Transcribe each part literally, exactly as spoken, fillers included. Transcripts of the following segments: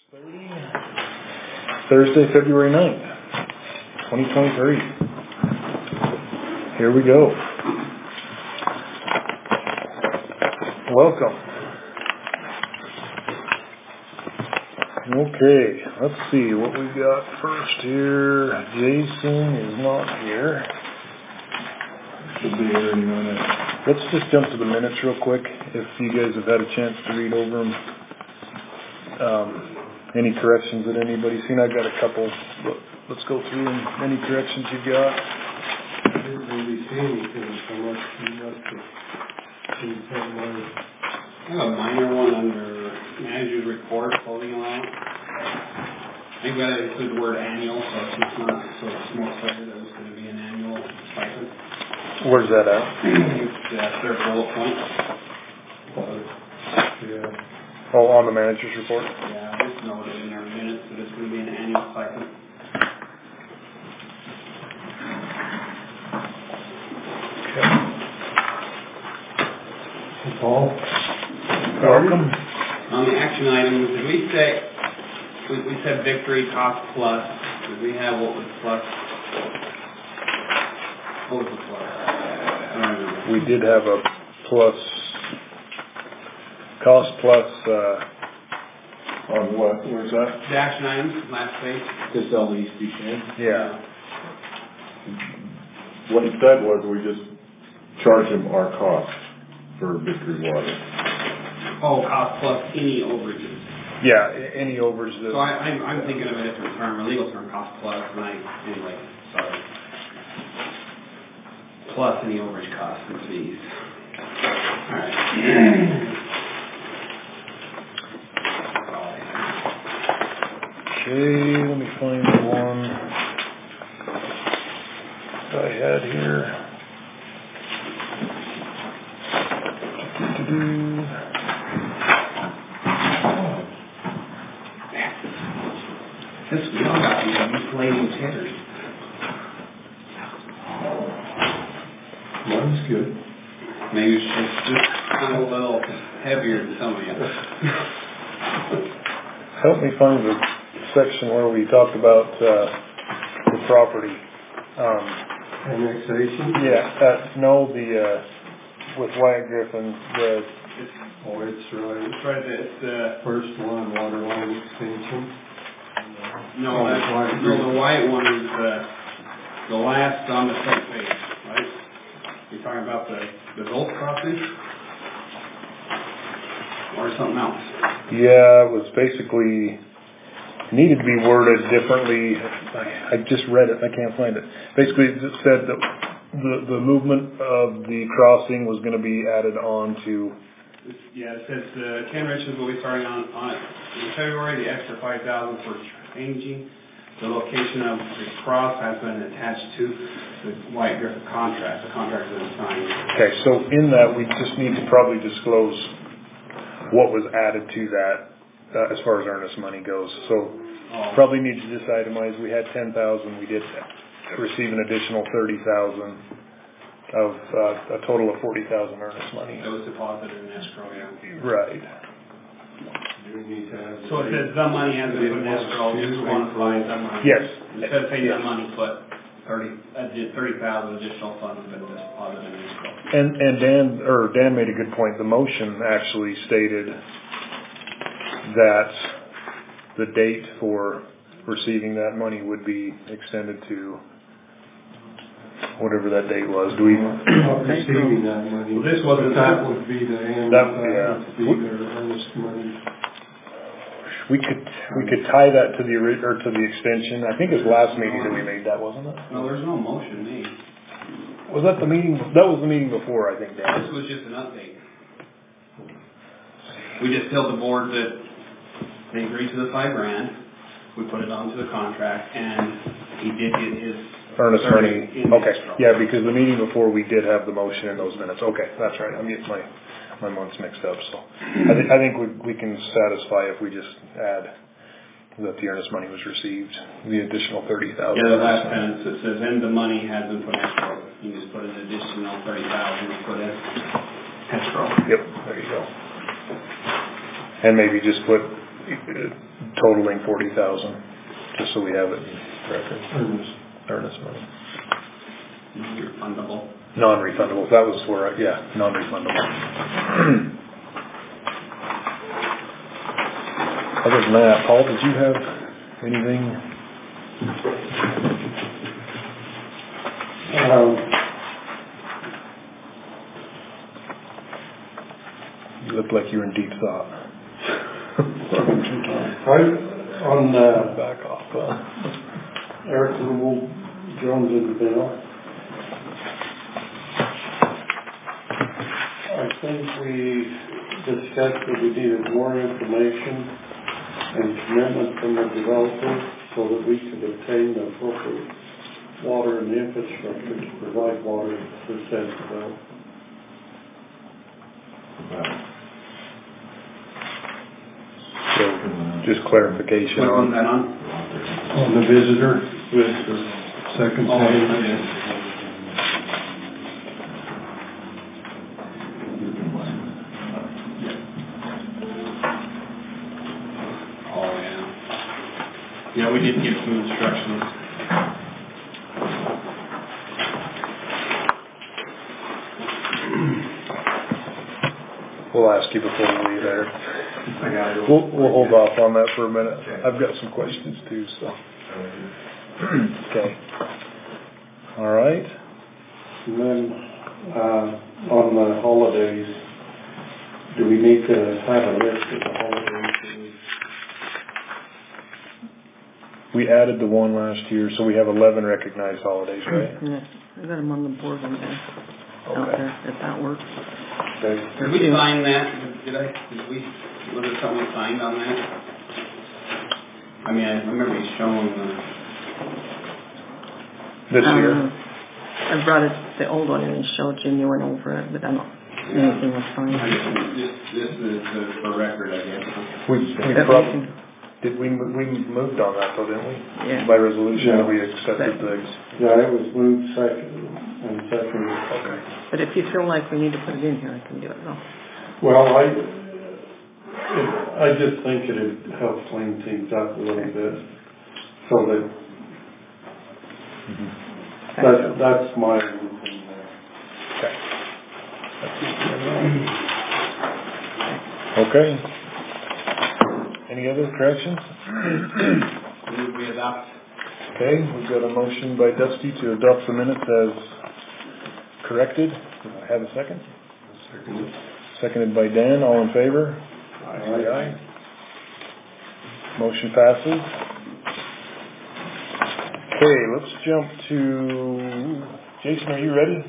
thirty, Thursday, February ninth, twenty twenty-three. Here we go. Welcome. Okay, let's see what we got first here. Jason is not here. Should be here in a minute. Let's just jump to the minutes real quick, if you guys have had a chance to read over them. Um, any corrections that anybody's seen? I've got a couple. Let's go through them. Any corrections you've got? I didn't really see anything so much. You must have seen something. I have a minor one under manager's report, clothing allowance. I think we got to include the word annual, so it's not, so it's more clear that it's going to be an annual stipend. Where's that at? It's uh, third bullet point. Yeah. Oh, on the manager's report? Yeah, I just noted in our minutes that it's going to be an annual stipend. Okay. Paul? Welcome. On the action items, did we say, we, we said victory cost plus. Did we have what was plus? What was the plus? I don't remember. We did have a plus, cost plus, uh, on what? Where's that? The action items, last page. To sell these two things. Yeah. What he said was we just charge him our cost for Victory Water. Oh, cost plus any overages. Yeah, a- any overs that. So I, I'm, I'm thinking of a different term, a legal term, cost plus, and I, anyway, sorry. Plus any overage costs and fees. Alright. Okay, let me find the one that I had here. Do-do-do. This, we all got these miscellaneous headers. Mine's good. Maybe it's just, just kind of a little heavier than some of you. Help me find the section where we talked about uh, the property. Um, Annexation? yeah, uh, no, the uh, with Wyatt Griffin, the Oh, it's right. It's right there, it's the, First one, water line extension. no, Oh, that's, Wyatt no, the white one is the, the last on the front page, right? You're talking about the, the Gulf crossing? Or something else? yeah, it was basically needed to be worded differently. I, I just read it. I can't find it. Basically, it said that the the movement of the crossing was going to be added on to. Yeah, it says uh, Ken Richards will be starting on, on it in February. The extra five thousand for changing the location of the cross has been attached to the White Griffin contract. The contract is signed. Okay, so in that we just need to probably disclose what was added to that uh, as far as earnest money goes. So Oh. probably need to just itemize. We had ten thousand. We did receive an additional thirty thousand of uh, a total of forty thousand earnest money. It was deposited in escrow, yeah. Right. Do we need to have? So it says the money has been put in escrow. You just want to find the money. Yes. Instead of saying the money, put thirty, uh, thirty thousand additional funds have been deposited in escrow. And and Dan or Dan made a good point. The motion actually stated that the date for receiving that money would be extended to whatever that date was. Do we? Not receiving that money. Well, this wasn't- That would be the end. That- That yeah. would be their earnest money. We could we could tie that to the ori- or to the extension. I think it was last meeting that we made that, wasn't it? No, there's no motion made. Was that the meeting? That was the meeting before, I think, Dan. This was just an update. We just told the board that they agreed to the five grand. We put it onto the contract, and he did get his Earnest money. in Okay. escrow. Yeah, because the meeting before we did have the motion in those minutes. Okay, that's right. I'm getting my my months mixed up. So I think I think we we can satisfy if we just add that the earnest money was received, the additional thirty thousand. Yeah, the last sentence, it says, and the money has been put in escrow. You just put an additional thirty thousand and put in escrow. Yep, there you go. And maybe just put totaling forty thousand, just so we have it in record. Earnest. Earnest money. Non-refundable. Non-refundable, that was where, I- yeah, non-refundable. Other than that, Paul, did you have anything? Um, You looked like you were in deep thought. I, on, uh, Back off, huh? Eric Little, Jones and Bill, I think we discussed that we needed more information and commitment from the developer so that we could obtain the appropriate water and infrastructure to provide water for said development. So, just clarification What was on, that on? On the visitor, with the second Oh, page. okay. Oh, yeah. Yeah, we did give some instructions. we'll ask you before we leave there. I got it. We'll, we'll hold off on that for a minute. I've got some questions too, so. Okay. All right. And then, uh, on the holidays, do we need to have a list of the holidays? We added the one last year, so we have eleven recognized holidays, right? Yeah, I got them on the board in there, out Okay. there, if that works. Okay. Did we sign that? Did I, did we, was there something we signed on that? I mean, I remember you showing the, This year? Um, I brought it, the old one, and showed Jim, you went over it, but I don't, anything was I fine. just, this, this is the- for record, I guess. We, we That prob- we can- did we, mo- we moved on that though, didn't we? Yeah. By resolution, Yeah. we accepted the, Yeah, it was moved second and second. okay. But if you feel like we need to put it in here, I can do it though. Well, I, I just think it'd help clean things up a little bit, so that, that, that's my reason there. Okay. Okay. Any other corrections? Move we adopt. Okay, we've got a motion by Dusty to adopt the minutes as corrected. Do I have a second? Seconded by Dan, all in favor? Aye. Aye. Motion passes. Okay, let's jump to, Jason, are you ready?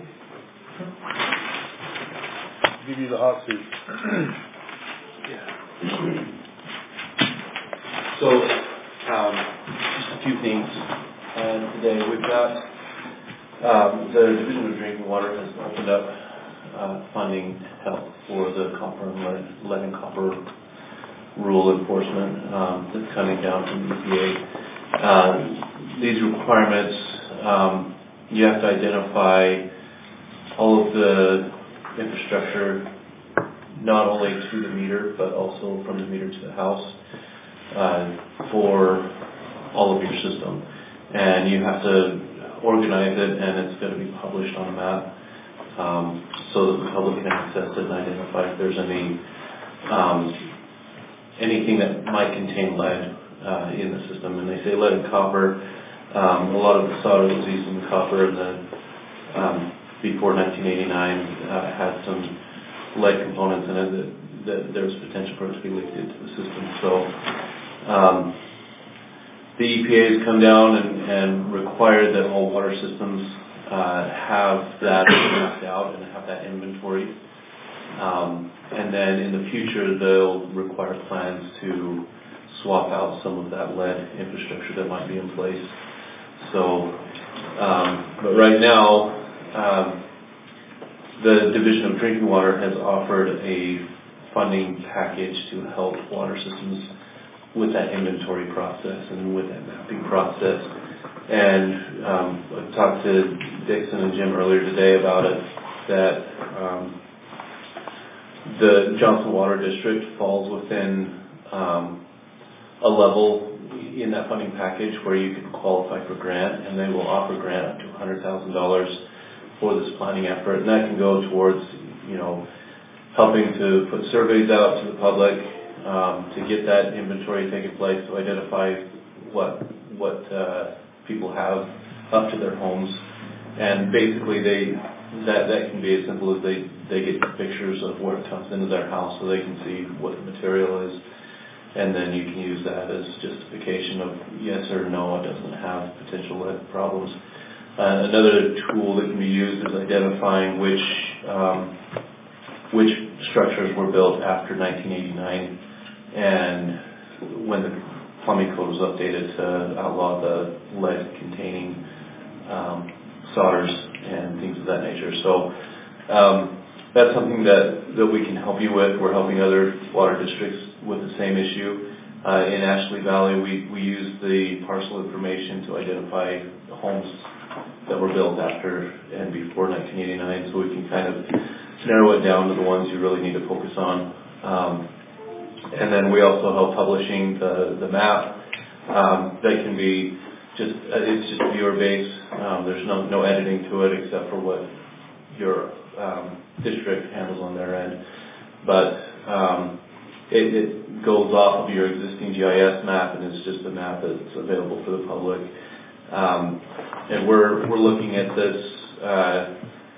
I'll give you the hot seat. So, um, just a few things uh, today. We've got um, the Division of Drinking Water has opened up uh, funding to help for the copper and lead, lead and copper rule enforcement um, that's coming down from the E P A. Um, these requirements, um, you have to identify all of the infrastructure, not only to the meter, but also from the meter to the house. Uh, for all of your system, and you have to organize it, and it's going to be published on a map um, so that the public can access it and identify if there's any um, anything that might contain lead uh, in the system. And they say lead and copper. Um, a lot of the solder was used in copper, and then um, before nineteen eighty-nine uh, had some lead components in it that, that there was potential for it to be leaked into the system. So. Um, the E P A has come down and, and required that all water systems uh, have that mapped out and have that inventory. Um, and then in the future, they'll require plans to swap out some of that lead infrastructure that might be in place. So, um, but right now, um, the Division of Drinking Water has offered a funding package to help water systems with that inventory process and with that mapping process. And um, I talked to Dixon and Jim earlier today about it, that um, the Johnson Water District falls within um, a level in that funding package where you can qualify for grant, and they will offer grant up to one hundred thousand dollars for this planning effort, and that can go towards, you know, helping to put surveys out to the public, um, to get that inventory taking place, to identify what what uh, people have up to their homes, and basically they that that can be as simple as they they get pictures of where it comes into their house, so they can see what the material is. And then you can use that as justification of yes or no, it doesn't have potential lead problems. Uh, another tool that can be used is identifying which um, which structures were built after nineteen eighty-nine, and when the plumbing code was updated to outlaw the lead-containing um, solders and things of that nature. So um, that's something that, that we can help you with. We're helping other water districts with the same issue. Uh, in Ashley Valley, we, we use the parcel information to identify the homes that were built after and before nineteen eighty-nine, so we can kind of narrow it down to the ones you really need to focus on. Um, and then we also help publishing the, the map. Um, that can be just, uh, it's just viewer-based. Um, there's no, no editing to it except for what your um, district handles on their end. But um, It, it goes off of your existing G I S map, and it's just a map that's available for the public. Um, and we're we're looking at this. Uh,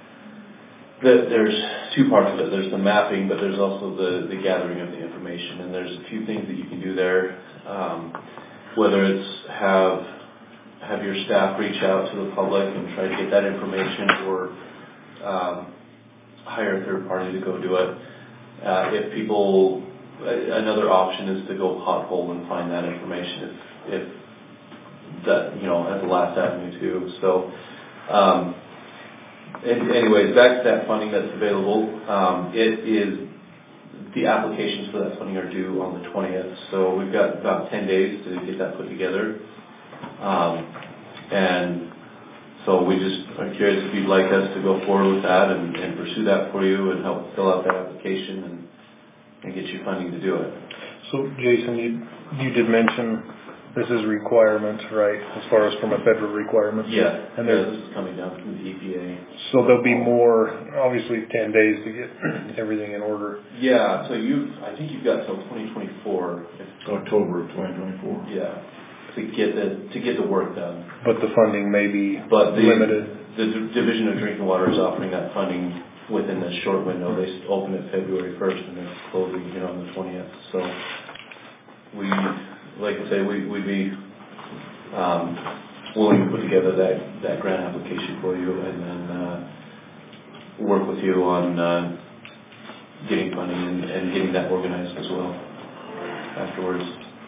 that there's two parts of it. There's the mapping, but there's also the the gathering of the information. And there's a few things that you can do there. Um, whether it's have have your staff reach out to the public and try to get that information, or um, hire a third party to go do it. Uh, if people Another option is to go pothole and find that information if, if that, you know, as the last avenue too. So, um, and anyways, back to that funding that's available. Um, it is, the applications for that funding are due on the twentieth. So we've got about ten days to get that put together. Um, and so we just are curious if you'd like us to go forward with that and, and pursue that for you and help fill out that application and and get you funding to do it. So, Jason, you you did mention this is requirements, right, as far as from a federal requirement? Yeah, and yeah, this is coming down from the E P A. So there'll be more, obviously ten days to get everything in order. Yeah, so you've, I think you've got till twenty twenty-four. October of twenty twenty-four. Yeah, to get the, to get the work done. But the funding may be but the, limited. The D- Division of Drinking Water is offering that funding within this short window. They open it February first and it's closing, you know, on the twentieth. So we, like I say, we, we'd be um, willing to put together that, that grant application for you and then uh, work with you on uh, getting funding and, and getting that organized as well afterwards.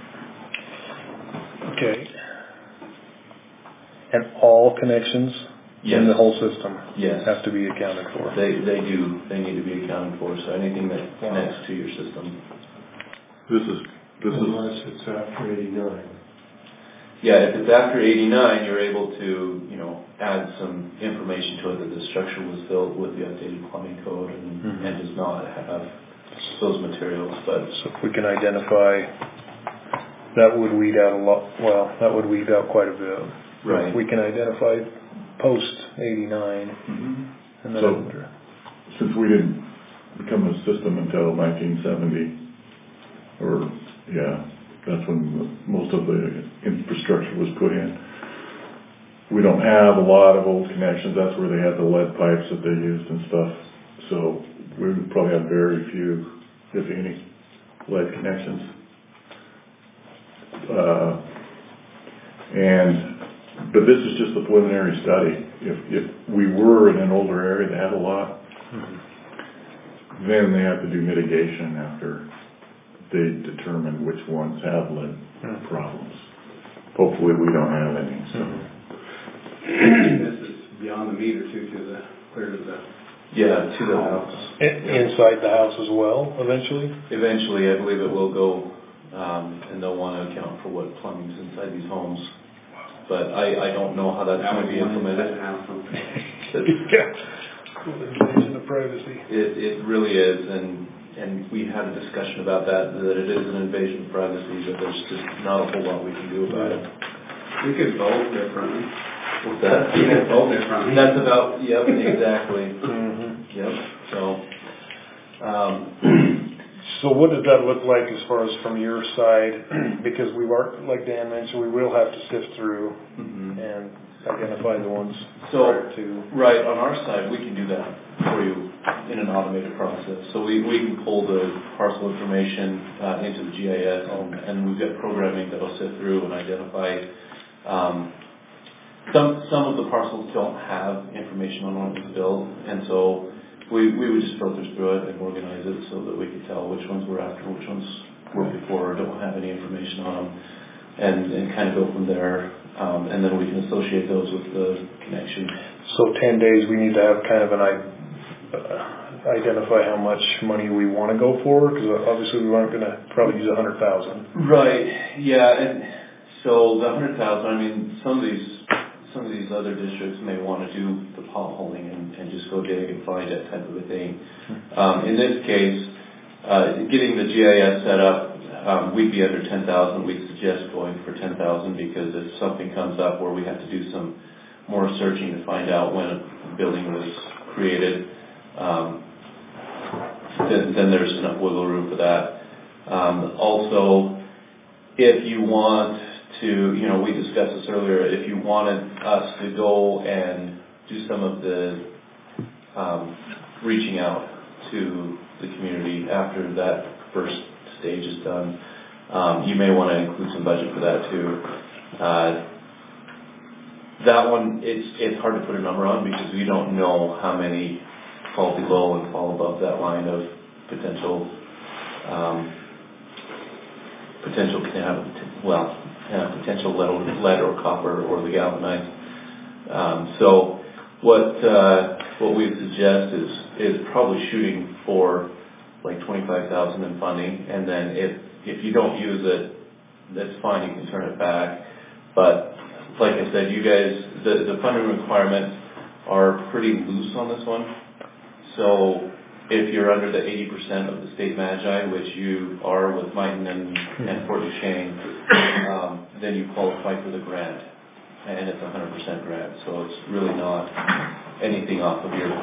Okay. And all connections Yes. in the whole system Yes. have to be accounted for. They they do. They need to be accounted for. So anything that connects to your system. This is, this is, Unless it's after eighty-nine. Yeah, if it's after eighty-nine, you're able to, you know, add some information to it that the structure was built with the updated plumbing code and, Mm-hmm. and does not have those materials. But So if we can identify, that would weed out a lot, well, that would weed out quite a bit. right. If we can identify post eighty-nine, mm-hmm. and then, So, since we didn't become a system until nineteen seventy, or, yeah, that's when most of the infrastructure was put in. We don't have a lot of old connections. That's where they had the lead pipes that they used and stuff. So we would probably have very few, if any, lead connections. Uh, and But this is just a preliminary study. If, if we were in an older area that had a lot, mm-hmm. then they have to do mitigation after they determine which ones have lead mm-hmm. problems. Hopefully we don't have any. So. Mm-hmm. This is beyond the meter too, to the, clear to the... Yeah, to the house. In, inside the house as well, eventually? Eventually, I believe it will go, um, and they'll want to account for what plumbing's inside these homes. But I, I don't know how that's That going to was be one implemented. that house. Yeah. Invasion of privacy. It, it really is, and, and we had a discussion about that, that it is an invasion of privacy, but there's just not a whole lot we can do about it. We could vote differently. What's that? We could vote differently. That's about, yep, exactly. Mm-hmm. Yep, so, um, So what does that look like as far as from your side? Because we are, like Dan mentioned, we will have to sift through mhm. and identify the ones So, prior to. right, on our side, we can do that for you in an automated process. So we, we can pull the parcel information uh, into the G I S, and, and we've got programming that will sift through and identify. Um, some some of the parcels don't have information on when it was built, and so we, we would just filter through it and organize it so that we could tell which ones were after, which ones were before, or don't have any information on them, and, and kind of go from there. Um, and then we can associate those with the connection. So ten days, we need to have kind of an, uh, identify how much money we want to go for, because obviously we aren't going to probably use a hundred thousand. Right, yeah, and so the hundred thousand, I mean, some of these, some of these other districts may want to do the potholing and, and just go dig and find it type of a thing. Um, in this case, uh, getting the G I S set up, Um, we'd be under ten thousand. We'd suggest going for ten thousand because if something comes up where we have to do some more searching to find out when a building was created, um, then, then there's enough wiggle room for that. Um, also, if you want to, you know, we discussed this earlier, if you wanted us to go and do some of the um, reaching out to the community after that first stage is done, um, you may want to include some budget for that too. Uh, that one, it's it's hard to put a number on because we don't know how many fall below and fall above that line of potential um, potential can have well have potential lead or, lead or copper or the galvanized. Um, so what uh, what we suggest is is probably shooting for like twenty-five thousand in funding, and then if if you don't use it, that's fine, you can turn it back. But like I said, you guys, the, the funding requirements are pretty loose on this one. So if you're under the eighty percent of the state magi, which you are with Mighton and, and Fort Duchesne, um, then you qualify for the grant, and it's a one hundred percent grant. So it's really not anything off of your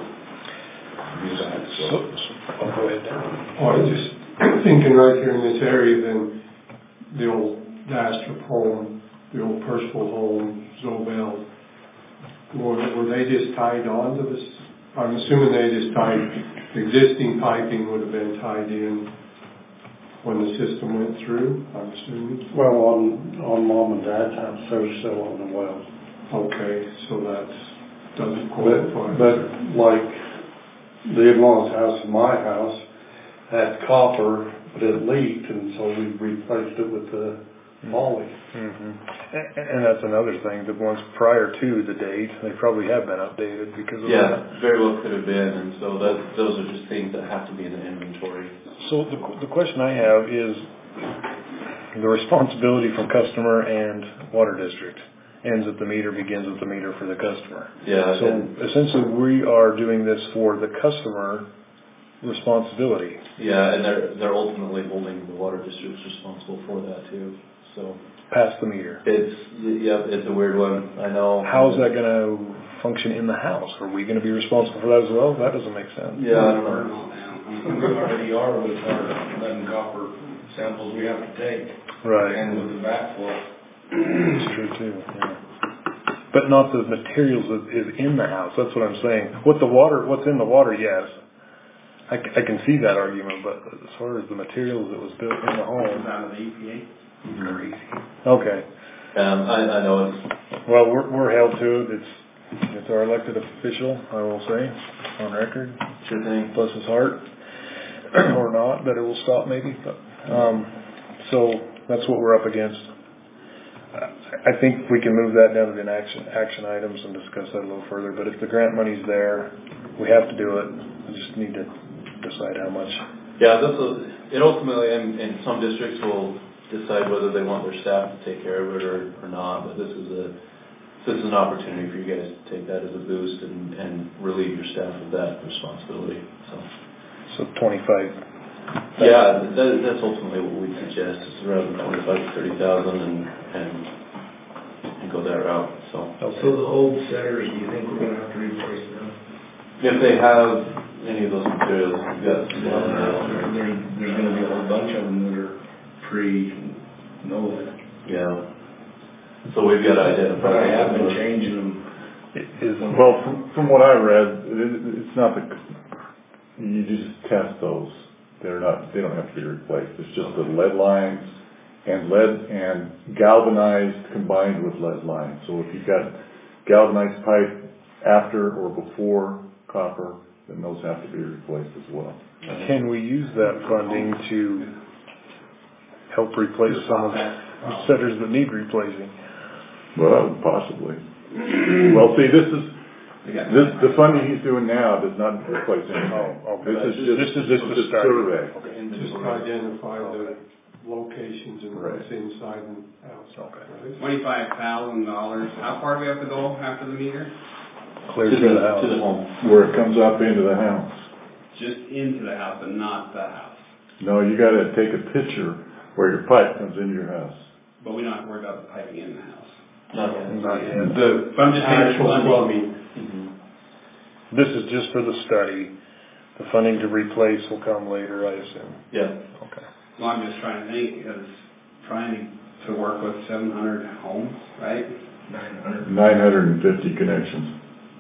That, so. So, so, oh, go ahead, Dan. Oh, I was just thinking right here in this area, then the old Dastrup home, the old Percival home, Zobel, were, were they just tied on to this? I'm assuming they just tied, existing piping would have been tied in when the system went through, I'm assuming? Well, on, on mom and dad's house, they're still on the well. Okay, so that's, doesn't But, qualify. but like the in-laws house and my house had copper, but it leaked, and so we replaced it with the moly. Mm-hmm. And, and that's another thing, the ones prior to the date, they probably have been updated because of Yeah, that. very well could have been, and so that, those are just things that have to be in the inventory. So the, the question I have is the responsibility from customer and water district ends at the meter, begins at the meter for the customer. Yeah. So essentially we are doing this for the customer responsibility. Yeah, and they're, they're ultimately holding the water districts responsible for that too, so. Past the meter. It's, yeah, it's a weird one, I know. How is that going to function in the house? Are we going to be responsible for that as well? That doesn't make sense. Yeah, I don't know. We already are with our lead and copper samples we have to take. Right. And with the backflow. It's true too, yeah. But not the materials that is in the house, that's what I'm saying. What the water, what's in the water, yes. I, c- I can see that argument, but as far as the materials that was built in the home. Out of the E P A. Crazy. Okay. Um, I, I know it's, Well, we're, we're held to it. It's, it's our elected official, I will say, on record. sure thing. Bless his heart. Or not, but it will stop maybe. But, um, so that's what we're up against. I think we can move that down to the action, action items and discuss that a little further. But if the grant money's there, we have to do it. We just need to decide how much. Yeah, this is, it ultimately, and, and some districts will decide whether they want their staff to take care of it or, or not, but this is a, this is an opportunity for you guys to take that as a boost and, and relieve your staff of that responsibility, so. So twenty-five Yeah, that, that's ultimately what we suggest, is around twenty-five to thirty thousand and, and, and go that route, so. So the old setters, do you think we're gonna have to replace them? If they have any of those materials, we've got some Well, on there, there. there, there's gonna be a whole bunch of them that are pre-know that. Yeah. So we've got to identify. But I have been changing them. Is, Well, from, from what I read, it, it's not the, you just test those. They're not, they don't have to be replaced. It's just the lead lines and lead and galvanized combined with lead lines. So if you've got galvanized pipe after or before copper, then those have to be replaced as well. can we use that funding to help replace some of the setters that need replacing? Well, possibly. Well, see, this is, this, the funding he's doing now does not replace anything. Oh, okay. This is just, This is this just is a start. survey. Just identify the locations and what's Right. inside and outside. Right? Twenty-five thousand dollars. How far do we have to go after the meter? Clear To to the, the house. to the home. Where it comes up into the house. Just into the house, but not the house. No, you gotta take a picture where your pipe comes into your house. But we don't have to worry about the piping in the house. Not yet. Not yet. The, but I'm just saying, Actual plumbing. Mhm. This is just for the study. The funding to replace will come later, I assume. Yeah. Okay. well, I'm just trying to think, because trying to work with seven hundred homes, right? Nine hundred. Nine hundred and fifty connections.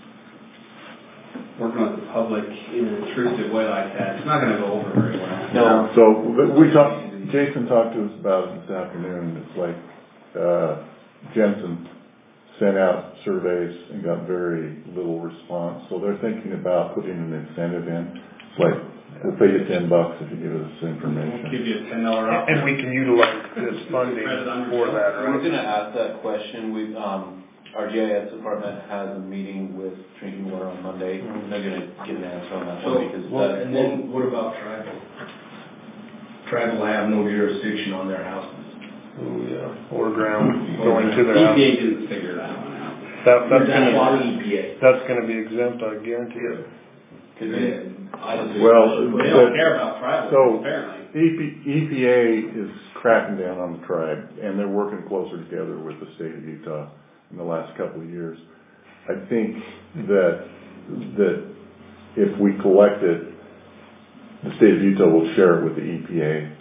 Working with the public in an intrusive way like that, it's not gonna go over very well. No. So we talked, Jason talked to us about it this afternoon. It's like, uh, Jensen sent out surveys and got very little response. So they're thinking about putting an incentive in. It's like, we'll pay you ten bucks if you give us this We'll information. give you a ten dollar offer. And we can utilize this funding for that, We're right? gonna ask that question. We, um, our G I S department has a meeting with drinking water on Monday. They're gonna get an answer on that So, one because well, that, and then what about tribal? Tribal have no jurisdiction on their houses. Oh, yeah. Or ground going to their E P A house. didn't figure that one out. That, that's That's why gonna, E P A. that's gonna be exempt, I guarantee it. could be. I don't Well, They But- don't care about tribal, so- apparently. E P, E P A is cracking down on the tribe, and they're working closer together with the state of Utah in the last couple of years. I think that, that if we collect it, the state of Utah will share it with the E P A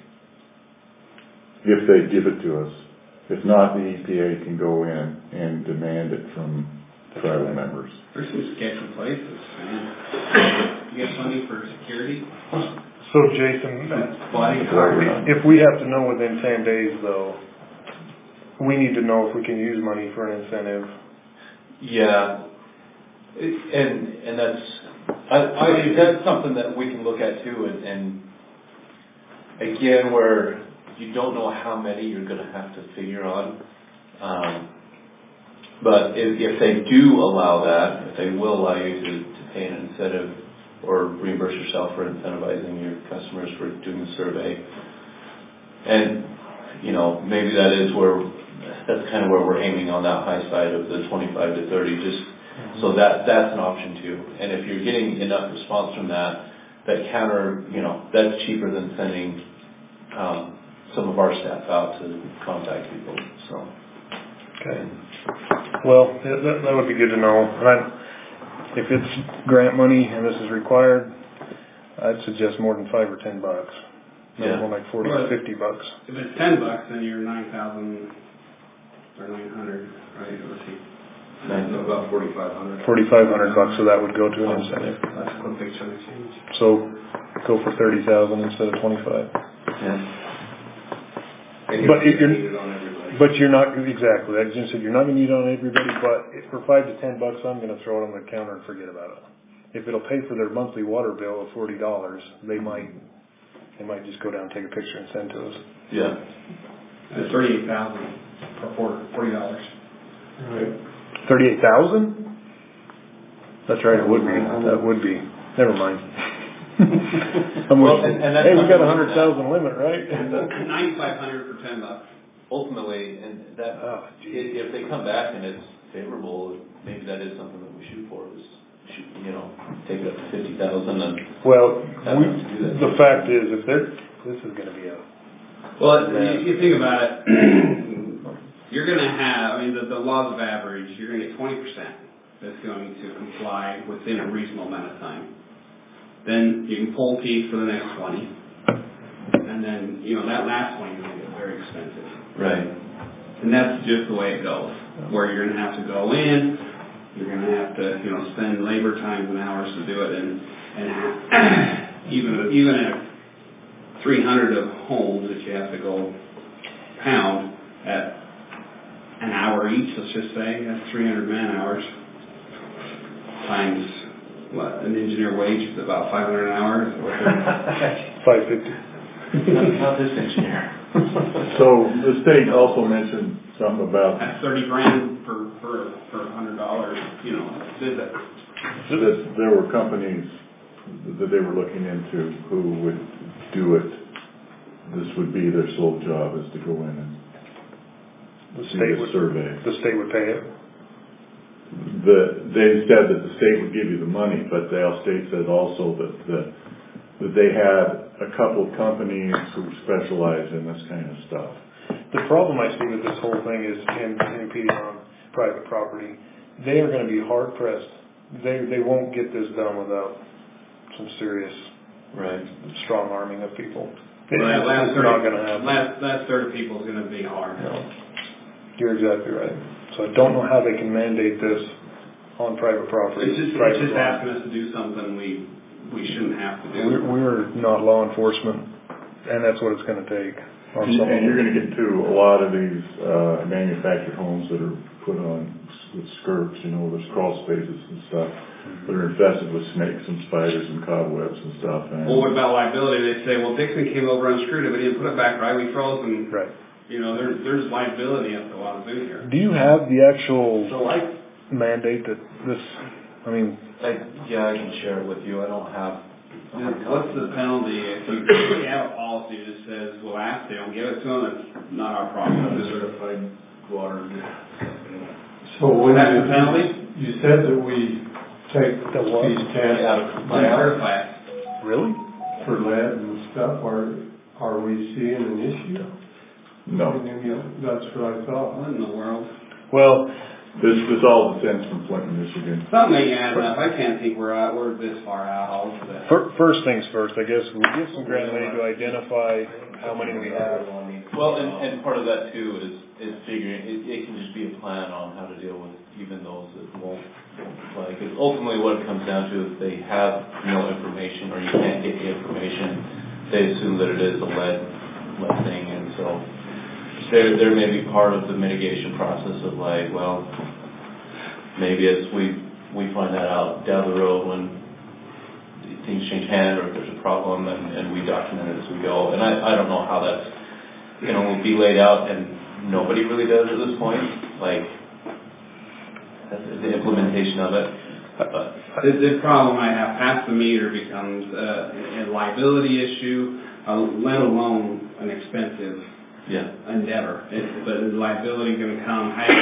if they give it to us. If not, the E P A can go in and demand it from tribal members. There's some sketchy places, man. You got funding for security? So Jason, Well, I think it's Right. hard. if we have to know within ten days though, we need to know if we can use money for an incentive. Yeah, It- and, and that's, I, I, that's something that we can look at too, and, and again, where you don't know how many you're gonna have to figure on. Um, but if, if they do allow that, if they will allow you to, to pay an incentive or reimburse yourself for incentivizing your customers for doing the survey, and, you know, maybe that is where, that's kind of where we're aiming on that high side of the twenty-five to thirty, just so that, that's an option too. And if you're getting enough response from that, that counter, you know, that's cheaper than sending, um, some of our staff out to contact people, so. Okay. Well, yeah, that, that would be good to know. And I, if it's grant money and this is required, I'd suggest more than five or ten bucks. No, Yeah. more like forty or fifty bucks. If it's ten bucks, then you're nine thousand or nine hundred, right? Let's see. Nine, About forty-five hundred. Forty-five hundred bucks, so that would go to an incentive. That's a big chunk of change. So go for thirty thousand instead of twenty-five. yeah. But if you're- Needed on everybody. But you're not, exactly, like Jim said, you're not gonna need it on everybody, but if for five to ten bucks, I'm gonna throw it on the counter and forget about it. If it'll pay for their monthly water bill of forty dollars, they might, they might just go down and take a picture and send to us. Yeah. That's thirty-eight thousand per quarter, forty dollars. Thirty-eight thousand? That's right, it would be, that would be, never mind. I'm Well, wishing, and- and that's hey, we got a something hundred that- thousand limit, right? Ninety-five hundred for ten bucks. Ultimately, and that, Oh, if, if they come back and it's favorable, maybe that is something that we shoot for, is you know, take it up to fifty thousand and Well, have we, them to do that. the fact is, if they're, this is gonna be a, Well, you, you think about it, you're gonna have, I mean, the, the laws of average, you're gonna get twenty percent that's going to comply within a reasonable amount of time. Then you can pull teeth for the next twenty. And then, you know, that last twenty is gonna get very expensive. Right. And that's just the way it goes, where you're gonna have to go in, you're gonna have to, you know, spend labor times and hours to do it, and, and even, even at three hundred of homes that you have to go pound at an hour each, let's just say, that's three hundred man hours times, what, an engineer wage is about five hundred an hour? five fifty. Not, not this engineer. So the state also mentioned something about That's thirty grand per, per, per hundred dollars, you know, visit. that there were companies that they were looking into who would do it. This would be their sole job, is to go in and The do state the would, survey. the state would pay it. The, they said that the state would give you the money, but the state said also that, that, that they had a couple of companies who specialize in this kind of stuff. The problem I see with this whole thing is in impeding on private property. They are gonna be hard pressed. They, they won't get this done without some serious Right. strong arming of people. It- Well, that last It's third, not gonna happen. last, last third of people is gonna be hard. No. You're exactly right. So I don't know how they can mandate this on private property. It's just, it's private just land. asking us to do something we, we shouldn't have to We're, do. we're not law enforcement, and that's what it's gonna take on some of And you're them. gonna get to a lot of these, uh, manufactured homes that are put on s- with skirts, you know, there's crawl spaces and stuff that are infested with snakes and spiders and cobwebs and stuff. And Well, what about liability? They say, well, Dixon came over, unscrewed it, but he didn't put it back right, we froze and, Right. you know, there's, there's liability up to Wazoo here. Do you have the actual So I, mandate that this, I mean, I, yeah, I can share it with you. I don't have. What's the penalty if you, if you have a policy that says, well, ask, they don't give it to them, it's not our problem. It's Certified water. So when That's you, the penalty? you said that we take The what? these tests Out of compliance. Certified. really? for lead and stuff, are, are we seeing an issue? No, That's what I thought. What in the world? Well, this, this all descends from Clinton, Michigan. Something ain't adding up. I can't think we're out, we're this far out all of that. fir- first things first, I guess, we give some grant money to identify how many we have. Well, and, and part of that too is, is figuring, it, it can just be a plan on how to deal with even those that won't, won't comply. Because ultimately what it comes down to is they have no information or you can't get the information. They assume that it is a lead, lead thing, and so there, there may be part of the mitigation process of like, well, maybe as we, we find that out down the road when things change hand or if there's a problem and, and we document it as we go. And I, I don't know how that's, you know, will be laid out and nobody really does at this point, like the implementation of it. But The, the problem I have, past the meter becomes uh, a liability issue, uh, let alone an expensive yeah, endeavor. It, but is liability going to come? Hey,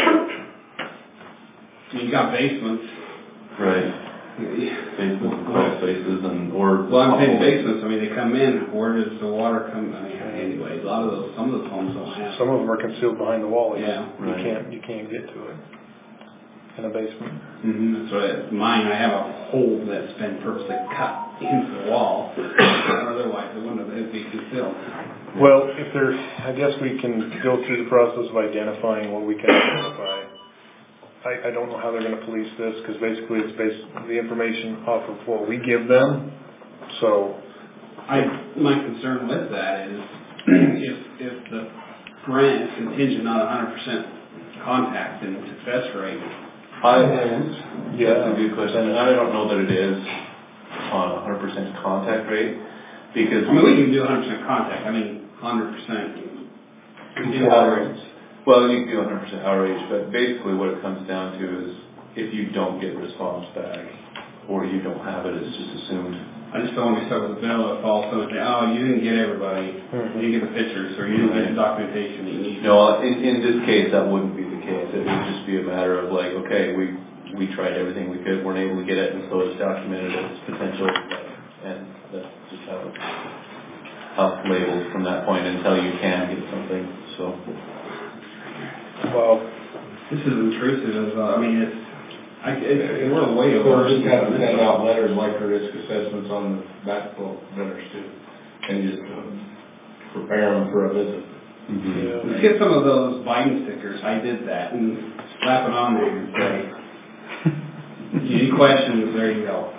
you got basements. right. Basements, crawl spaces, and or Well, I'm saying basements. I mean, they come in. Where does the water come? I mean, anyway, a lot of those, some of those homes don't have. Some of them are concealed behind the wall. You Yeah, You right. can't, you can't get to it in a basement. Mm-hmm. That's right. Mine, I have a hole that's been purposely cut into the wall. Otherwise, it wouldn't have it'd be concealed. Well, if there, I guess we can go through the process of identifying what we can identify. I, I don't know how they're gonna police this, because basically it's based, the information off of what we give them, so. I, my concern with that is if, if the grant is contingent on a hundred percent contact and success rate. I, Yeah. that's a good question, and I don't know that it is on a hundred percent contact rate, because. I mean, we can do a hundred percent contact, I mean, hundred percent. Outreach. Well, you can do one hundred percent outreach, but basically what it comes down to is if you don't get response back or you don't have it, it's just assumed. I just don't want to be stuck with a bill that falls through and say, oh, you didn't get everybody, Mhm. you didn't get the pictures, or you didn't get the documentation that you need. No, in, in this case, that wouldn't be the case. It would just be a matter of like, okay, we, we tried everything we could, weren't able to get it, and so it's documented as potential, and that's just how it's, how it's labeled from that point until you can get something, so. Well, This is intrusive as well. I mean, it's, I, it's, we're way So over. we're just kind of send out letters like the risk assessments on the backflow vendors too, and just um, prepare them for a visit. Mm-hmm. Let's get some of those Biden stickers. I did that, and slap it on there and say, any questions, there you go.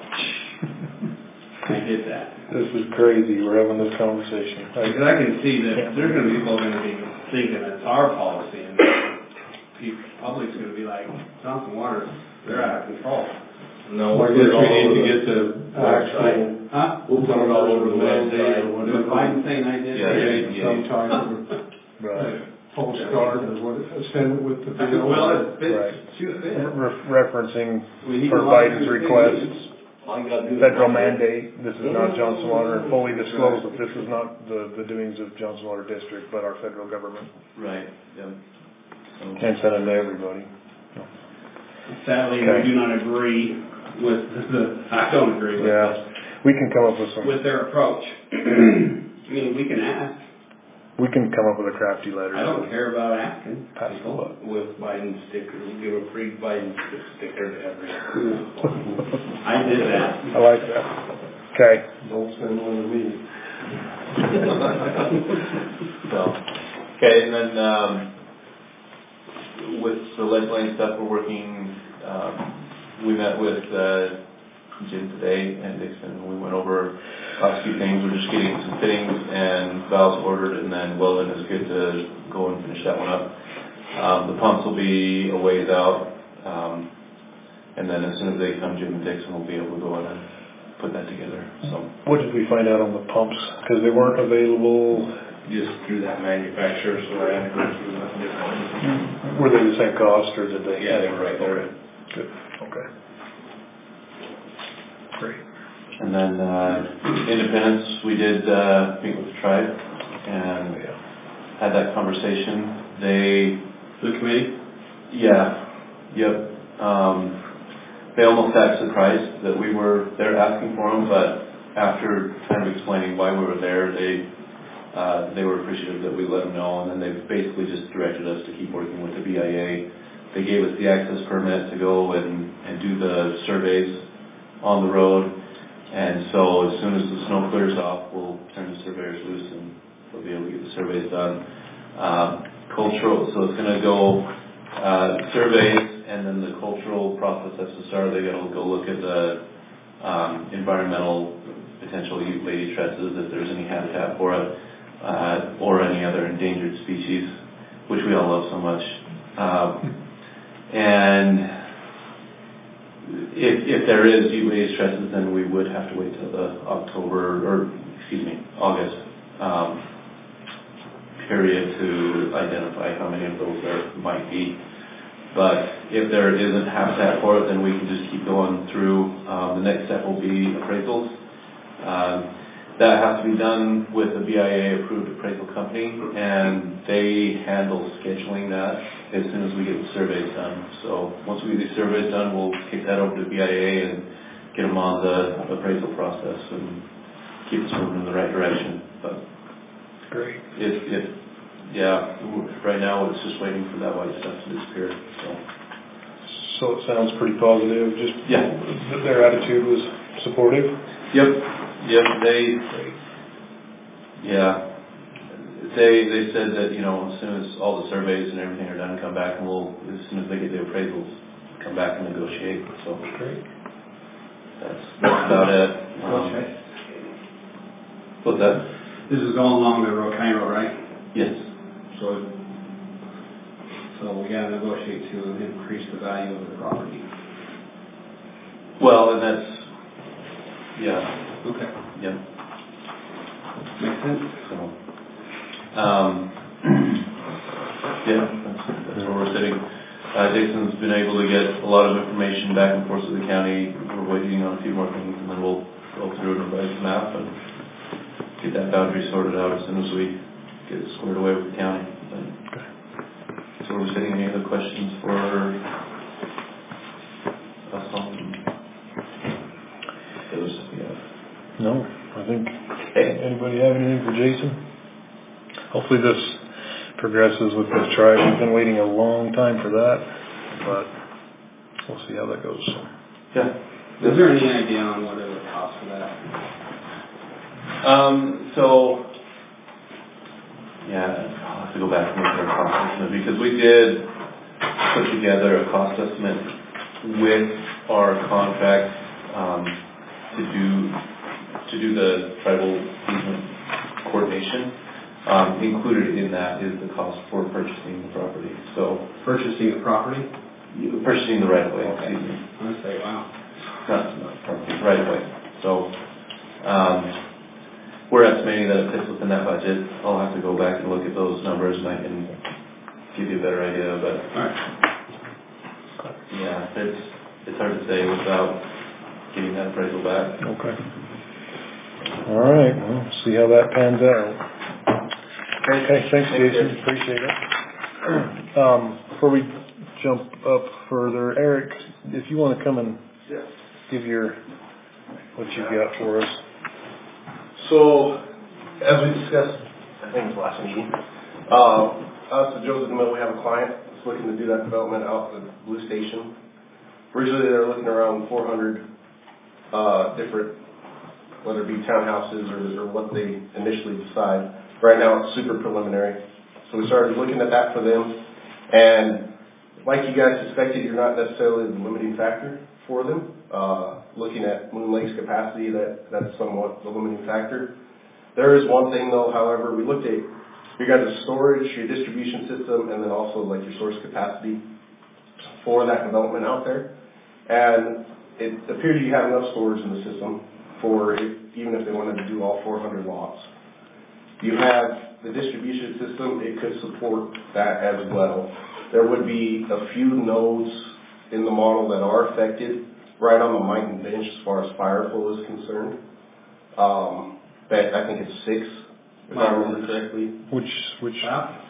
I did that. this is crazy. We're having this conversation. Because I can see that there's going to be people going to be thinking it's our policy, and the public's going to be like, Johnson Water, they're out of control. No, I we'll guess get it we all need over to the get the actual Huh? We'll put it all over the website or The whatever. Biden thing I did. Yeah, there. yeah. some type of Right. postcard or what, send it with the bill. Well, it fits, Right. shoot it fits. Re- referencing We need for a lot of Biden's good request, things. All you gotta do is- federal mandate, this is not Johnson Water, and fully disclose that this is not the, the doings of Johnson Water District, but our federal government. Right, yeah. So, And send it to everybody. Sadly, Okay. we do not agree with the, I don't agree with Yeah, this, we can come up with some, with their approach. I mean, we can ask. we can come up with a crafty letter. I don't care about asking. Pass the buck. With Biden sticker, we'll give a free Biden sticker to every. I did that. I like that. Okay. Don't send one to me. so, okay, and then, um, with the lead line stuff, we're working, um, we met with, uh, Jim today and Dixon, we went over a few things, we're just getting some fittings and valves ordered, and then Weldon is good to go and finish that one up. Um, the pumps will be a ways out, um, and then as soon as they come, Jim and Dixon will be able to go in and put that together, so. What did we find out on the pumps? Because they weren't available. Just through that manufacturer, so I had to go through that different. Were they the same cost, or did they? Yeah, they were right there. Good, okay. Great. And then, uh, Independence, we did, uh, meet with the tribe and had that conversation. They, The committee? yeah, yep. Um, they almost acted surprised that we were there asking for them, but after kind of explaining why we were there, they, uh, they were appreciative that we let them know, and then they basically just directed us to keep working with the B I A. They gave us the access permit to go and, and do the surveys on the road, and so as soon as the snow clears off, we'll turn the surveyors loose and they'll be able to get the surveys done. Um, cultural, so it's going to go uh, surveys, and then the cultural process has to start. They got to go look at the um, environmental potential lady tresses, if there's any habitat for it, uh, or any other endangered species, which we all love so much. Um, and If, if there is heat wave stresses, then we would have to wait till the October, or excuse me, August um, period to identify how many of those there might be. But if there isn't habitat for it, then we can just keep going through. Um, the next step will be appraisals. Um, that has to be done with a B I A-approved appraisal company, and they handle scheduling that as soon as we get the surveys done. So once we get the surveys done, we'll kick that over to the B I A and get them on the appraisal process and keep us moving in the right direction. But Great. if, if yeah, right now it's just waiting for that white stuff to disappear. So, So it sounds pretty positive, just yeah. th- their attitude was supportive? Yep, yep, they, yeah. They they said that, you know, as soon as all the surveys and everything are done, come back and we'll, as soon as they get the appraisals, come back and negotiate. So Great. that's, that's about it. Um, Okay. what's that? This is going along the road, County Road, right? Yes. So, so we gotta negotiate to increase the value of the property. Well, and that's, yeah, Okay. yeah. Makes sense. So, um, yeah, that's, that's where we're sitting. Uh, Dixon's been able to get a lot of information back and forth to the county. We're waiting on a few more things, and then we'll go through and revise the map and get that boundary sorted out as soon as we get it squared away with the county. But, so we're sitting. Any other questions for No, I think, anybody have anything for Jason? Hopefully this progresses with this tribe. We've been waiting a long time for that, but we'll see how that goes. So. Yeah. Is there any idea on what it would cost for that? Um, so, yeah, I'll have to go back and look at our cost estimate because we did put together a cost estimate with our contract um, to do to do the tribal easement coordination. Um, included in that is the cost for purchasing the property. So Purchasing the property? purchasing the right of way. Okay. Excuse me. I say, wow. Not, not property, right of way. So um, we're estimating that it fits within that budget. I'll have to go back and look at those numbers and I can give you a better idea. But All right. yeah, it's it's hard to say without getting that appraisal back. Okay. All right. Well, see how that pans out. Okay, thanks, Jason. Appreciate it. Um, before we jump up further, Eric, if you want to come and Yeah. give your what you've got for us. So, as we discussed, I think it was last meeting, uh, us at Joe's in the Middle, we have a client that's looking to do that development out at the Blue Station. Originally, they were looking around four hundred uh, different, whether it be townhouses or, or what they initially decide. Right now, it's super preliminary. So we started looking at that for them. And like you guys suspected, you're not necessarily the limiting factor for them. Uh, looking at Moon Lake's capacity, that, that's somewhat the limiting factor. There is one thing, though, however, we looked at your guys' storage, your distribution system, and then also like your source capacity for that development out there. And it appeared you have enough storage in the system for it, even if they wanted to do all four hundred lots. You have the distribution system, it could support that as well. There would be a few nodes in the model that are affected right on the Mighton bench as far as fire flow is concerned. Um, that I think it's six, if I remember correctly. Which, which? Wow.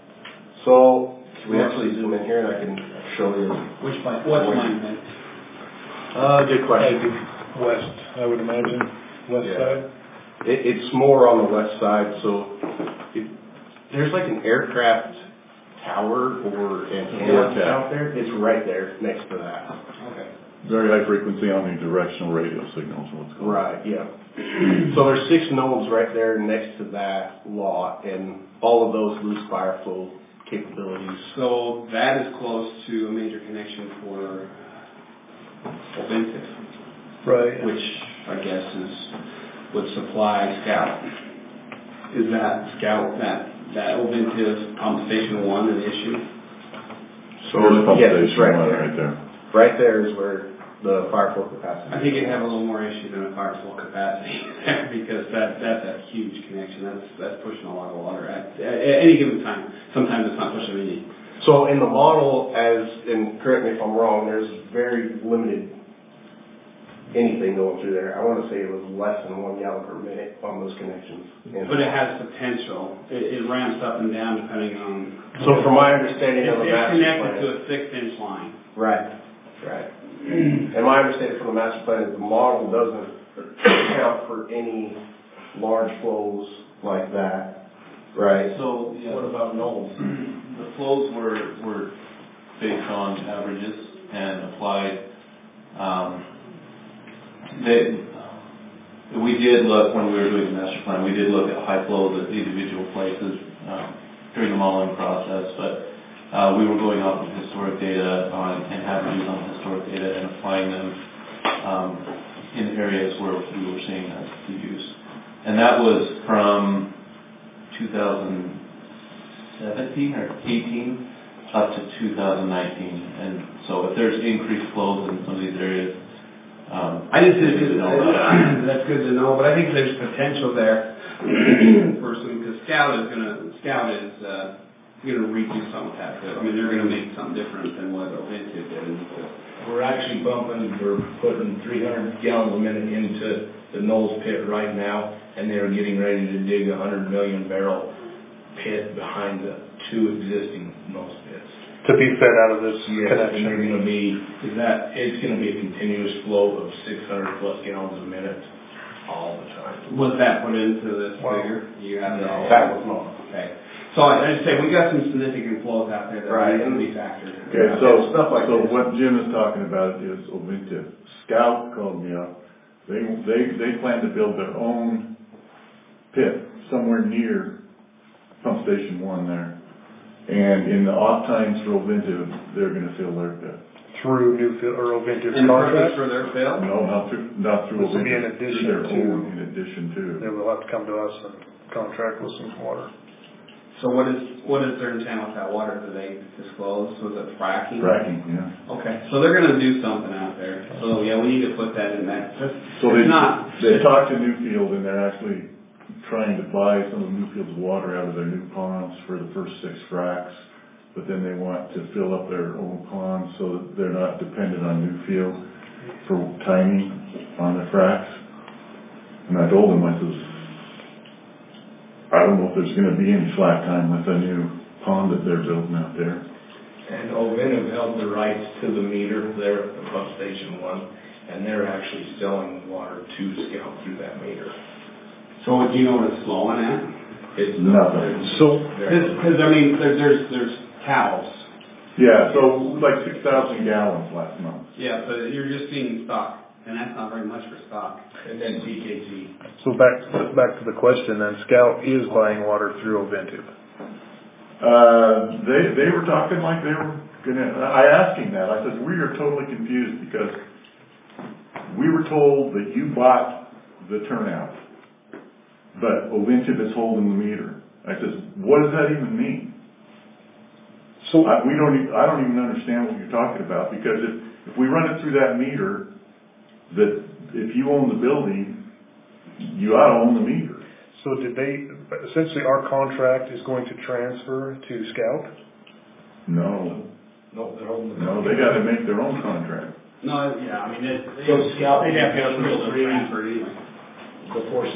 So, can we actually zoom in here and I can show you? Which line? What line then? Uh, good question. West, I would imagine. West Yeah. side. It, it's more on the west side, so it, there's like an aircraft tower or antenna Yeah. out there. It's right there next to that. Okay. Very high frequency omnidirectional radio signals, what's called. Right, yeah. So there's six nodes right there next to that lot, and all of those lose fire flow capabilities. So that is close to a major connection for Oventive, Right. which I guess is would supply Scout. Is that Scout, that, that Oventive pump station one an issue? So, There's pump yes, it's station right one there. right there. Right there is where the fire flow capacity. I think it'd have a little more issue than a fire flow capacity there because that, that's a huge connection. That's, that's pushing a lot of water at, at any given time. Sometimes it's not pushing any. So in the model, as, and correct me if I'm wrong, there's very limited anything going through there. I want to say it was less than one gallon per minute on those connections. And But it has potential. It, it ramps up and down depending on. so from my understanding It's, of the it's master connected plan. to a six-inch line. Right, right. And my understanding from the master plan is the model doesn't account for any large flows like that, right? So, yeah. What about Knowles? The flows were, were based on averages and applied, um, they, we did look, when we were doing the master plan, we did look at high flows at individual places, um, during the modeling process, but, uh, we were going off of historic data on, and averages on historic data and applying them, um, in areas where we were seeing that use. And that was from two thousand seventeen or eighteen up to two thousand nineteen. And so if there's increased flows in some of these areas, um, I just think good to know about it's, that's good to know, but I think there's potential there. Personally, because Scout is gonna, Scout is, uh, gonna redo something with that. I mean, they're gonna make something different than what Oventive did. We're actually bumping, we're putting three hundred gallons a minute into the Knowles pit right now, and they're getting ready to dig a hundred million barrel pit behind the two existing Knowles pits. To be fed out of this Yes, and connection. they're gonna be, is that, it's gonna be a continuous flow of six hundred plus gallons a minute all the time. Was that put into this Wow. figure? You have it all? That was not. Okay. So I I just say, we got some significant flows out there that Right. need to be factored. Okay, so, Stuff like so this. what Jim is talking about is Ovintiv. Scout called me up. They, they, they plan to build their own pit somewhere near pump station one there. And in the off times for Ovintiv, they're gonna fill their pit. Through Newfield or Ovintiv In purpose contract, for their fill? No, not through, not through This will be in Ovintiv, addition through their to- own, in addition they to. will have to come to us and contract with some water. So what is, what is their intent with that water? Do they disclose? Was it fracking? Fracking, yeah. Okay, so they're gonna do something out there. So, yeah, we need to put that in that. It's So they, it's not. they talked to Newfield and they're actually trying to buy some of Newfield's water out of their new ponds for the first six fracs. But then they want to fill up their own ponds so that they're not dependent on Newfield for timing on their fracs. And I told them, I says, I don't know if there's gonna be any slack time with the new pond that they're building out there. And Ovintiv held the rights to the meter there at the pump station one, and they're actually selling water to Scout through that meter. So do you know what it's flowing at? It's Nothing. So, Because, I mean, there, there's, there's cows. Yeah, so like six thousand gallons last month. Yeah, but you're just feeding stock, and that's not very much for stock. And then T K T. so back, back to the question then, Scout is buying water through Ovintiv. Uh, they, they were talking like they were gonna, I asked him that, I said, we are totally confused because we were told that you bought the turnout, but Ovintiv is holding the meter. I says, what does that even mean? So, I, we don't, e- I don't even understand what you're talking about, because if, if we run it through that meter, that if you own the building, you ought to own the meter. so did they, essentially our contract is going to transfer to Scout? No, No, they're holding the. no, they gotta make their own contract. No, yeah, I mean, it, they, So Scout they'd have to would be approve the free. transfer anyway. The four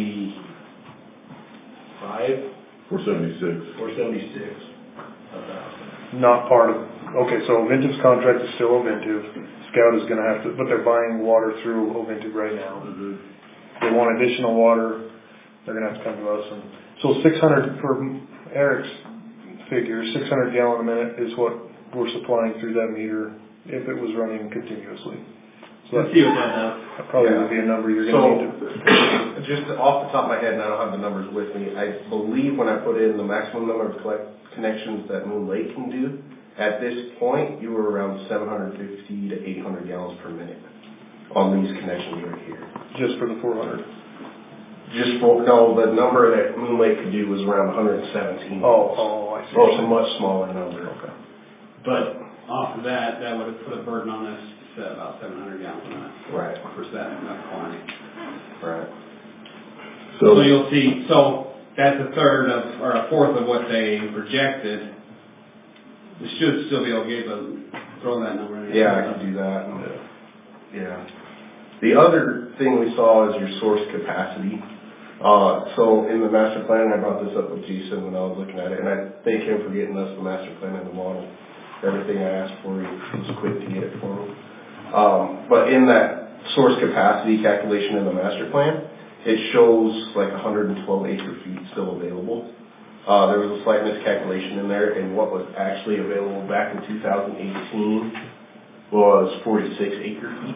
seventy-five, Four seventy-six. four seventy-six, a thousand. Not part of, okay, so Ovintiv's contract is still Ovintiv. Scout is gonna have to, but they're buying water through Ovintiv right now. They want additional water, they're gonna have to come to us and, so six hundred, for Eric's figure, six hundred gallon a minute is what we're supplying through that meter if it was running continuously. So Let's see what that does. that probably would be a number you're gonna need to. So, just off the top of my head, and I don't have the numbers with me, I believe when I put in the maximum number of collect connections that Moon Lake can do, at this point, you were around seven hundred fifty to eight hundred gallons per minute on these connections right here. Just for the four hundred. Just for, no, the number that Moon Lake could do was around one hundred seventeen. Oh, oh, I see. So it's a much smaller number. Okay. But off of that, that would have put a burden on us to about seven hundred gallons a minute. Right. For that, that quantity. Right. So you'll see, so that's a third of, or a fourth of what they projected. We should still be able to give them, throw that number in. Yeah, I could do that. Yeah. The other thing we saw is your source capacity. Uh, so in the master plan, I brought this up with Jason when I was looking at it, and I thank him for getting us the master plan and the model. Everything I asked for, he was quick to get it for me. Um, but in that source capacity calculation in the master plan, it shows like one hundred twelve acre feet still available. Uh, there was a slight miscalculation in there, and what was actually available back in two thousand eighteen was forty-six acre feet.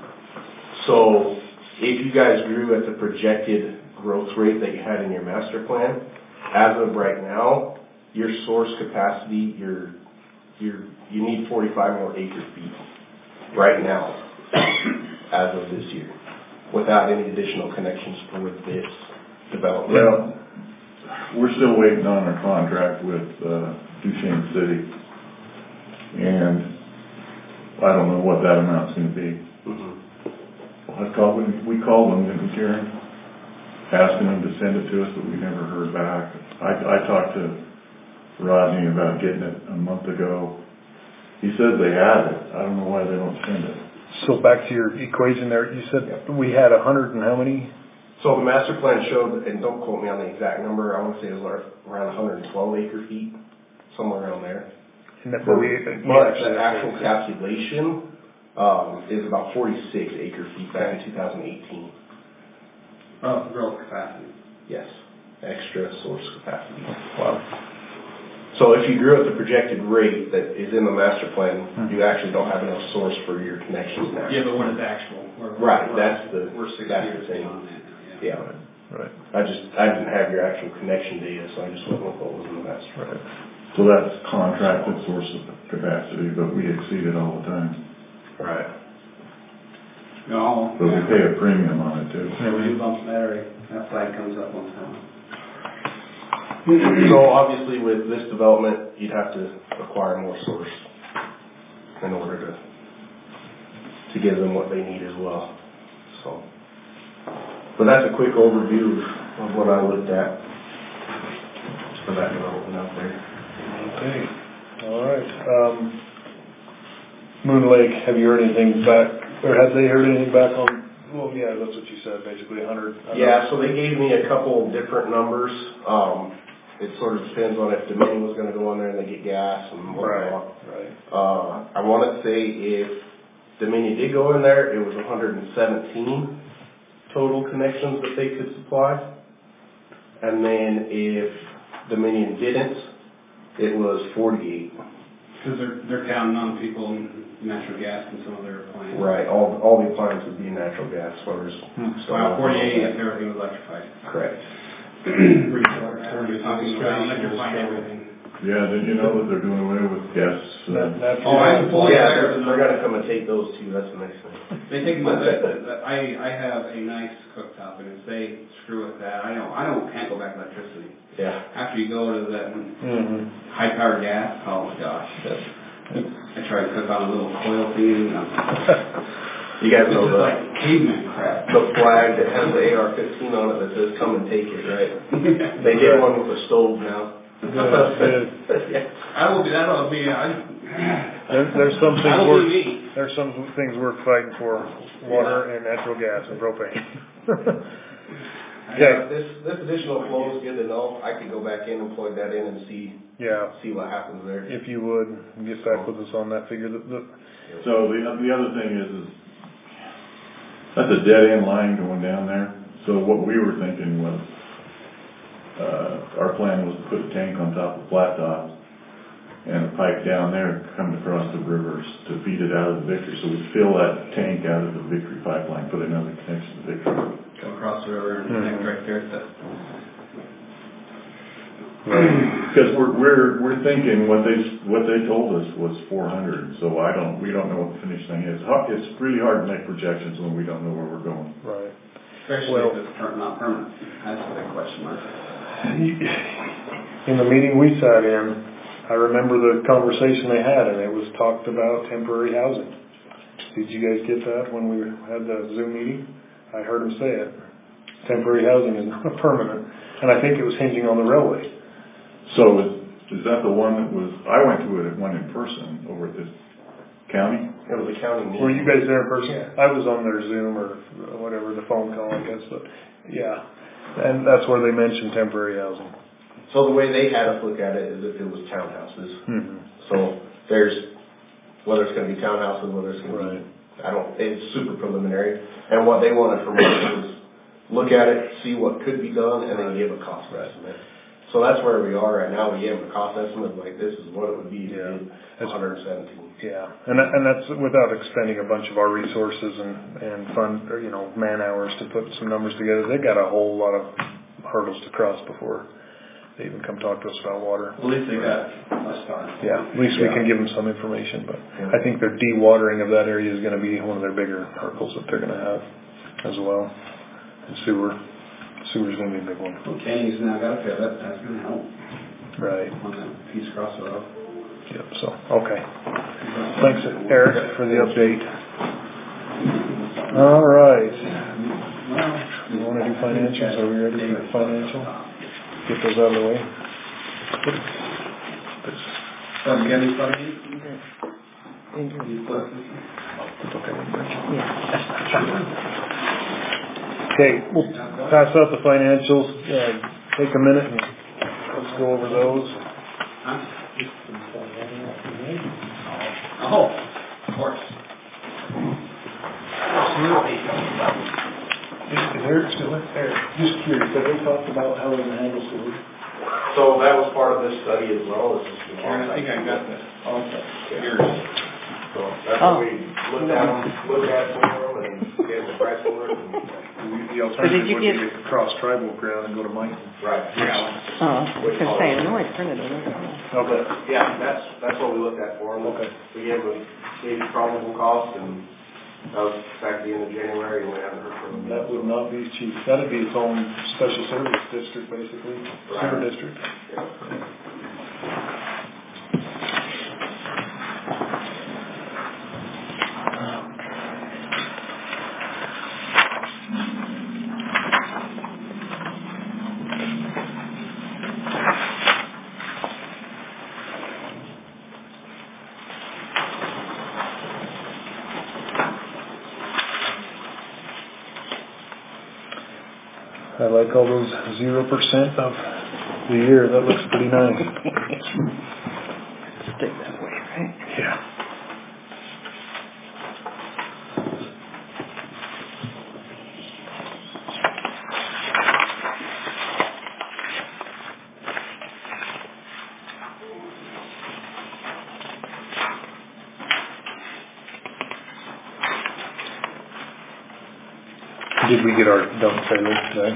So if you guys grew at the projected growth rate that you had in your master plan, as of right now, your source capacity, your, your, you need forty-five more acre feet right now, as of this year, without any additional connections for this development. Well, we're still waiting on our contract with, uh, Duchesne City. And I don't know what that amount's gonna be. Mm-hmm. I called, we, we called them, didn't we, Karen? Asking them to send it to us, but we never heard back. I, I talked to Rodney about getting it a month ago. He says they have it. I don't know why they don't send it. So back to your equation there, you said we had a hundred and how many? So the master plan showed, and don't quote me on the exact number, I want to say it was around one hundred twelve acre feet, somewhere around there. And that, but we, But the actual calculation, um, is about forty-six acre feet back in two thousand eighteen. Oh, growth capacity. Yes, extra source capacity. Wow. So if you grew at the projected rate that is in the master plan, Hmm. you actually don't have enough source for your connections now. Yeah, but when it's actual. We're, Right, we're, that's the, We're six that's years the thing. beyond that now, yeah. Yeah. Right. I just, I didn't have your actual connection data, so I just went with what was in the master plan. Right. So that's contracted source of capacity, but we exceed it all the time. Right. No. But we pay a premium on it too. Yeah, we do bump that area. That flag comes up one time. So obviously with this development, you'd have to acquire more source in order to, to give them what they need as well, so. But that's a quick overview of what I looked at for that development out there. Okay. All right. Um, Moon Lake, have you heard anything back, or have they heard anything back on, well, yeah, that's what you said, basically a hundred. Yeah, so they gave me a couple different numbers. Um, it sort of depends on if Dominion was gonna go in there and they get gas and whatnot. Right, right. Uh, I wanna say if Dominion did go in there, it was one hundred seventeen total connections that they could supply. And then if Dominion didn't, it was forty-eight. Because they're, they're counting on people in natural gas and some of their plants. Right, all, all the appliances being natural gas, as far as. Wow, forty-eight if everything was electrified. Correct. We're talking about electrifying everything. Yeah, did you know that they're doing away with gas? uh, That, that's. Oh, I'm fully Yeah, aware. they're, they're gonna come and take those too, that's the next thing. They take my, I, I have a nice cooktop, and if they screw with that, I don't, I don't, can't go back to electricity. Yeah. After you go to that Mm-hmm. high power gas, oh my gosh. I try to cook on a little coil thing, and I'm, You guys it's know just the, like caveman crap. the flag that has the A R fifteen on it that says come and take it, right? They did one with a stove now. Good. Yeah. I will be, that'll be, I. There, there's some things That'll worth, be me. there's some things worth fighting for, water and natural gas and propane. Yeah, this, this additional flow is good to know. I could go back in and plug that in and see, Yeah, see what happens there. if you would, get back with us on that figure. The, the, So the, the other thing is, is that's a dead end line going down there. So what we were thinking was, uh, our plan was to put a tank on top of Flat Top and a pipe down there coming across the rivers to feed it out of the Victory. So we'd fill that tank out of the Victory pipeline, put another connection to Victory. Go across the river and connect right there at the. Because we're, we're, we're thinking what they, what they told us was four hundred, so I don't, we don't know what the finished thing is. Ho- It's really hard to make projections when we don't know where we're going. right. Especially Well- if it's per- not permanent. That's the big question mark. In the meeting we sat in, I remember the conversation they had, and it was talked about temporary housing. Did you guys get that when we had the Zoom meeting? I heard them say it. Temporary housing is not permanent, and I think it was hinging on the railway. So is, is that the one that was, I went to it, one in person over at the county? It was a county meeting. Were you guys there in person? Yeah. I was on their Zoom or whatever, the phone call, I guess, but, yeah. And that's where they mentioned temporary housing. So the way they had us look at it is if it was townhouses. Mm-hmm. So there's, whether it's gonna be townhouses, whether it's gonna Right. be, I don't, it's super preliminary. And what they wanted from us was look at it, see what could be done, and then give a cost estimate. So that's where we are right now. We gave them a cost estimate, like this is what it would be, Yeah. one hundred seventeen. Yeah, and that, and that's without expending a bunch of our resources and, and fund, or, you know, man hours to put some numbers together. They got a whole lot of hurdles to cross before they even come talk to us about water. At least they got a start. Yeah, at least we Yeah. can give them some information, but Yeah. I think their dewatering of that area is gonna be one of their bigger hurdles that they're gonna have as well. And sewer, sewer's gonna be a big one. Well, Kenny's now got a pivot, that's gonna help Right, on that piece across the road. yep, so, okay. Thanks, Eric, for the update. All right. You wanna do financials? Are we ready for financial? Get those out of the way. So you got any funny? Okay, we'll pass out the financials, uh, take a minute and let's go over those. Huh? Oh, of course. Is Eric still there? Eric, just curious, have they talked about how they handle sewage? So that was part of this study as well, is just. Karen, I think I got the, Okay. yours. So that's what we looked at them, looked at for them and gave them a price for it. and- The alternative you would be get- to cross tribal ground and go to Mike. Right. Yeah. Oh, I was gonna say, I know I printed it. Okay. Yeah, that's, that's what we looked at for them. Okay. We gave them, gave you probable cost, and that was back at the end of January, and we haven't heard from them. That would not be cheap. That'd be its own special service district, basically, sewer Right. district. I like all those zero percent of the year. That looks pretty nice. Stick that way, right? Yeah. Did we get our dump trailer today?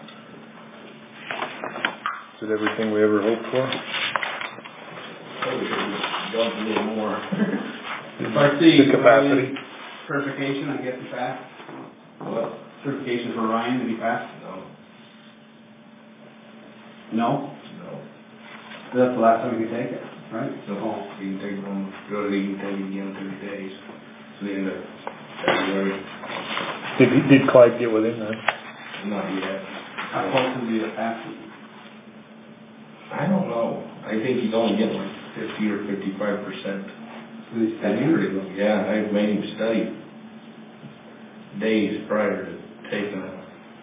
Is it everything we ever hoped for? Probably should have dumped a little more. If I see The capacity? certification, I guess he passed. What? Certification for Ryan, did he pass? No, No? no. That's the last time we could take it, right? No, you can take it home, go to, you can take it again in thirty days. So the end of February, Did, he- did Clyde get with him then? not yet. How close is he to passing? I don't know. I think he's only getting like fifty or fifty-five percent. Is he That's studying? pretty low. Yeah, I made him study days prior to taking it.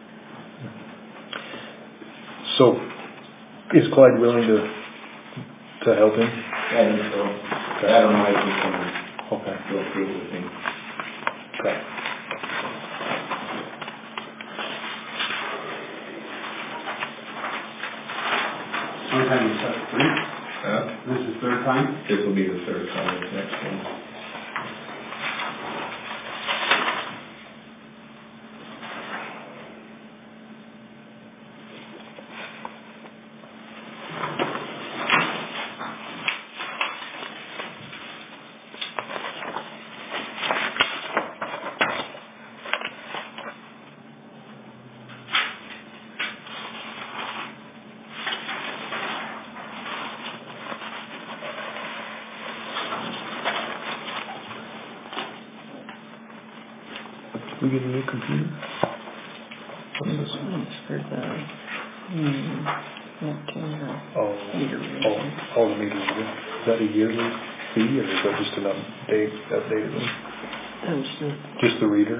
So, is Clyde willing to, to help him? I think so. That or Mike will come and Okay. go through with him. Okay. Sometime in start three? Huh? This is third time? This will be the third time, this next one. We get a new computer? What's this? It's for the, hmm, Neptune or Oh, meter oh, reading. oh, the meter reader. Is that a yearly fee or is that just an update, updated one? That was the, Just the reader?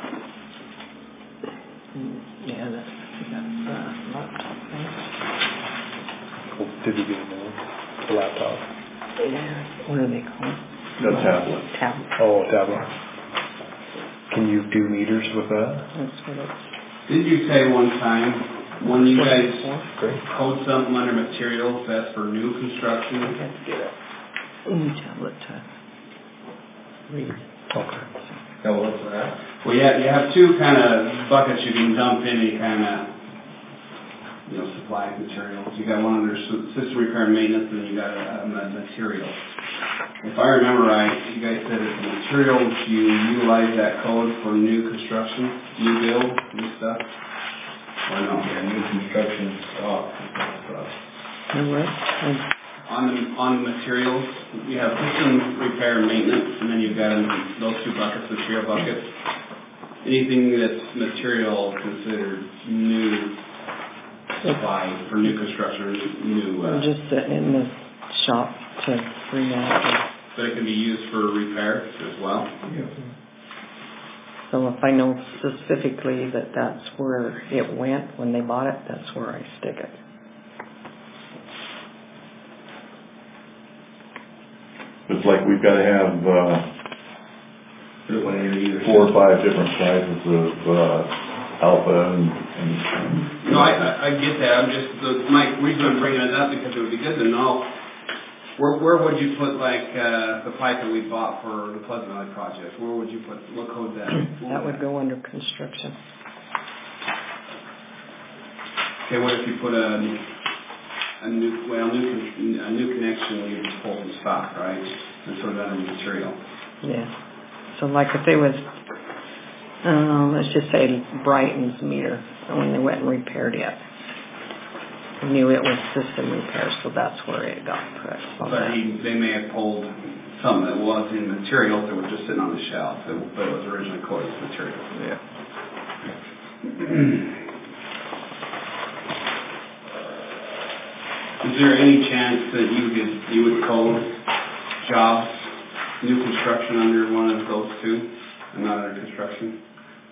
mm, yeah, that's, that's, uh, laptop thing. Cool. Did we get a new one? The laptop? Yeah, what do they call it? The tablet. Tablet. Oh, tablet. Can you do meters with that? That's what it's. Did you say one time, when you guys Great. code something under materials, that's for new construction? You have to get a new tablet to read. Okay. Now, what's that? Well, yeah, you have two kind of buckets you can dump any kind of, you know, supply materials. You got one under s- system repair and maintenance, and then you got a, a ma- material. If I remember right, you guys said it's materials, you utilize that code for new construction, new build, new stuff? Or no? Yeah, new construction stock. And what? And On the, on the materials, you have system repair and maintenance, and then you've got in those two buckets, material buckets. Anything that's material considered new supply for new construction or new, uh, just sitting in the shop to bring out. but it can be used for repair as well. So if I know specifically that that's where it went when they bought it, that's where I stick it. It's like we've gotta have, uh, four or five different sizes of, uh, Alpha and, and. No, I, I, I get that, I'm just, the, my reason I'm bringing it up, because it would be good to know, where, where would you put like, uh, the pipe that we bought for the Pleasant Valley project, where would you put, what code that? That would go under construction. Okay, what if you put a, a new, well, new, con- a new connection, you just pull some stock, right, and sort of under material? Yeah. So like if they was, um, let's just say Brighton's meter, when they went and repaired it, we knew it was system repair, so that's where it got put. on But that. he, they may have pulled something that was in materials that was just sitting on the shelf, that, but it was originally coded as material. Yeah. Is there any chance that you could, you would code jobs, new construction under one of those two, and not under construction?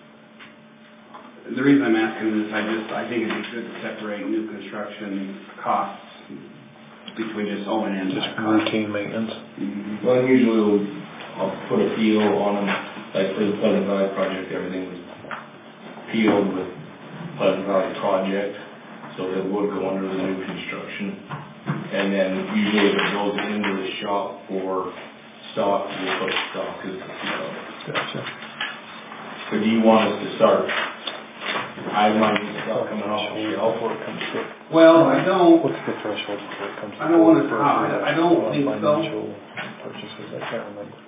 The reason I'm asking is I just, I think it'd be good to separate new construction costs between just O and M. Just routine maintenance. Mm-hmm. Well, usually I'll put a P O on them, like for the Pleasant Valley project, everything was P O'd with Pleasant Valley project, so it would go under the new construction. And then usually if it goes into the shop for stock, we'll put stock as the P O. Gotcha. So do you want us to start itemizing stuff coming off the shelf? Before it comes to, Well, I don't, what's the threshold before it comes to? I don't want to, for- I don't think so. Financial purchases, I can't remember.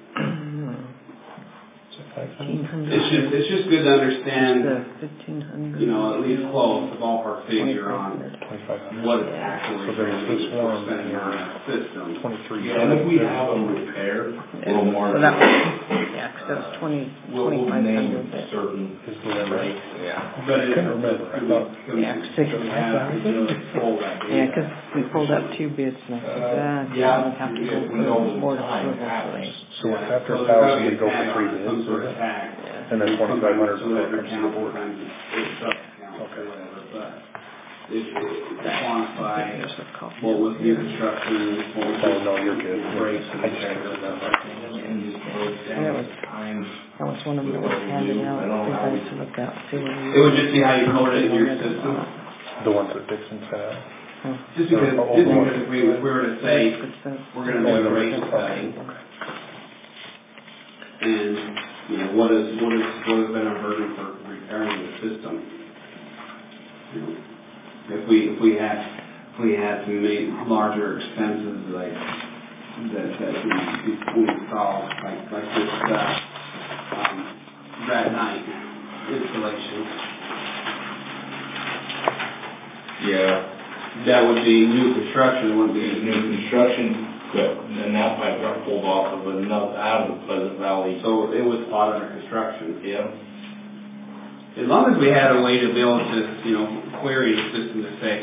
Is it five Fifteen hundred? hundred. It's just, it's just good to understand, The fifteen hundred. you know, at least close the ballpark figure on Twenty-five hundred. what it's actually So there's this we're one spending on here. that system. Twenty-three. Yeah, and if we have them repaired, we'll mark. So that was, yeah, because that was twenty, We'll, we'll twenty-five name hundred. but- certain Is the limit. rates. Yeah. But it, Couldn't remember. I thought- Yeah, so we have to really pull that data. Yeah, because we pulled up two bids and I said, ah, yeah, we'll have to go we know for the board time approval happens. first. So after So a there's gotta thousand, be we go for tag three on it, bids, some sort is of it? tag. And then twenty-five hundred So before that it comes to the account board. sometimes it's sub-account or Okay. whatever, but it, it quantify There's a copy. what was new construction, what was. Oh, no, you're good. Breaks I and just repairs can't and stuff remember. like that. And just break And down it was, the time. that was one of them that was handed out, for you guys to look at, see what you. It would just be how you code it in your system. The ones that Dixon sent out. Just because, Or- or just old because if we, if we were to say, Good stuff. we're gonna do a rate study, and, you know, what is, what is, what has been our burden for repairing the system? You know, If we, if we had, if we had to make larger expenses like, that, that we, we saw, like, like this, uh, um, Red Knight installation, Yeah, that would be new construction, it wouldn't the be new construction, but then that pipe got pulled off of another, out of the Pleasant Valley. So it was spot under construction. Yeah. As long as we had a way to be able to, you know, query the system to say,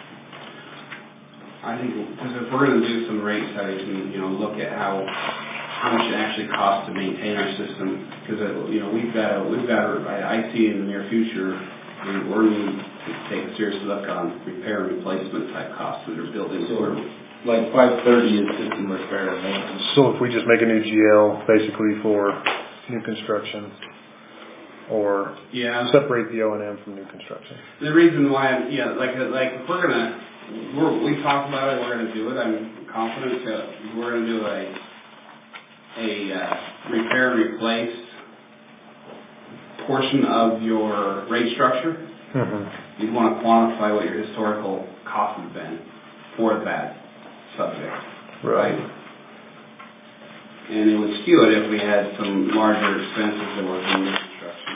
I think, because if we're gonna do some rate studies and, you know, look at how, how much it actually costs to maintain our system, because, you know, we've got, a- we've got, a- I, I see in the near future, we- we're going to take a serious look on repair and replacement type costs that are buildings. So, like five thirty is system repair and maintenance. So if we just make a new G L basically for new construction, or Yeah. separate the O and M from new construction. The reason why, I'm, yeah, like, like, if we're gonna, we're, we talked about it, we're gonna do it, I'm confident that we're gonna do a, a, uh, repair and replace portion of your rate structure. Mm-hmm. You'd wanna quantify what your historical cost has been for that subject, right? And it would skew it if we had some larger expenses that were from new construction.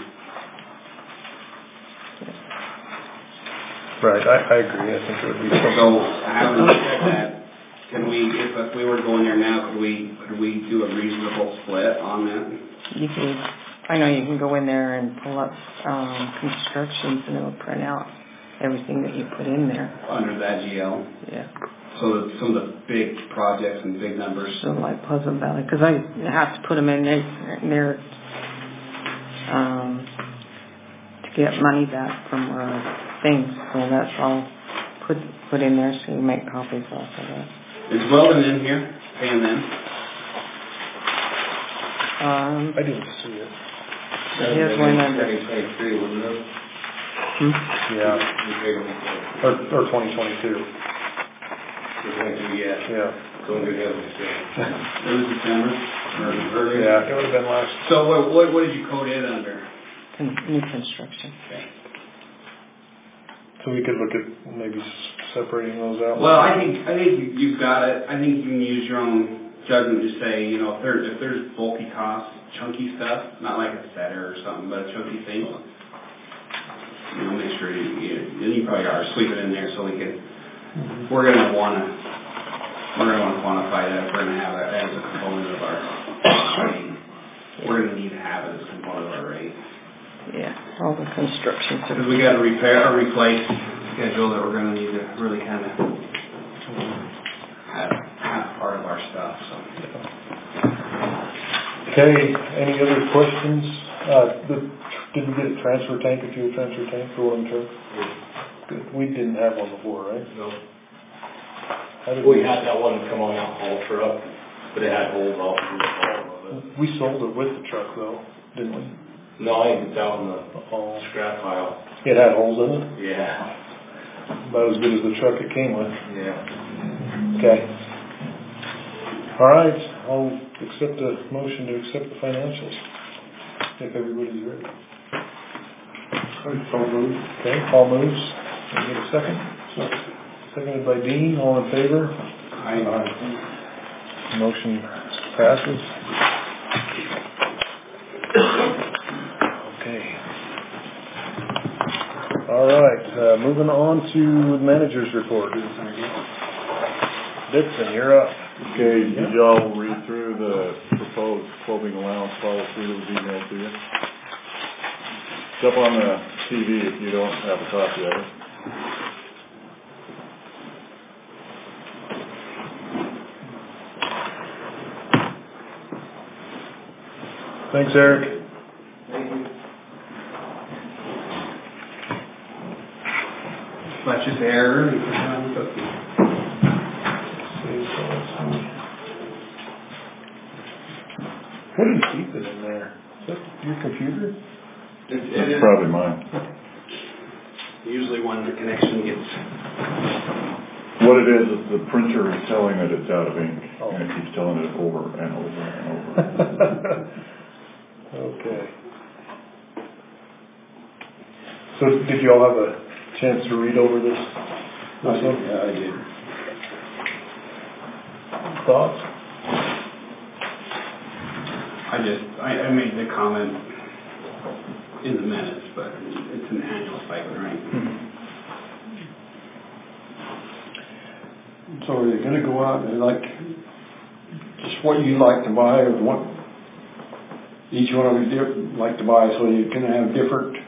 Right, I, I agree, I think it would be So, something. having said that, can we, if, if we were going there now, could we, could we do a reasonable split on that? You can, I know you can go in there and pull up, um, constructions and it'll print out everything that you put in there. Under that G L? Yeah. So that some of the big projects and big numbers. So like Pleasant Valley, because I have to put them in there, in there, um, to get money back from our things. So that's all put, put in there so you make copies off of that. Is Weldon in here, paying them? Um, I didn't see it. here's one under, twenty twenty-three, wasn't it? Hmm? Yeah, The big one, or, or twenty twenty-two, so we're going to, yeah, yeah. going to have this. It was December, or earlier. Yeah, it would have been last, So what, what, what did you code it under? Con- New construction. so we could look at maybe s- separating those out. Well, I think, I think you- you've got it. I think you can use your own judgment to say, you know, if there, if there's bulky costs, chunky stuff, not like a setter or something, but a chunky thing, you know, make sure you, you, and you probably are, sweep it in there so we can, we're gonna wanna, we're gonna wanna quantify that if we're gonna have it as a component of our rate. We're gonna need to have it as a component of our rate. Yeah, all the construction. Because we got a repair or replace schedule that we're gonna need to really kind of have, have part of our stuff, so. Okay, any other questions? Uh, the, did we get a transfer tank, a fuel transfer tank for one truck? Good, we didn't have one before, right? No. How did We had that one come on out haul truck, but it had holes all through the bottom of it. We sold it with the truck though, didn't we? No, I think it's out in the Oh, scrap pile. it had holes in it, Yeah. about as good as the truck it came with. Yeah. Okay. All right, I'll accept a motion to accept the financials, if everybody's ready. Okay, Paul moves. Can I get a second? Seconded by Dean, all in favor? Aye. Motion passes. Okay. All right, uh, moving on to the manager's report. Dixon, you're up. Okay, did y'all read through the proposed clothing allowance policy that was emailed to you? It's up on the T V if you don't have a copy of it. Thanks, Eric. Let's just error. What do you keep it in there? Is that your computer? It, it That's is probably mine. usually when the connection gets, What it is, is the printer is telling it it's out of ink, Oh. and it keeps telling it over and over and over. Okay. So did you all have a chance to read over this? this one? yeah, I did. Thoughts? I just, I, I made the comment in the minutes, but it's an annual stipend, right? So are they gonna go out and like, just what you like to buy or what each one of you di- like to buy, so you can have different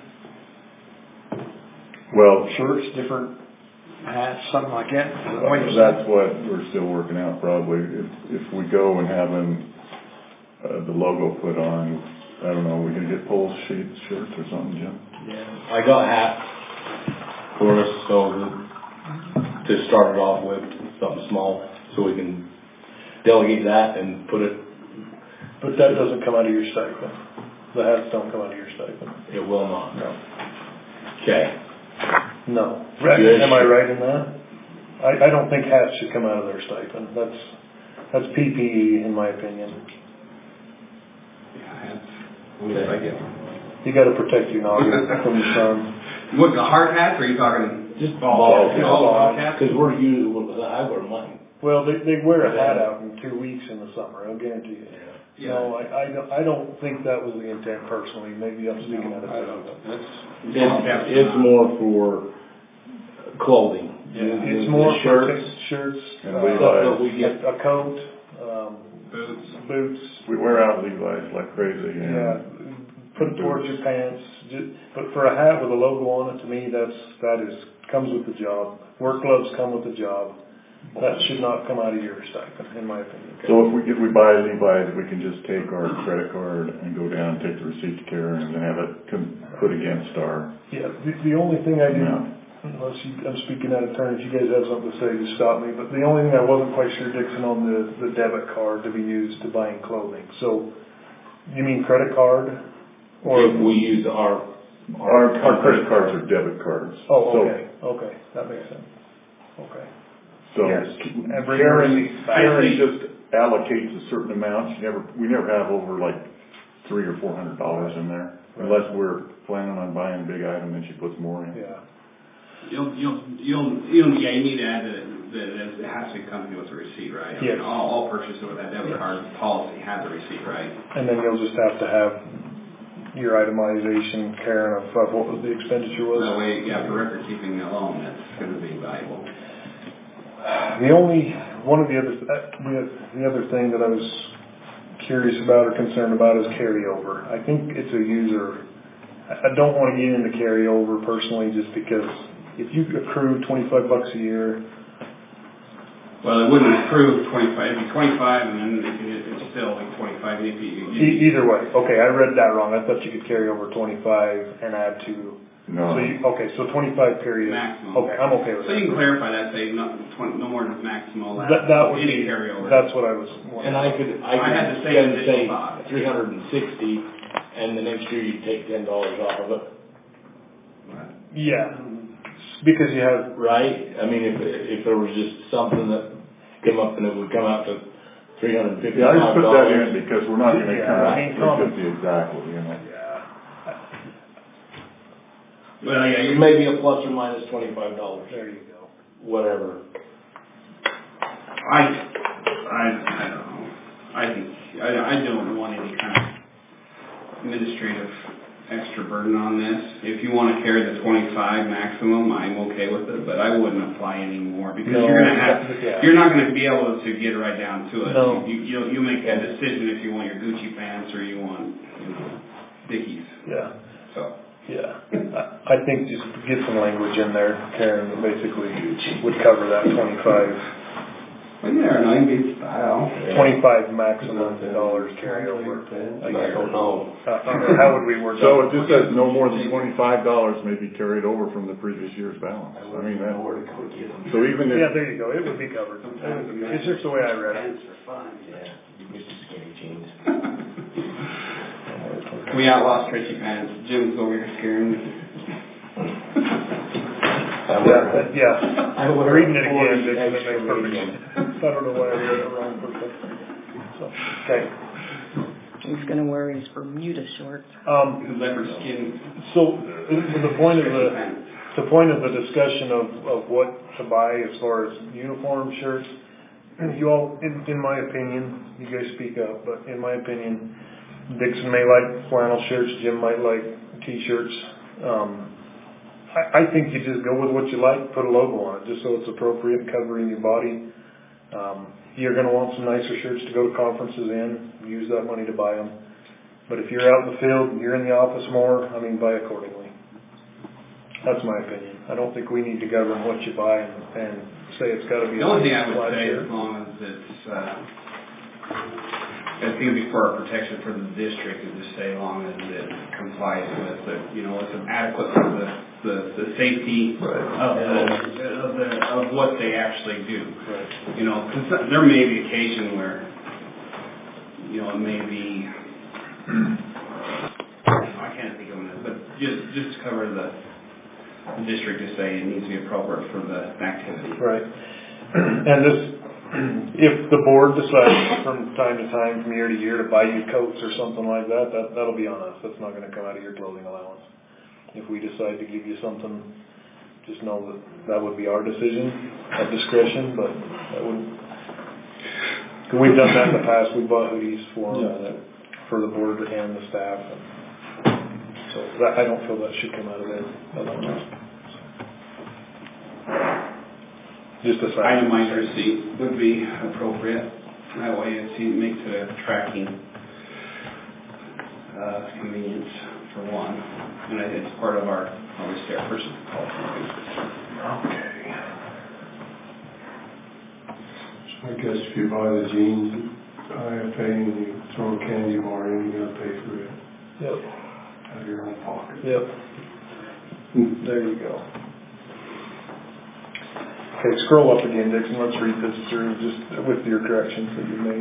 Well, shirts, different hats, something like that? Is that what you're saying? that's what we're still working out probably. If, if we go and have them, uh, the logo put on, I don't know, we can get Pulse sheets, shirts or something, Jim? Yeah. I got hats for us, so to start it off with, something small, so we can delegate that and put it, But that doesn't come out of your stipend. The hats don't come out of your stipend. it will not. No. Okay. No. Right. Good. Am I right in that? I, I don't think hats should come out of their stipend. That's, that's P P E in my opinion. Yeah, that's, what I get. You gotta protect your noggin from the sun. What, the hard hats, or are you talking? Just ball, ball hats? hats. Oh, ball hats? Because we're usually, well, I wear mine. Well, they, they wear a hat out in two weeks in the summer, I'll guarantee you. Yeah. No, I, I don't, I don't think that was the intent personally. Maybe I'm speaking out of I turn. don't know. That's, It's, it's more for clothing. Yeah, The- it's the more for shirts. t- shirts, And uh, Levi's. Stuff that we get. a, a coat, um, Boots. boots. We wear out Levi's like crazy, Yeah, and put it towards your pants. Ju- But for a hat with a logo on it, to me, that's, that is, comes with the job. Work gloves come with the job. That should not come out of your stipend, in my opinion. so if we, if we buy Levi's, we can just take our credit card and go down, take the receipt to Karen, and have it com- put against our Yeah, the, the only thing I didn't, amount. unless you, I'm speaking out of turn, if you guys have something to say, just stop me, but the only thing I wasn't quite sure, Dixon, on the, the debit card to be used to buying clothing. So, you mean credit card? Or, If we use our Our, our credit cards are debit cards. Oh, So- okay, okay, that makes sense. Okay. So Yes. And bring Karen, your receipts back. Karen just allocates a certain amount. She never, we never have over like three or four hundred dollars in there. Right. Unless we're planning on buying a big item, then she puts more in. Yeah. You'll, you'll, you'll, you'll, yeah, you need to add that, that it has to be accompanied with a receipt, right? I Yes. mean, all, all purchases with that debit card policy have the receipt, right? And then you'll just have to have your itemization, Karen, of, of what was the expenditure was? That way, yeah, for record keeping alone, that's gonna be valuable. The only, one of the other, uh, the, the other thing that I was curious about or concerned about is carryover. I think it's a user, I I don't want to get into carryover personally just because if you accrue twenty-five bucks a year. Well, it wouldn't approve twenty-five, it'd be twenty-five and then it could- it's still like twenty-five if you. you- E- either way, okay, I read that wrong. I thought you could carry over twenty-five and add to. No. So you, okay, so twenty-five period. Maximum. Okay, I'm okay with So that. you can clarify that, say no, twenty, no more than maximum allowed. That, that would Any be, carryover. that's what I was And wondering. I could, I I had could the same then initial say thought. three hundred and sixty, and the next year you take ten dollars off of it, Yeah, because you have, right? I mean, if, if there was just something that came up and it would come out to three hundred and Yeah, I just fifty-five put that in dollars. because we're not gonna Yeah, come I out mean, three fifty exactly, you know. yeah, Well, yeah, you It may be a plus or minus twenty-five dollars, there you go. whatever. I, I, I don't know. I think, I, I don't want any kind of administrative extra burden on this. If you want to carry the twenty-five maximum, I'm okay with it, but I wouldn't apply any more because No, you're gonna have, yeah. you're not gonna be able to get right down to it. No. You, you, you make that decision if you want your Gucci pants or you want, you know, Dickies, Yeah, so. yeah. I, I think just get some language in there, Karen, that basically would cover that twenty-five. Well, yeah, no, you can be style. Twenty-five maximum dollars carryover. I don't know. Uh, uh, how would we word that? So it just says no more than twenty-five dollars may be carried over from the previous year's balance. I mean, that, so even Yeah, if, there you go, it would be covered. It's just the way I read it. Yeah, Mister Skinny Jeans. We outlaw stretchy pants. Jim's over here scaring me. Yeah, yeah. I wear Reading it forty again, Dick, extra it makes perfect medium. sense. I don't know why I read it wrong for some So, okay. He's gonna wear his Bermuda shorts. Um, Leopard skin. so, uh, the point of the, the point of the discussion of, of what to buy as far as uniform shirts, you all, in, in my opinion, you guys speak up, but in my opinion, Dixon may like flannel shirts, Jim might like t-shirts. Um, I, I think you just go with what you like, put a logo on it, just so it's appropriate, covering your body. Um, you're gonna want some nicer shirts to go to conferences in, use that money to buy them. But if you're out in the field and you're in the office more, I mean, buy accordingly. That's my opinion. I don't think we need to govern what you buy and, and say it's gotta be. The only thing I would flat say, shirt. as long as it's, uh, it's gonna be for our protection for the district, is to say, as long as it complies with the, you know, it's adequate for the, the, the safety Right. of the, of the, of what they actually do. Right. You know, cause there may be occasion where, you know, it may be, I can't think of it, but just, just to cover the, the district to say it needs to be appropriate for the activity. Right. And this, if the board decides from time to time, from year to year, to buy you coats or something like that, that, that'll be on us. That's not gonna come out of your clothing allowance. If we decide to give you something, just know that that would be our decision at discretion, but that wouldn't. Cause we've done that in the past. We bought hoodies for them, Yeah. for the board and the staff. And so that, I don't feel that should come out of there. allowance. Just a side. Itemized receipt would be appropriate. That way it seems, makes it a tracking, uh, convenience for one. And I think it's part of our, obviously, our purchase policy. Okay. I guess if you buy the jeans, I F A, and you throw a candy bar in, you gotta pay for it Yep. out of your own pocket. Yep. There you go. Okay, scroll up again, Dixon. Let's read this through just with your corrections that you made.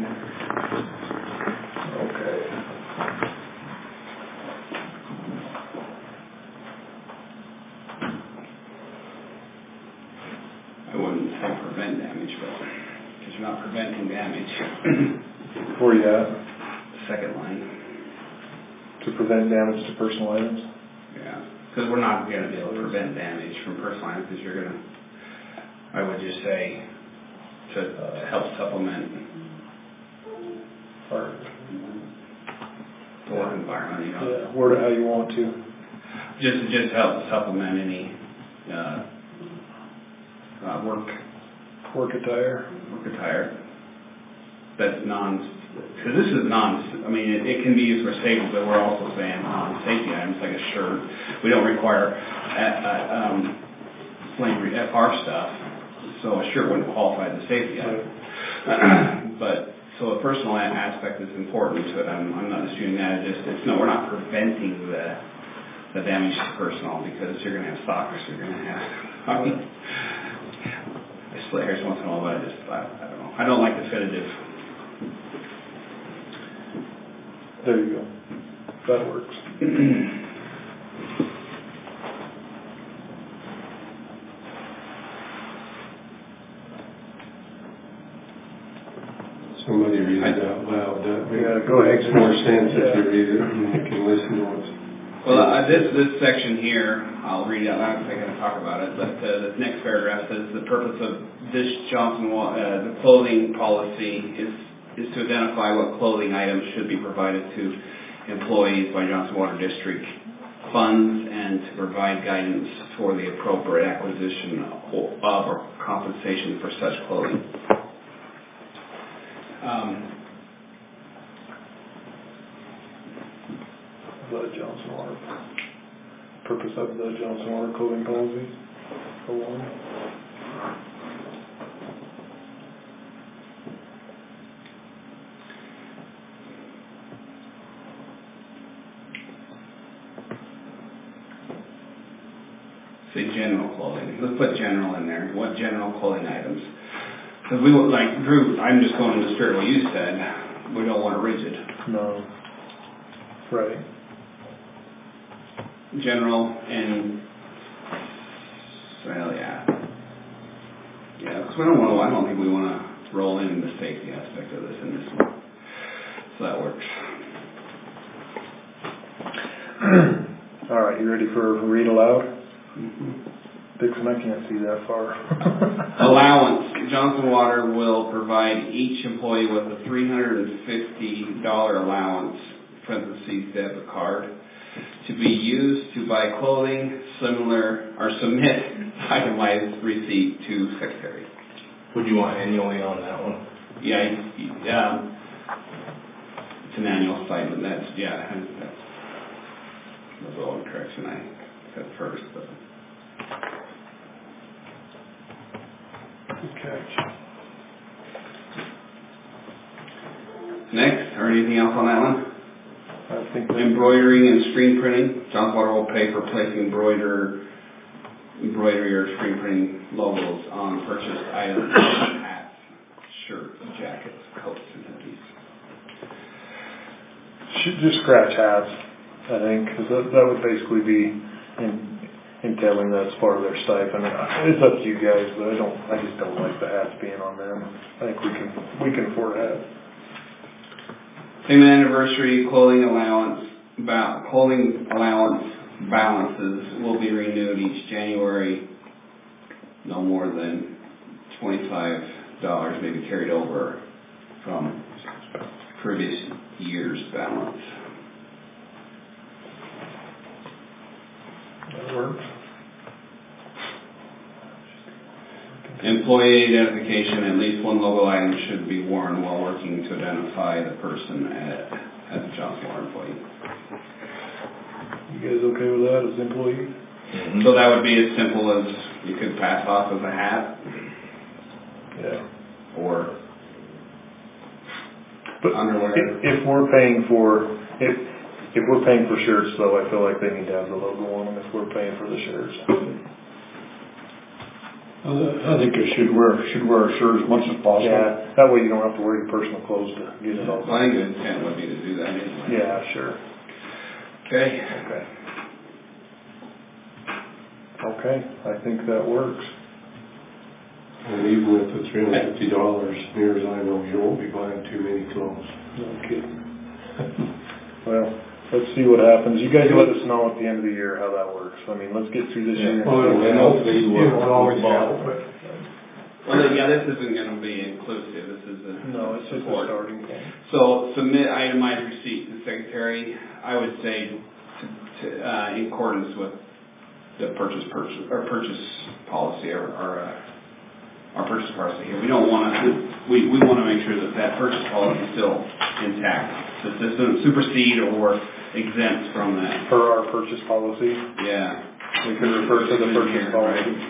Okay. prevent damage, but, because you're not preventing damage. Where you at? Second line. To prevent damage to personal items? Yeah, because we're not going to be able to prevent damage from personal items, because you're going to, I would just say, to, to help supplement Or, the work environment, you know. yeah, word it how you want to. Just, just help supplement any, uh, uh, work, Work attire. work attire that's non, because this is non, I mean, it, it can be used for safety, but we're also saying non-safety items like a shirt. We don't require, uh, uh, um, slavery F R stuff, so a shirt wouldn't qualify as a safety item. But, so a personal aspect is important to it. I'm, I'm not disputing that. It's just, it's no, we're not preventing the, the damage to personal, because you're going to have stalkers, you're going to have, I mean, I split hairs once in a while, but I just, I, I don't know. I don't like definitive. There you go. That works. Somebody read it out loud. That Yeah, go ahead. makes more sense if you read it and you can listen to what's. Well, uh, this this section here, I'll read it out loud because I'm going to talk about it, but uh, the next paragraph says the purpose of this Johnson, Wa- uh, the clothing policy is, is to identify what clothing items should be provided to employees by Johnson Water District funds and to provide guidance for the appropriate acquisition of or compensation for such clothing. Um, The Johnson Water. Purpose of the Johnson Water clothing policy. For one. Say general clothing. Let's put general in there. What general clothing items? Because we would, like Drew, I'm just going to spirit what you said. We don't want a rigid. No. Right. General and, well, yeah. Yeah, because we don't want to, I don't think we want to roll in the safety aspect of this in this one. So that works. All right, you ready for read aloud? Mm-hmm. Dixon, I can't see that far. Allowance. Johnson Water will provide each employee with a three hundred fifty dollars allowance, parentheses debit card, to be used to buy clothing similar or submit itemized receipt to secretary. Would you want annually on that one? Yeah, yeah. It's an annual stipend. That's yeah. That's that's the only correction I said first. But. Good catch. Next, or anything else on that one? I think that Embroidery and screen printing. Johnson Water will pay for placing embroider, embroidery or screen printing logos on purchased items, hats, shirts, jackets, coats, and hoodies. should just scratch hats, I think, because that, that would basically be in, entailing that's part of their stipend. It's up to you guys, but I don't. I just don't like the hats being on them. I think we can we can afford hats. Same anniversary clothing allowance, ba- clothing allowance balances will be renewed each January. No more than twenty-five dollars, maybe carried over from previous year's balance. That works. Employee identification, at least one logo item should be worn while working to identify the person at, as a Johnson Water employee. You guys okay with that as employees? Mm-hmm. So that would be as simple as you could pass off as a hat, Yeah. or But underwear. If, if we're paying for if if we're paying for shirts, though, I feel like they need to have the logo on them. If we're paying for the shirts. I think they should wear, should wear a shirt as much as possible. Yeah, that way you don't have to wear your personal clothes to get it all. Well, I think the intent would be to do that anyway. Yeah, sure. Okay. Okay. Okay, I think that works. And even with the three hundred fifty dollars, near as I know, you won't be buying too many clothes. No kidding. Well, let's see what happens. You guys let us know at the end of the year how that works. I mean, let's get through this year. Well, and hopefully, it won't always help, but. Well, then, yeah, this isn't gonna be inclusive, this is a. No, it's just a support. starting point. So submit itemized receipt to the secretary, I would say, to, to, uh, in accordance with the purchase, purchase, or purchase policy, or, or, uh, our purchase policy here. We don't wanna, we, we wanna make sure that that purchase policy is still intact. That this doesn't supersede or exempt from that. Per our purchase policy, Yeah. we can refer to the purchase policy. Right.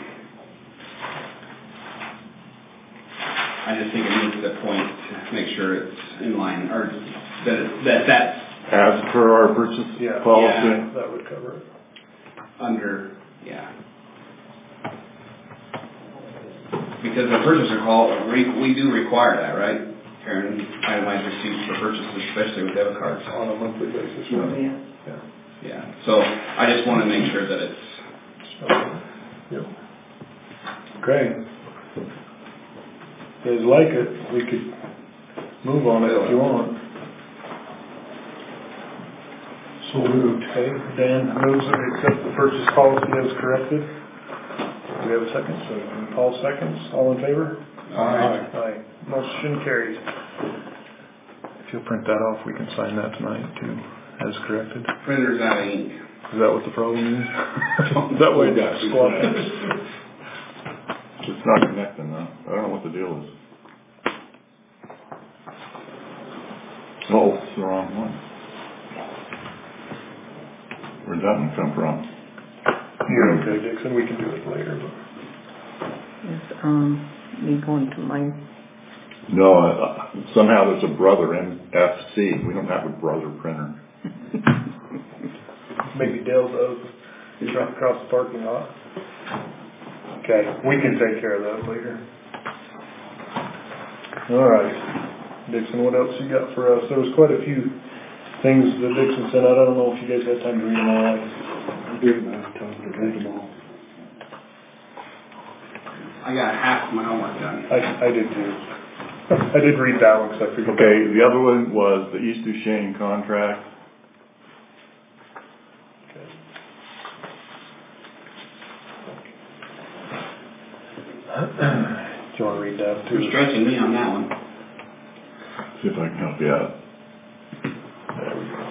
I just think it needs to point to make sure it's in line, or that, it- that that's As per our purchase Yeah. policy? Yeah. That would cover it. under, yeah. Because the purchaser call, we, we do require that, right? Karen, itemized receipts for purchases, especially with debit cards. On a monthly basis, right? Yeah. Yeah. Yeah, so I just want to make sure that it's, Yep. Okay. If you guys like it, we could move on it if you want. So moved. Okay, Dan moves that we accept the purchase policy as corrected. Do we have a second? So Paul seconds. All in favor? Aye. Aye. Motion carries. If you'll print that off, we can sign that tonight too, as corrected. printer's out of ink. Is that what the problem is? That way it got squashed. It's not connecting though. I don't know what the deal is. Oh, it's the wrong one. Where'd that one come from? You're okay, Dixon, we can do it later, but. Is, um, me going to my, No, uh, somehow there's a brother in F C. We don't have a brother printer. Maybe Dale does. He's right across the parking lot. Okay, we can take care of that later. All right. Dixon, what else you got for us? There was quite a few things that Dixon sent out. I don't know if you guys had time to read them all. I didn't have time to read them all. I got half of my homework done. I, I did too. I did read that one because I figured. Okay, the other one was the East Duchesne contract. Okay. Do you want to read that too? You're stretching me on that one. See if I can help you out. There we go.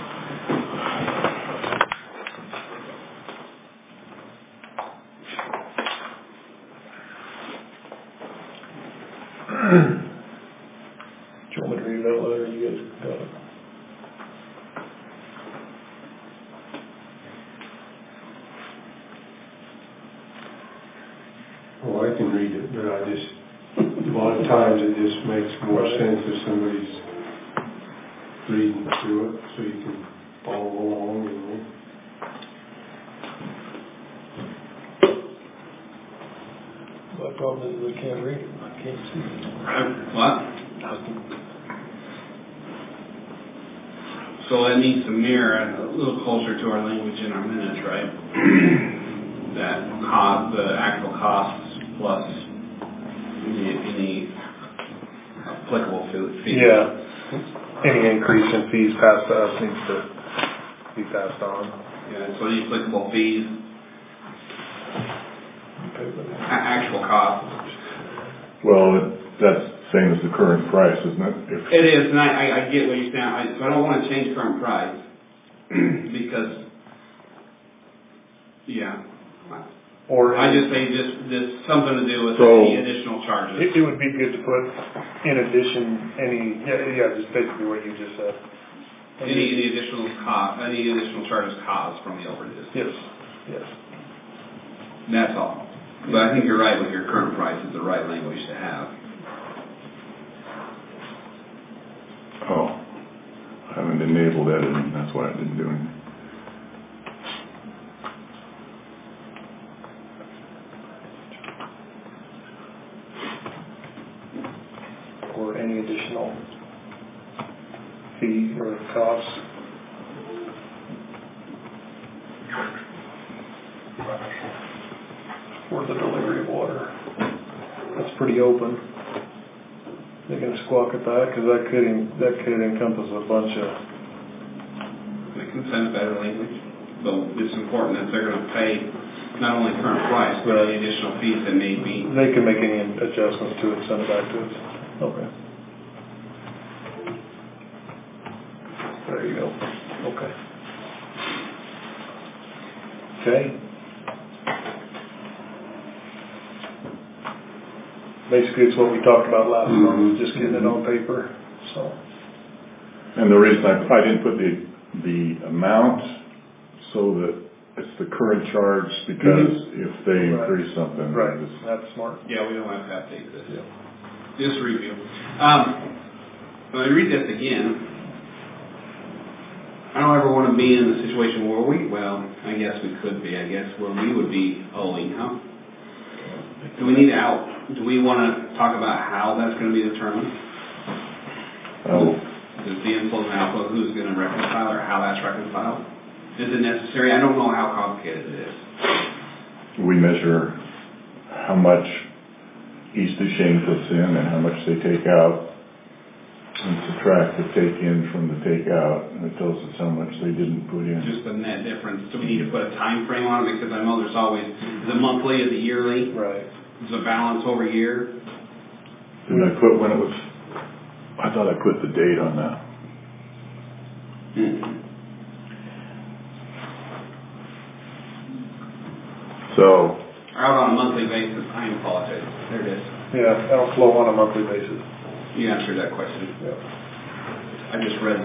Do you want me to read that letter? You guys got it? Well, I can read it, but I just, a lot of times it just makes more sense if somebody's reading through it, so you can follow along, you know. My problem is I can't read it. I can't see it. What? So that needs to mirror a little closer to our language in our minutes, right? That cost, the actual costs plus any, any applicable fees. Yeah. Any increase in fees passed to us needs to be passed on. Yeah, so the applicable fees, Okay, but a- actual costs. Well, it- that's same as the current price, isn't it? If- It is, and I, I, I get what you're saying. I, so I don't want to change current price because, yeah. Or I just say just, just something to do with So- any additional charges. It, it would be good to put, in addition, any, yeah, yeah, just basically what you just said. Any, any additional cost, any additional charges caused from the overages. Yes, yes. That's all. But I think you're right with your current price is the right language to have. Oh, I haven't enabled editing, that's why I didn't do anything. Or any additional fee or costs. For the delivery of water. pretty open. They can squawk at that, cause that could, en- that could encompass a bunch of, They can send better language, but it's important that they're gonna pay not only current price, but the additional fees that may be. they can make any adjustments to it, send it back to us. Okay. There you go. Okay. Okay. Basically, it's what we talked about last month, just getting it on paper, so. And the reason I, I didn't put the, the amount so that it's the current charge, because if they Right. increase something. Right, it's- that's smart. Yeah, we don't have to update this. Just review. Um, when I read this again, I don't ever want to be in the situation where we, well, I guess we could be, I guess, where we would be owing, huh? Do we need out, do we want to talk about how that's going to be determined? Oh, Does the inflow and outflow, who's going to reconcile or how that's reconciled? Is it necessary? I don't know how complicated it is. we measure how much East Duchesne puts in and how much they take out, and subtract the take in from the take out, and it tells us how much they didn't put in. Just the net difference. Do we need to put a time frame on it? Because I know there's always, is it monthly, is it yearly? Right. Is it balance over year? Did I put when it was, I thought I put the date on that. Mm-hmm. So, Out on a monthly basis, I apologize. There it is. Yeah, that'll flow on a monthly basis. You answered that question. Yeah. I just read.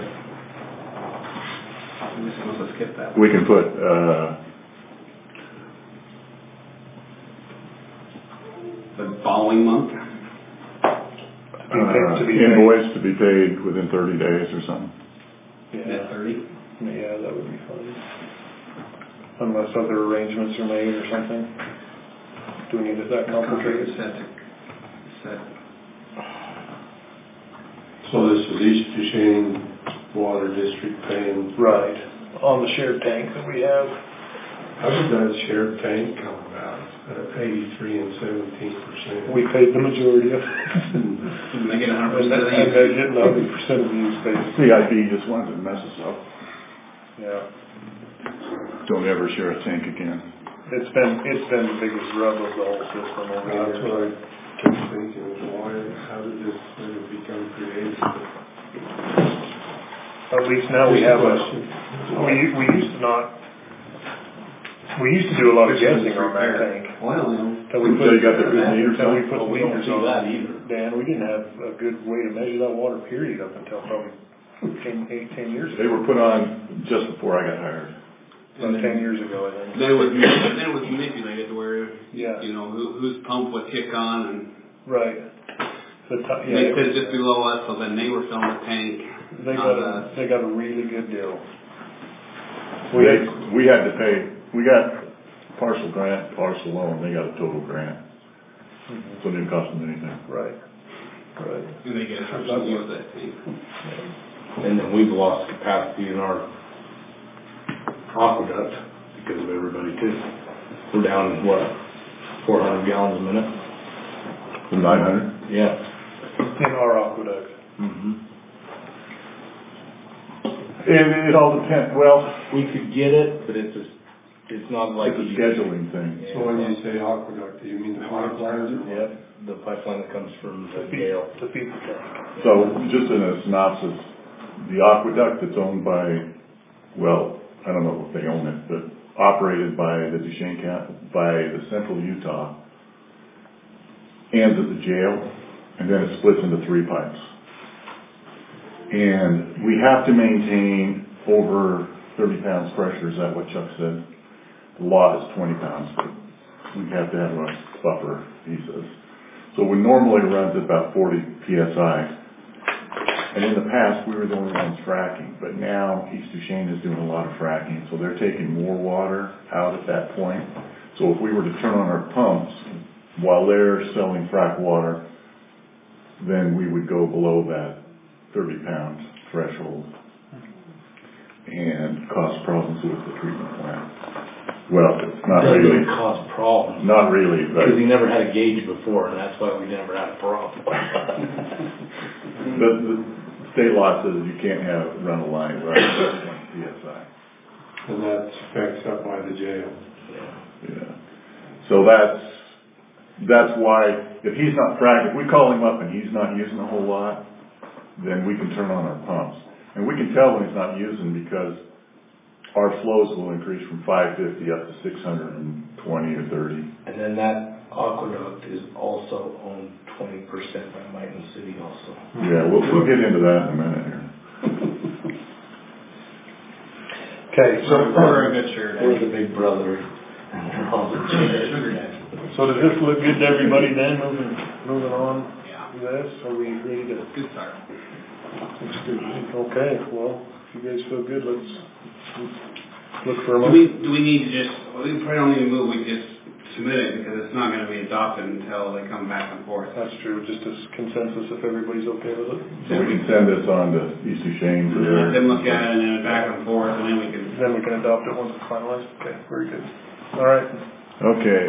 I just must have skipped that. we can put, uh, The following month? To be paid, uh, to be paid. invoice to be paid within thirty days or something. Net Yeah, thirty? yeah, that would be fine. Unless other arrangements are made or something. Do we need it that complicated? Set to, set. So this is East Duchesne Water District paying, Right, on the shared tank that we have. how did that shared tank come about? Uh, eighty-three and seventeen percent. We paid the majority of it. And they get a hundred And percent of the and they're usage. getting a hundred percent of the use base. C I B just wanted to mess us up. Yeah. Don't ever share a tank again. It's been, it's been the biggest rub of the whole system over That's here. what I kept thinking, is why, how did this thing become created? At least now we have a, Question. we, we used to not, we used to do a lot of guessing on that tank. Well, you know. Till we Until put, you got the good meters till we on? put Well, we don't meters do on. that either. Dan, we didn't have a good way to measure that water period up until probably ten, eight, ten years They ago. were put on just before I got hired. About ten years ago, I think. Then it was, then it was manipulated to where, Yeah. you know, who, whose pump would kick on and Right. The ti- yeah, they it said was- just below us, so then they were filling the tank. They not got us. a, they got a really good deal. We had, we had to pay, we got partial grant, partial loan, they got a total grant. Mhm. So it didn't cost them anything. Right, right. And they get a hundred percent use of that tank. And then we've lost capacity in our aqueduct because of everybody too. We're down, what, four hundred gallons a minute? From nine hundred? Yeah. In our aqueduct. Mm-hmm. It, it all depends, well, We could get it, but it's a, it's not like. it's a scheduling thing. Yeah. So when you say aqueduct, do you mean the pipelines? Yep, the pipeline that comes from the To feed, Gale. to feed the tank. So just in a synopsis, the aqueduct that's owned by, well, I don't know if they own it, but operated by the Duchesne County, by the Central Utah, ends at the jail, and then it splits into three pipes. And we have to maintain over thirty pounds pressure, is that what Chuck said? The law is twenty pounds, but we have to have a buffer, he says. So we normally runs at about forty P S I. And in the past, we were the only ones fracking, but now East Duchesne is doing a lot of fracking, so they're taking more water out at that point. So if we were to turn on our pumps while they're selling frack water, then we would go below that thirty pound threshold and cause problems with the treatment plant. Well, it's not Doesn't really, cause problems. not really, but Because he never had a gauge before, and that's why we never had a problem. the, the state law says you can't have, run a line right at one P S I. And that's backed up by the jail. Yeah. So that's, that's why, if he's not frac, if we call him up and he's not using a whole lot, then we can turn on our pumps. And we can tell when he's not using because our flows will increase from five fifty up to six hundred twenty or thirty. And then that aqueduct is also owned twenty percent by Mighton City also. Yeah, we'll, we'll get into that in a minute here. Okay, so, We're a good shirt. We're the big brother. And they're all the sugar daddy. so does this look good to everybody then, moving, moving on Yeah. to this? Are we ready to? Good start. Let's do it. Okay, well, if you guys feel good, let's look for a Do we, motion. do we need to just, we probably don't need to move, we can just submit it because it's not gonna be adopted until they come back and forth. That's true, just a consensus if everybody's okay with it. So we can send this on to East Shane for their. Let them look at it and then back and forth and then we can, Then we can adopt it once it's finalized. Okay, very good. All right. Okay.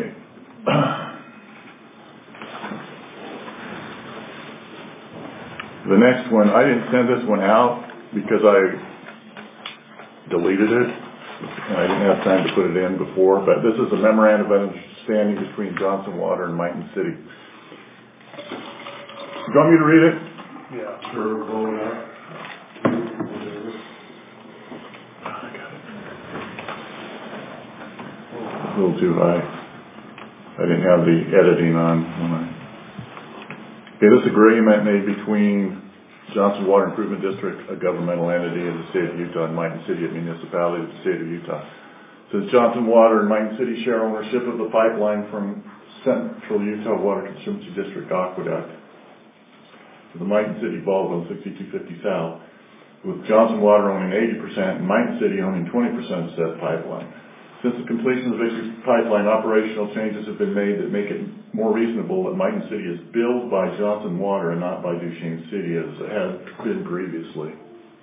The next one, I didn't send this one out because I deleted it. And I didn't have time to put it in before, but this is a memorandum of understanding between Johnson Water and Mighton City. You want me to read it? Yeah. Sure, blow it up. Whatever. I got it. A little too high. I didn't have the editing on when I. Okay, this agreement made between Johnson Water Improvement District, a governmental entity of the state of Utah, and Mighton City, a municipality of the state of Utah. Says Johnson Water and Mighton City share ownership of the pipeline from Central Utah Water Conservancy District Aqueduct to the Mighton City bulb on sixty-two fifty South, with Johnson Water owning eighty percent and Mighton City owning twenty percent of said pipeline. Since the completion of the Victory Pipeline, operational changes have been made that make it more reasonable that Mighton City is billed by Johnson Water and not by Duchesne City as it has been previously.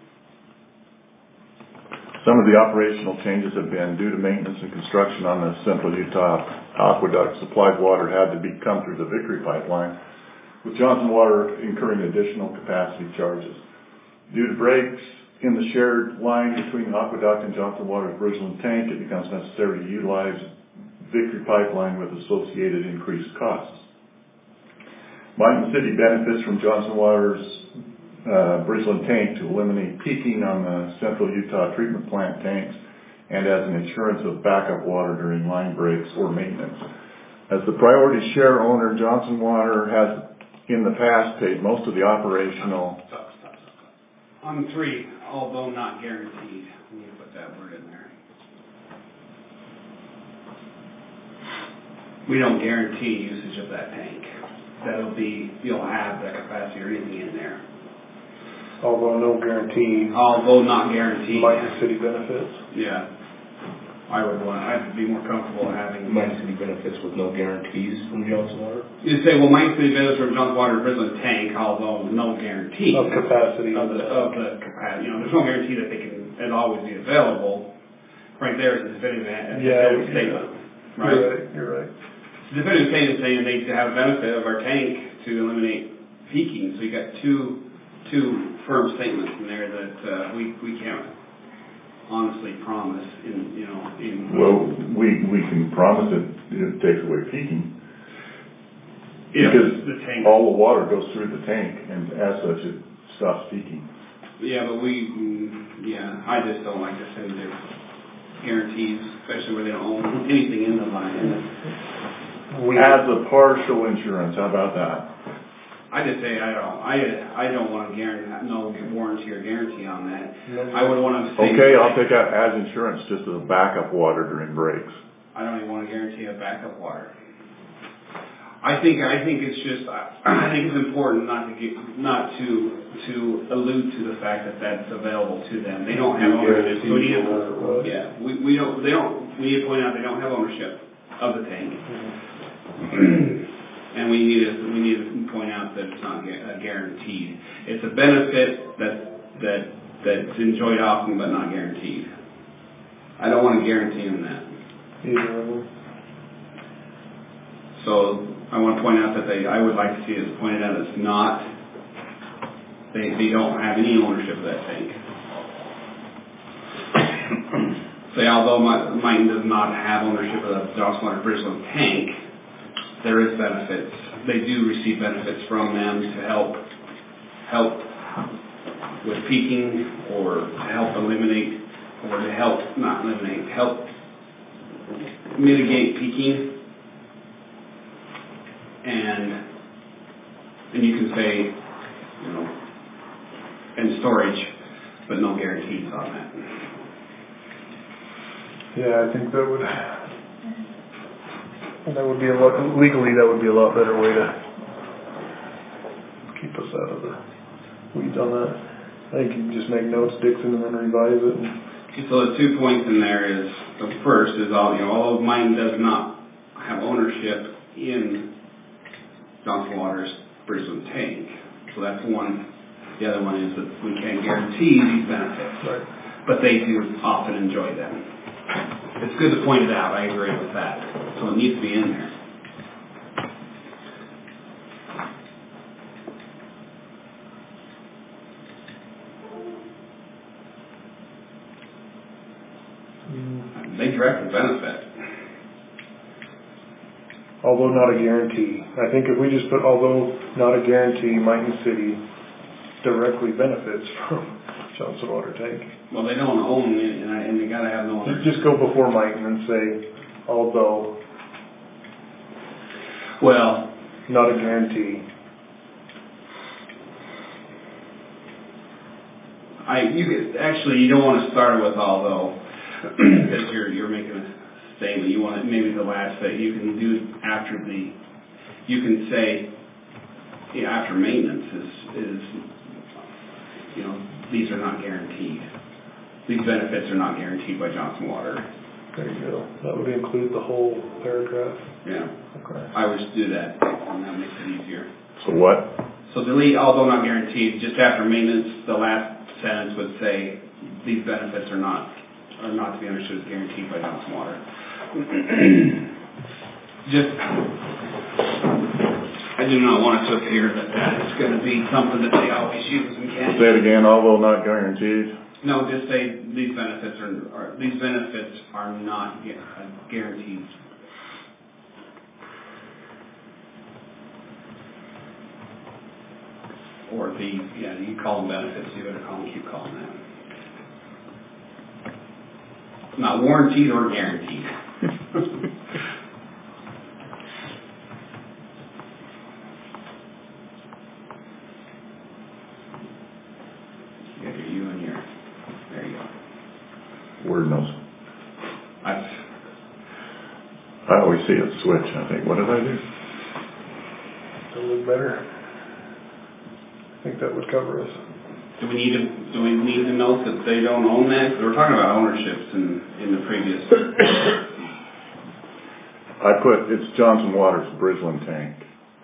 Some of the operational changes have been due to maintenance and construction on the Central Utah Aqueduct. Supplied water had to be come through the Victory Pipeline, with Johnson Water incurring additional capacity charges. Due to breaks in the shared line between the Aqueduct and Johnson Water's Bridgeland tank, it becomes necessary to utilize Victory Pipeline with associated increased costs. Mighton City benefits from Johnson Water's uh, Bridgeland tank to eliminate peaking on the Central Utah treatment plant tanks and as an insurance of backup water during line breaks or maintenance. As the priority share owner, Johnson Water has in the past paid most of the operational. stop, stop, stop, stop. On three, although not guaranteed, we need to put that word in there. We don't guarantee usage of that tank. That'll be, you'll have that capacity or anything in there. Although no guarantee, Although not guaranteed. Mighton City benefits. Yeah. I would want, I'd be more comfortable having. Mighton City benefits with no guarantees from Johnson Water. You say, well, Mighton City benefits from Johnson Water Bridgeland tank, although no guarantee. Of capacity. Of the, of the capacity, you know, there's no guarantee that they can, it'll always be available. Right there is a definitive, a Yeah, definitive statement, right? You're right, you're right. The definitive statement is saying they have a benefit of our tank to eliminate peaking, so you got two, two firm statements in there that, uh, we, we can't honestly promise in, you know, in. Well, we, we can promise it, it takes away peaking. If Because the tank. all the water goes through the tank and as such it stops peaking. Yeah, but we, mm, yeah, I just don't like to send their guarantees, especially where they don't own anything in the line. We, As a partial insurance, how about that? I just say I don't, I, I don't want to guarantee, no warranty or guarantee on that. No. I would want to say. Okay, I'll take out as insurance just as a backup water during breaks. I don't even want to guarantee a backup water. I think, I think it's just, I think it's important not to get, not to, to allude to the fact that that's available to them. They don't have ownership, so we need to, yeah, we, we don't, they don't, we need to point out they don't have ownership of the tank. And we need to, we need to point out that it's not guaranteed. It's a benefit that, that, that's enjoyed often but not guaranteed. I don't want to guarantee them that. either of them. So I want to point out that they, I would like to see it pointed out it's not, they, they don't have any ownership of that tank. Say, although Mighton does not have ownership of the Johnson Water Bridgeland tank, there is benefits. They do receive benefits from them to help help with peaking, or to help eliminate, or to help, not eliminate, help mitigate peaking. And and you can say, you know, and storage, but no guarantees on that. Yeah, I think that would, that would be a lot, legally that would be a lot better way to keep us out of the weeds on that. I think you can just make notes, Dixon, and then revise it. And so the two points in there is, the first is, all, you know, although mine does not have ownership in Johnson Water's Bridgeland tank. So that's one. The other one is that we can't guarantee these benefits. Right. But they do often enjoy them. It's good to point it out. I agree with that. So it needs to be in there. Mm. They directly benefit. Although not a guarantee. I think if we just put although not a guarantee, Mighton City directly benefits from Johnson Water tank. Well, they don't own it, and, I, and they gotta have no ownership. Just go before Mighton and say, although. Well. Not a guarantee. I, you could, actually, you don't want to start with although, because you're, you're making a statement. You want it, maybe the last that you can do after the, you can say, you know, after maintenance is, is, you know, these are not guaranteed. These benefits are not guaranteed by Johnson Water. There you go. That would include the whole paragraph. Yeah. Okay. I would just do that, and that makes it easier. So what? So delete, although not guaranteed, just after maintenance, the last sentence would say, these benefits are not, are not to be understood as guaranteed by Johnson Water. Just, I do not want it to appear that that is going to be something that they always use and can't. Say it again, although not guaranteed. No, just say these benefits are, are these benefits are not guaranteed. Or the, yeah, you call them benefits, you better call them, keep calling them. Not warranted or guaranteed. You got your you and your, there you go. Word knows. I've, I always see it switch. I think, what did I do? That look better. I think that would cover us. Do we need to do we need to note that they don't own that? Because we're talking about ownerships in in the previous. I put it's Johnson Water's Bridgeland tank.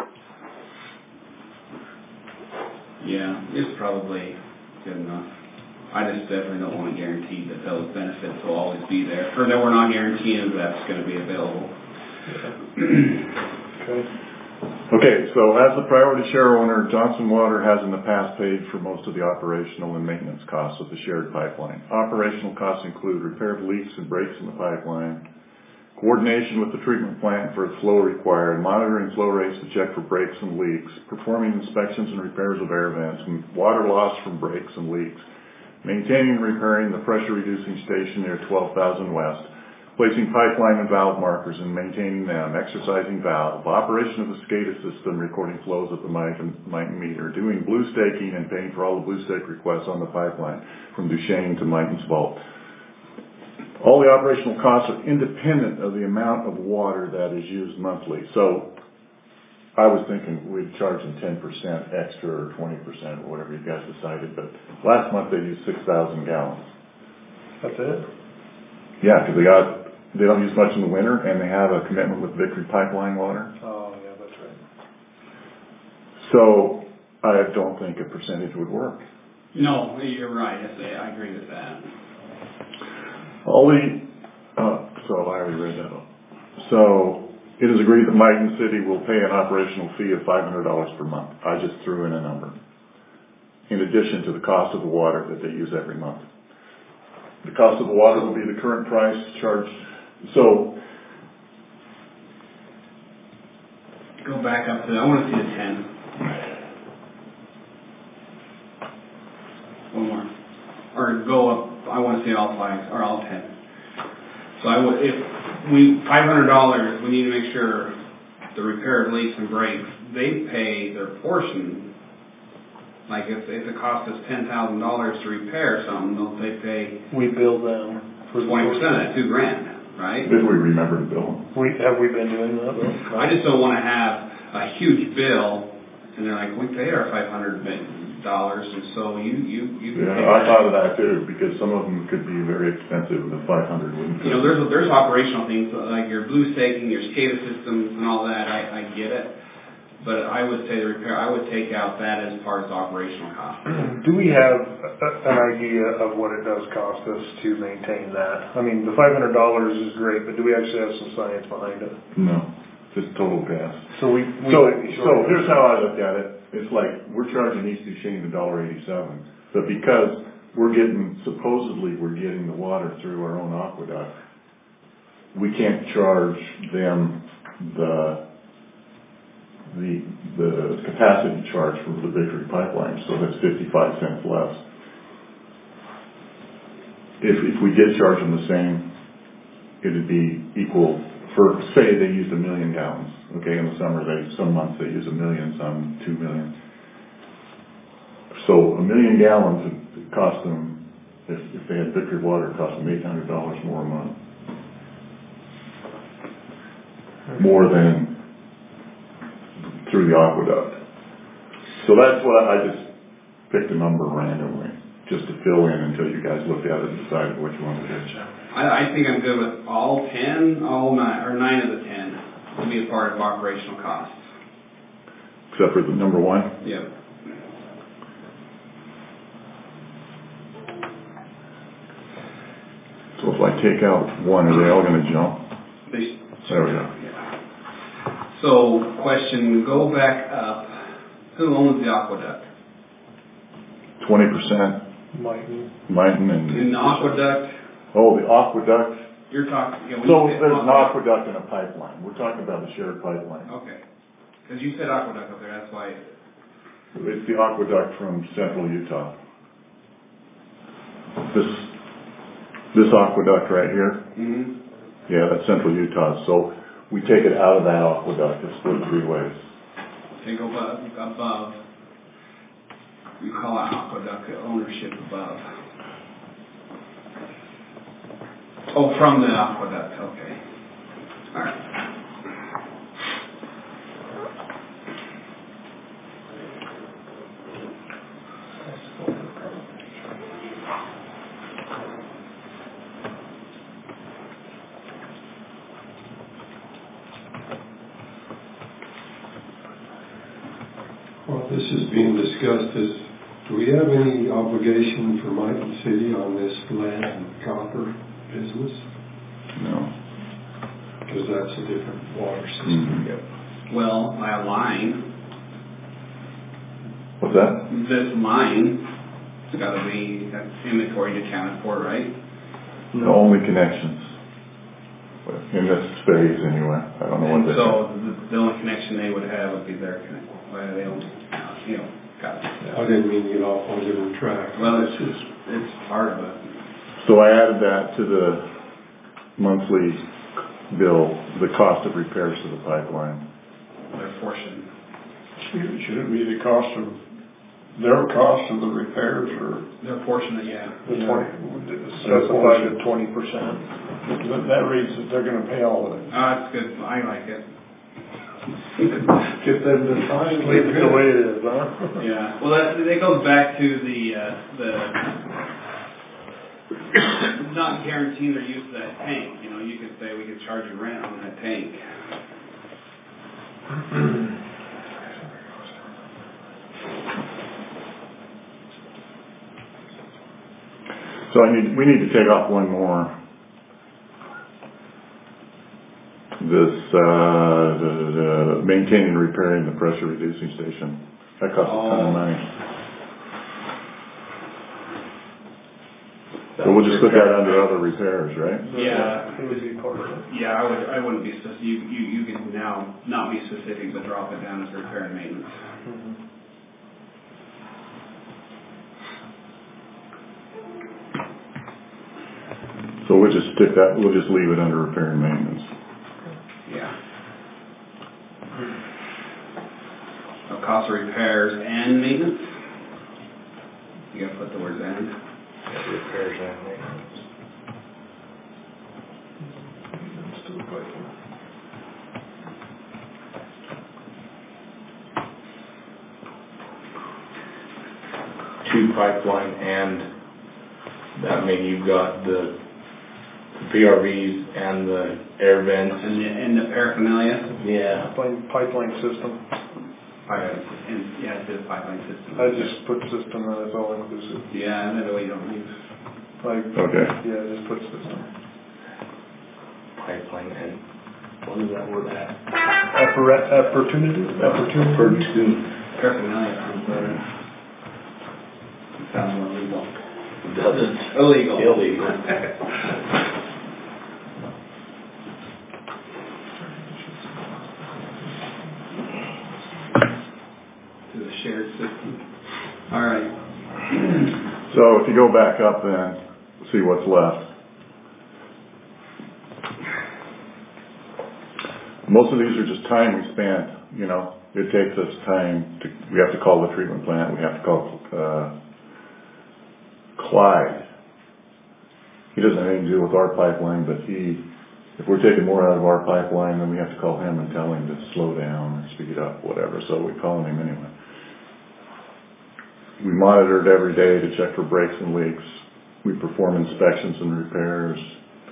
Yeah, it's probably good enough. I just definitely don't want to guarantee that those benefits will always be there, or that we're not guaranteeing that that's going to be available. Yeah. Okay. Okay, so as the priority share owner, Johnson Water has in the past paid for most of the operational and maintenance costs of the shared pipeline. Operational costs include repair of leaks and breaks in the pipeline, coordination with the treatment plant for its flow required, monitoring flow rates to check for breaks and leaks, performing inspections and repairs of air vents, and water loss from breaks and leaks, maintaining and repairing the pressure reducing station near twelve thousand West, placing pipeline and valve markers and maintaining them, exercising valve, operation of the SCADA system, recording flows at the Mighton meter, doing blue staking and paying for all the blue stake requests on the pipeline from Duchesne to Mighton's vault. All the operational costs are independent of the amount of water that is used monthly. So I was thinking we'd charge them ten percent extra or twenty percent or whatever you guys decided, but last month they used six thousand gallons. That's it? Yeah, because they got They don't use much in the winter, and they have a commitment with Victory Pipeline Water. Oh, yeah, that's right. So I don't think a percentage would work. No, you're right. I agree with that. All the uh, so I already read that. So it is agreed that Maiton City will pay an operational fee of five hundred dollars per month. I just threw in a number. In addition to the cost of the water that they use every month. The cost of the water will be the current price charged. So Go back up to, I want to see the ten. One more. Or go up, I want to see all five, or all ten. So I would, if we, five hundred dollars, we need to make sure the repaired leaks and breaks, they pay their portion. Like if, if it costs us ten thousand dollars to repair something, don't they pay We bill them for twenty percent of that, two grand, right? if we remember to bill them. We, have we been doing that though? I just don't want to have a huge bill, and they're like, we paid our five hundred dollars, and so you, you, you. Yeah, I thought of that too, because some of them could be very expensive, and the five hundred wouldn't. You know, there's, there's operational things, like your blue staking, your SCADA systems and all that, I, I get it. But I would say the repair, I would take out that as part of the operational cost. Do we have a, an idea of what it does cost us to maintain that? I mean, the five hundred dollars is great, but do we actually have some science behind it? No, just total gas. So we, we So, might be so short. here's how I look at it. It's like, we're charging East Duchesne a dollar eighty-seven, but because we're getting, supposedly we're getting the water through our own aqueduct, we can't charge them the, the, the capacity charge for the Victory pipeline, so that's fifty-five cents less. If, if we did charge them the same, it'd be equal. For, say they used a million gallons, okay, in the summer, they, some months they use a million, some two million. So a million gallons, it, it cost them, if, if they had Victory water, it cost them eight hundred dollars more a month. More than through the aqueduct. So that's what I just picked a number randomly, just to fill in until you guys looked at it and decided which one to do. I, I think I'm good with all ten, all nine, or nine of the ten will be a part of operational costs. Except for the number one? Yep. So if I take out one, are they all gonna jump? They, There we go. yeah. So, question, go back up. Who owns the aqueduct? Twenty percent Maiton. Maiton and. In the aqueduct, Oh, the aqueduct. you're talking, yeah, when So you say there's an aqueduct- aqueduct and a pipeline. We're talking about the shared pipeline. Okay. Because you said aqueduct up there, that's why. It's the aqueduct from central Utah. This, this aqueduct right here, Mm-hmm. yeah, that's central Utah. So we take it out of that aqueduct, it's split three ways. They go above, above. You call it aqueduct ownership above. Oh, from the aqueduct, okay. All right. Well, this is being discussed as, do we have any obligation for Maiton City on this lead and copper business? No. Because that's a different water system. Mm-hmm. Well, my line, What's that? this line, it's got to be inventory accounted for, right? The only connections. In this phase anyway. I don't know what And they. so the, the only connection they would have would be their connection. Well, they don't, you know, got it. I didn't mean to get off on a different track. Well, it's just, it's part of it. So I added that to the monthly bill, the cost of repairs to the pipeline. Their portion. Should should it be the cost of, their cost of the repairs or Their portion, yeah. The twenty, specified at twenty percent. that that reads that they're gonna pay all of it? Ah, it's good. I like it. Get them to sign. Leave it the way it is, huh? Yeah. Well, that, that goes back to the, uh, the not guaranteeing their use of that tank. You know, you could say we could charge you rent on that tank. So I need, we need to take off one more. this, uh, the, the maintaining and repairing the pressure reducing station. That costs a ton of money. So we'll just put that under other repairs, right? Yeah. It would be part of it. Yeah, I would, I wouldn't be specific, you, you, you can now not be specific, but drop it down as repair and maintenance. Mm-hmm. So we'll just stick that, we'll just leave it under repair and maintenance. Yeah. So cost of repairs and maintenance? You gotta put the words and. Repairs and maintenance. Two pipeline and, that mean you've got the P R Vs and the air vents. And the, and the paraphernalia? Yeah. Pipeline, pipeline system. Pipeline, and, yeah, it's a pipeline system. I just put system and it's all inclusive. Yeah, and that way you don't use. Like, Okay. yeah, just put system. Pipeline and, what is that word at? Apparat, opportunity, opportunity. Opportunity. Paraphernalia sounds better. It sounds more legal. Doesn't. Illegal. Illegal. To the shared system. All right. So if you go back up then, see what's left. Most of these are just time we spent, you know. It takes us time to, we have to call the treatment plant, we have to call, uh, Clyde. He doesn't have anything to do with our pipeline, but he, if we're taking more out of our pipeline, then we have to call him and tell him to slow down or speed up, whatever. So we call him anyway. We monitor it every day to check for breaks and leaks. We perform inspections and repairs.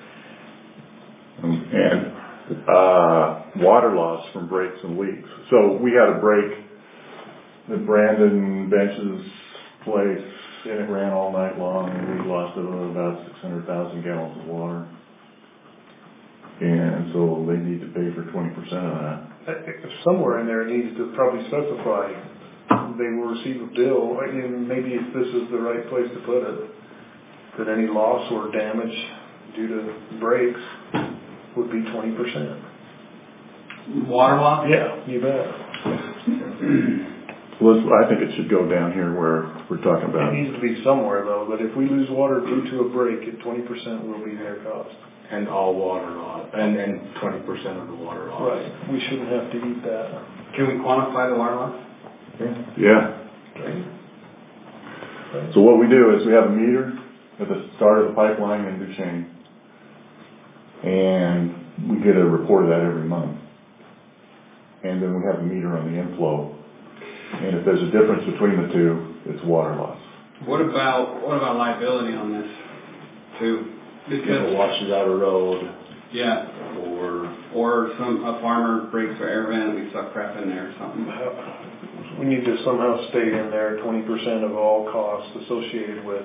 Um, and, uh, water loss from breaks and leaks. So we had a break at Brandon Bench's place, and it ran all night long, and we lost about six hundred thousand gallons of water. And so they need to pay for twenty percent of that. If somewhere in there it needs to probably specify they will receive a bill, and maybe if this is the right place to put it, that any loss or damage due to breaks would be twenty percent. Water loss? Yeah, you bet. Well, I think it should go down here where we're talking about. It needs to be somewhere though, but if we lose water due to a break, at twenty percent will be their cost. And all water loss, and then twenty percent of the water loss. Right, we shouldn't have to eat that. Can we quantify the water loss? Yeah. Okay. So what we do is we have a meter at the start of the pipeline in Duchesne, and we get a report of that every month. And then we have a meter on the inflow. And if there's a difference between the two, it's water loss. What about, what about liability on this too? If it washes out a road, Yeah, or or some, a farmer breaks their air vent, we suck crap in there or something. We need to somehow state in there twenty percent of all costs associated with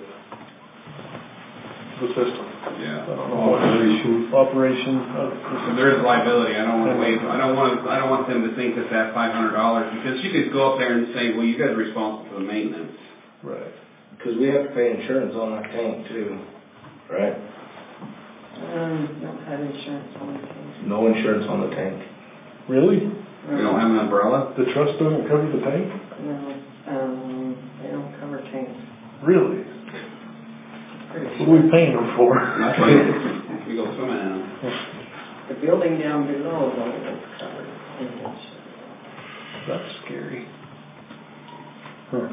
the system. Yeah. I don't know what Operation. operation of the So system. there is liability, I don't wanna waive, I don't wanna, I don't want them to think that that's five hundred dollars, because you could go up there and say, well, you guys are responsible for the maintenance. Right. because we have to pay insurance on that tank too, right? Um, don't have insurance on the tank. No insurance on the tank. Really? We don't have an umbrella? The trust doesn't cover the tank? No, um, they don't cover tanks. Really? Pretty What are we paying them for? That's why we go swimming in them. The building down below though is covered in insurance. That's scary. Huh.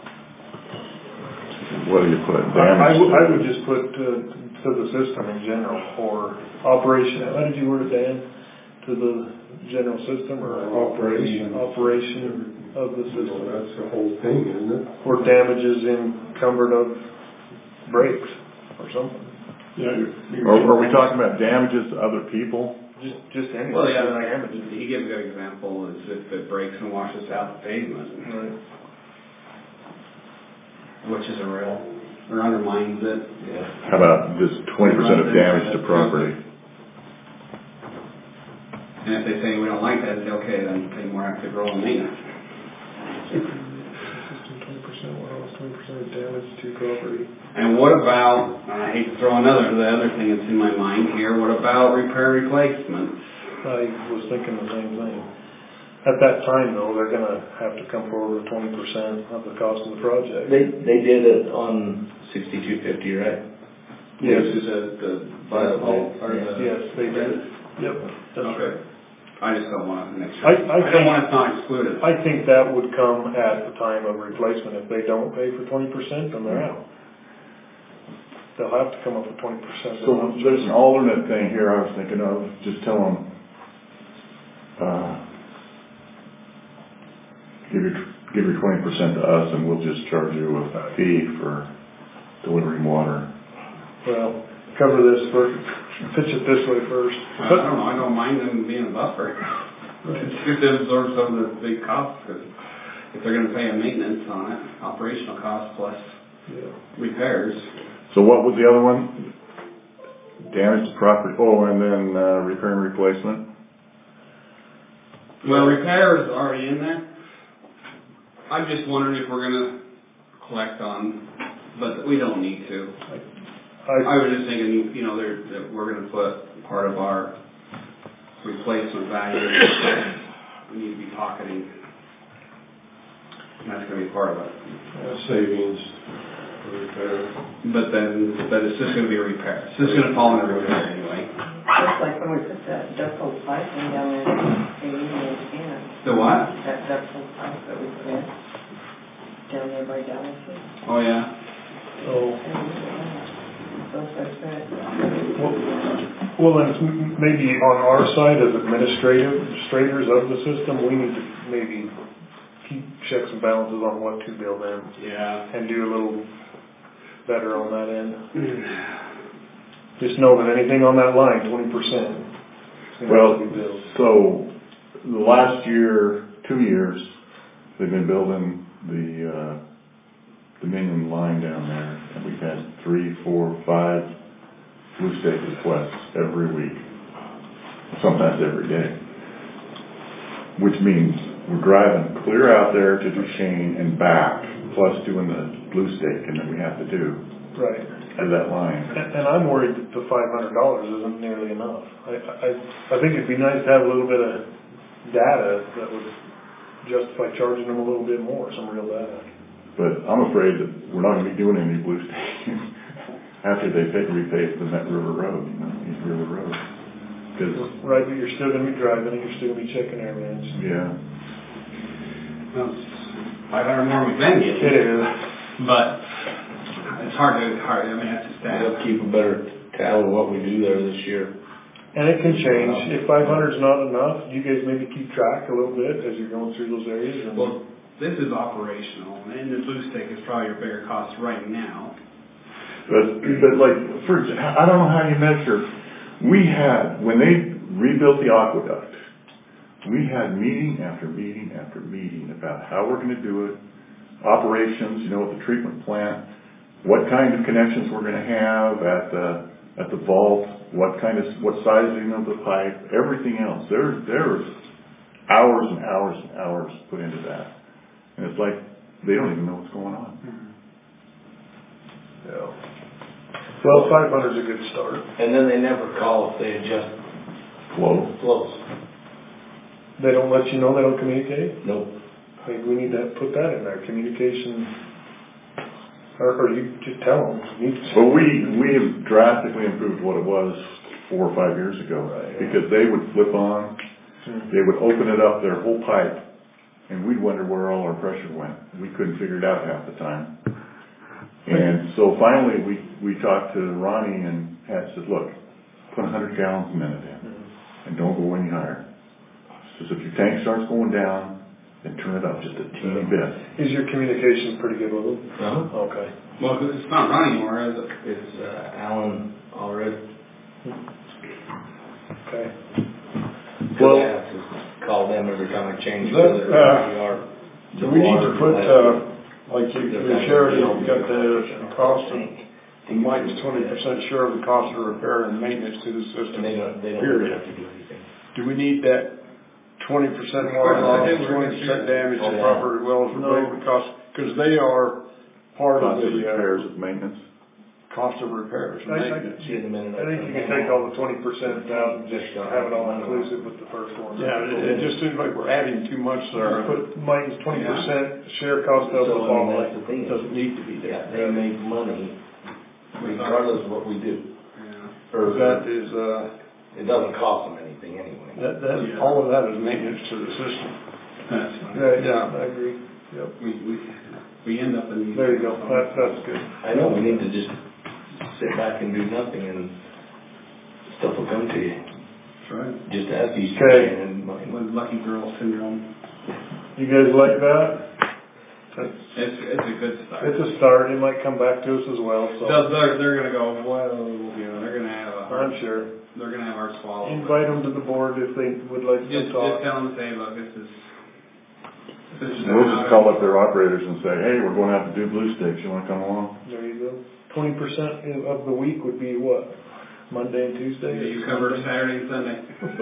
What do you put? I, I Damage? would, I would just put, uh, to the system in general, or operation, how did you word it, Dan? To the general system, or? Operation. Operation of the Well, system. that's the whole thing, isn't it? Or damages encumbered of brakes, or something. Yeah. Or are we talking about damages to other people? Just, just any. Well, yeah, like, damages. he gave a good example, is if it breaks and washes out the pavement, Right. which is a real, or undermines it. How about just twenty percent of damage to property? And if they say we don't like that, say, okay, then pay more active role in maintenance. twenty percent loss, twenty percent damage to property. And what about, I hate to throw another, the other thing that's in my mind here, what about repair replacements? I was thinking the same thing. At that time though, they're gonna have to come forward with twenty percent of the cost of the project. They, they did it on sixty-two fifty, right? Yes. Which is the, the, the, or the. Yes, they did. Yep. That's Okay. right. I just don't want to make sure. I, I I think, don't want it not excluded. I think that would come at the time of replacement. If they don't pay for twenty percent, then they're out. They'll have to come up with twenty percent. So there's an alternate thing here I was thinking of, just tell them, uh, give your, give your twenty percent to us and we'll just charge you a fee for delivering water. Well, cover this first, pitch it this way first. I don't know, I don't mind them being a buffer. It's good to absorb some of the big costs, because if they're gonna pay a maintenance on it, operational costs plus Yeah. repairs. So what was the other one? Damage to property, oh, and then, uh, repair and replacement? Well, repair is already in there. I'm just wondering if we're gonna collect on, but we don't need to. I, I was just thinking, you know, there, that we're gonna put part of our replacement value, we need to be pocketing. And that's gonna be part of it. Uh, savings for repair. But then, but it's just gonna be a repair. It's just gonna fall under repair anyway. Just like when we put that ductile pipe in down there, maybe in can. The what? That ductile pipe that we put in, down there by Dallas. Oh, yeah. oh, Those like that. well, well, then it's m- maybe on our side as administrative, administrators of the system, we need to maybe keep checks and balances on what to bill them Yeah. and do a little better on that end. Just know that anything on that line, twenty percent. Well, so the last year, two years, they've been building the, uh, Dominion line down there, and we've had three, four, five blue state requests every week, sometimes every day. Which means we're driving clear out there to Duchesne and back, plus doing the blue stake and that we have to do Right. to that line. And, and I'm worried that the five hundred dollars isn't nearly enough. I, I, I think it'd be nice to have a little bit of data that would justify charging them a little bit more, some real data. But I'm afraid that we're not gonna be doing any blue staking after they pay, repave the Met River Road, you know, East River Road. Cause, Right, but you're still gonna be driving and you're still gonna be checking air vents. yeah, Well, it's five hundred more we've been getting. It is. But it's hard to, hard, I mean, that's just that. They'll keep a better tally of what we do there this year. And it can change. If five hundred's not enough, you guys maybe keep track a little bit as you're going through those areas. And Well, this is operational, and the blue stake is probably your bigger cost right now. but, but like, for, I don't know how you measure. We had, when they rebuilt the aqueduct, we had meeting after meeting after meeting about how we're gonna do it, operations, you know, at the treatment plant, what kind of connections we're gonna have at the, at the vault, what kind of, what sizing of the pipe, everything else. There, there's hours and hours and hours put into that. And it's like, they don't even know what's going on. Yeah. Well, five hundred's a good start. And then they never call if they adjust Flow. flows. They don't let you know, they don't communicate? Nope. Maybe we need to put that in there, communication, or, or you just tell them. You- Well, we, we have drastically improved what it was four or five years ago. Right. Because they would flip on, they would open it up, their whole pipe, and we'd wonder where all our pressure went. We couldn't figure it out half the time. And so finally, we, we talked to Ronnie and had said, look, put a hundred gallons a minute in, and don't go any higher. Says if your tank starts going down, then turn it up just a teeny bit. Is your communication pretty good with them? Uh-huh. Okay. Well, 'cause it's not running anymore, is it? It's, uh, Alan already. Okay. Well, I have to call them every time I change Is that, the uh, R. Do we need to put, uh, like you, the sheriff, you've got the cost of, Mike's twenty percent sure of the cost of repair and maintenance to the And system. they don't, they don't Period. have to do anything. Do we need that twenty percent water loss, twenty percent damage to property wells replacement costs? Because they are part of Cost of the, uh, repairs of maintenance. cost of repairs, I- I- maintenance. See in a minute. I think you can take all the twenty percent out and just have it all inclusive with the first one. Yeah, it, it just seems like we're adding too much there. Put Mike's twenty percent share cost of the So, I mean, fall. that's the thing. It doesn't need to be Yeah, there. they make money regardless of what we do. Yeah. Or That is, uh, it doesn't cost them anything anyway. that, that, all of that is maintenance to the system. That's fine. Yeah, yeah, I agree. Yep. We, we, we end up in these. There you go. That's, that's good. I know, we need to just sit back and do nothing and stuff will come to you. That's right. Just ask these Okay. and mine. With lucky girl syndrome. You guys like that? That's, It's, it's a good start. it's a start. It might come back to us as well, so. They'll- They're, they're gonna go, well, you know, they're gonna have a hard, I'm sure. they're gonna have hard swallow. Invite them to the board if they would like to Just, just talk. tell them, say, look, this is, this is. We'll just call up their operators and say, hey, we're going out to do blue sticks, you wanna come along? There you go. Twenty percent of the week would be what? Monday and Tuesday? You cover Saturday and Sunday.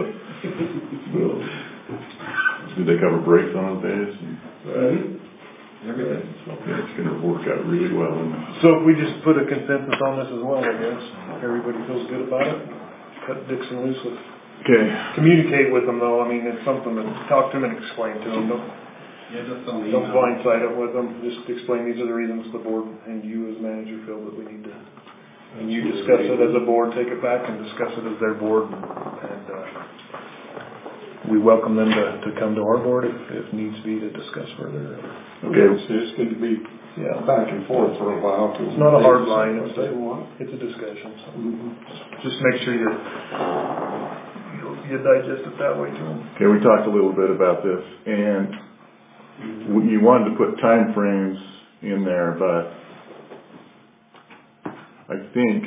Do they cover breaks on those days? Right. Everything. Okay, it's gonna work out really well, isn't it? So if we just put a consensus on this as well, I guess, everybody feels good about it? Cut Dixon loose with, Okay. communicate with them though, I mean, it's something to talk to them and explain to them, don't, Yeah, just on the don't email. blindside them with them, just explain these are the reasons the board and you as manager feel that we need to, and you discuss it as a board, take it back and discuss it as their board, and, uh, we welcome them to, to come to our board if, if needs be to discuss further. Okay, it's, it's going to be Yeah. back and forth for a while. It's not a hard line, What it's they a, want. it's a discussion, so just make sure you, you, you digest it that way too. Okay, we talked a little bit about this, and w- you wanted to put time frames in there, but I think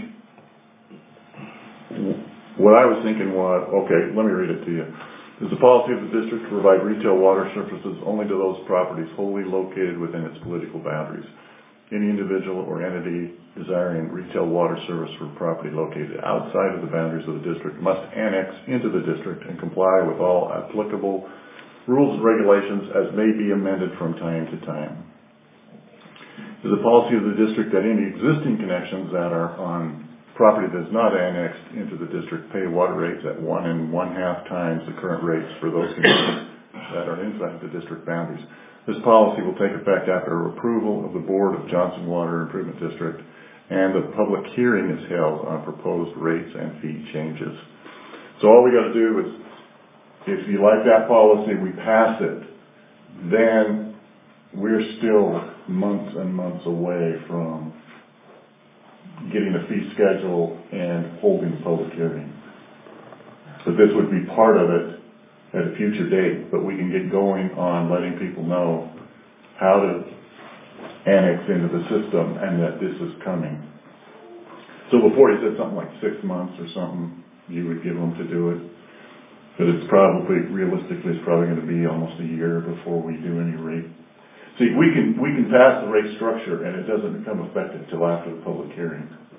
w- what I was thinking was, okay, let me read it to you. It is the policy of the district to provide retail water services only to those properties wholly located within its political boundaries. Any individual or entity desiring retail water service for property located outside of the boundaries of the district must annex into the district and comply with all applicable rules and regulations as may be amended from time to time. It is the policy of the district that any existing connections that are on property that is not annexed into the district pay water rates at one and one half times the current rates for those connections that are inside the district boundaries. This policy will take effect after approval of the Board of Johnson Water Improvement District, and the public hearing is held on proposed rates and fee changes. So all we got to do is, if you like that policy, we pass it, then we're still months and months away from getting a fee schedule and holding the public hearing. But this would be part of it at a future date, but we can get going on letting people know how to annex into the system and that this is coming. So before you said something like six months or something, you would give them to do it. But it's probably, realistically, it's probably going to be almost a year before we do any rate. See, we can, we can pass the rate structure and it doesn't become effective till after the public hearing.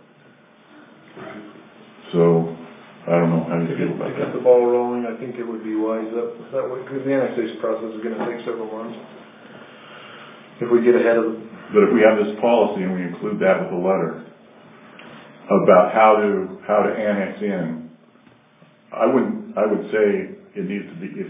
So, I don't know how you To feel get, about to get that. the ball rolling, I think it would be wise that, that way, because the annexation process is gonna take several months. If we get ahead of, But if we have this policy and we include that with a letter about how to, how to annex in, I wouldn't, I would say it needs to be, if,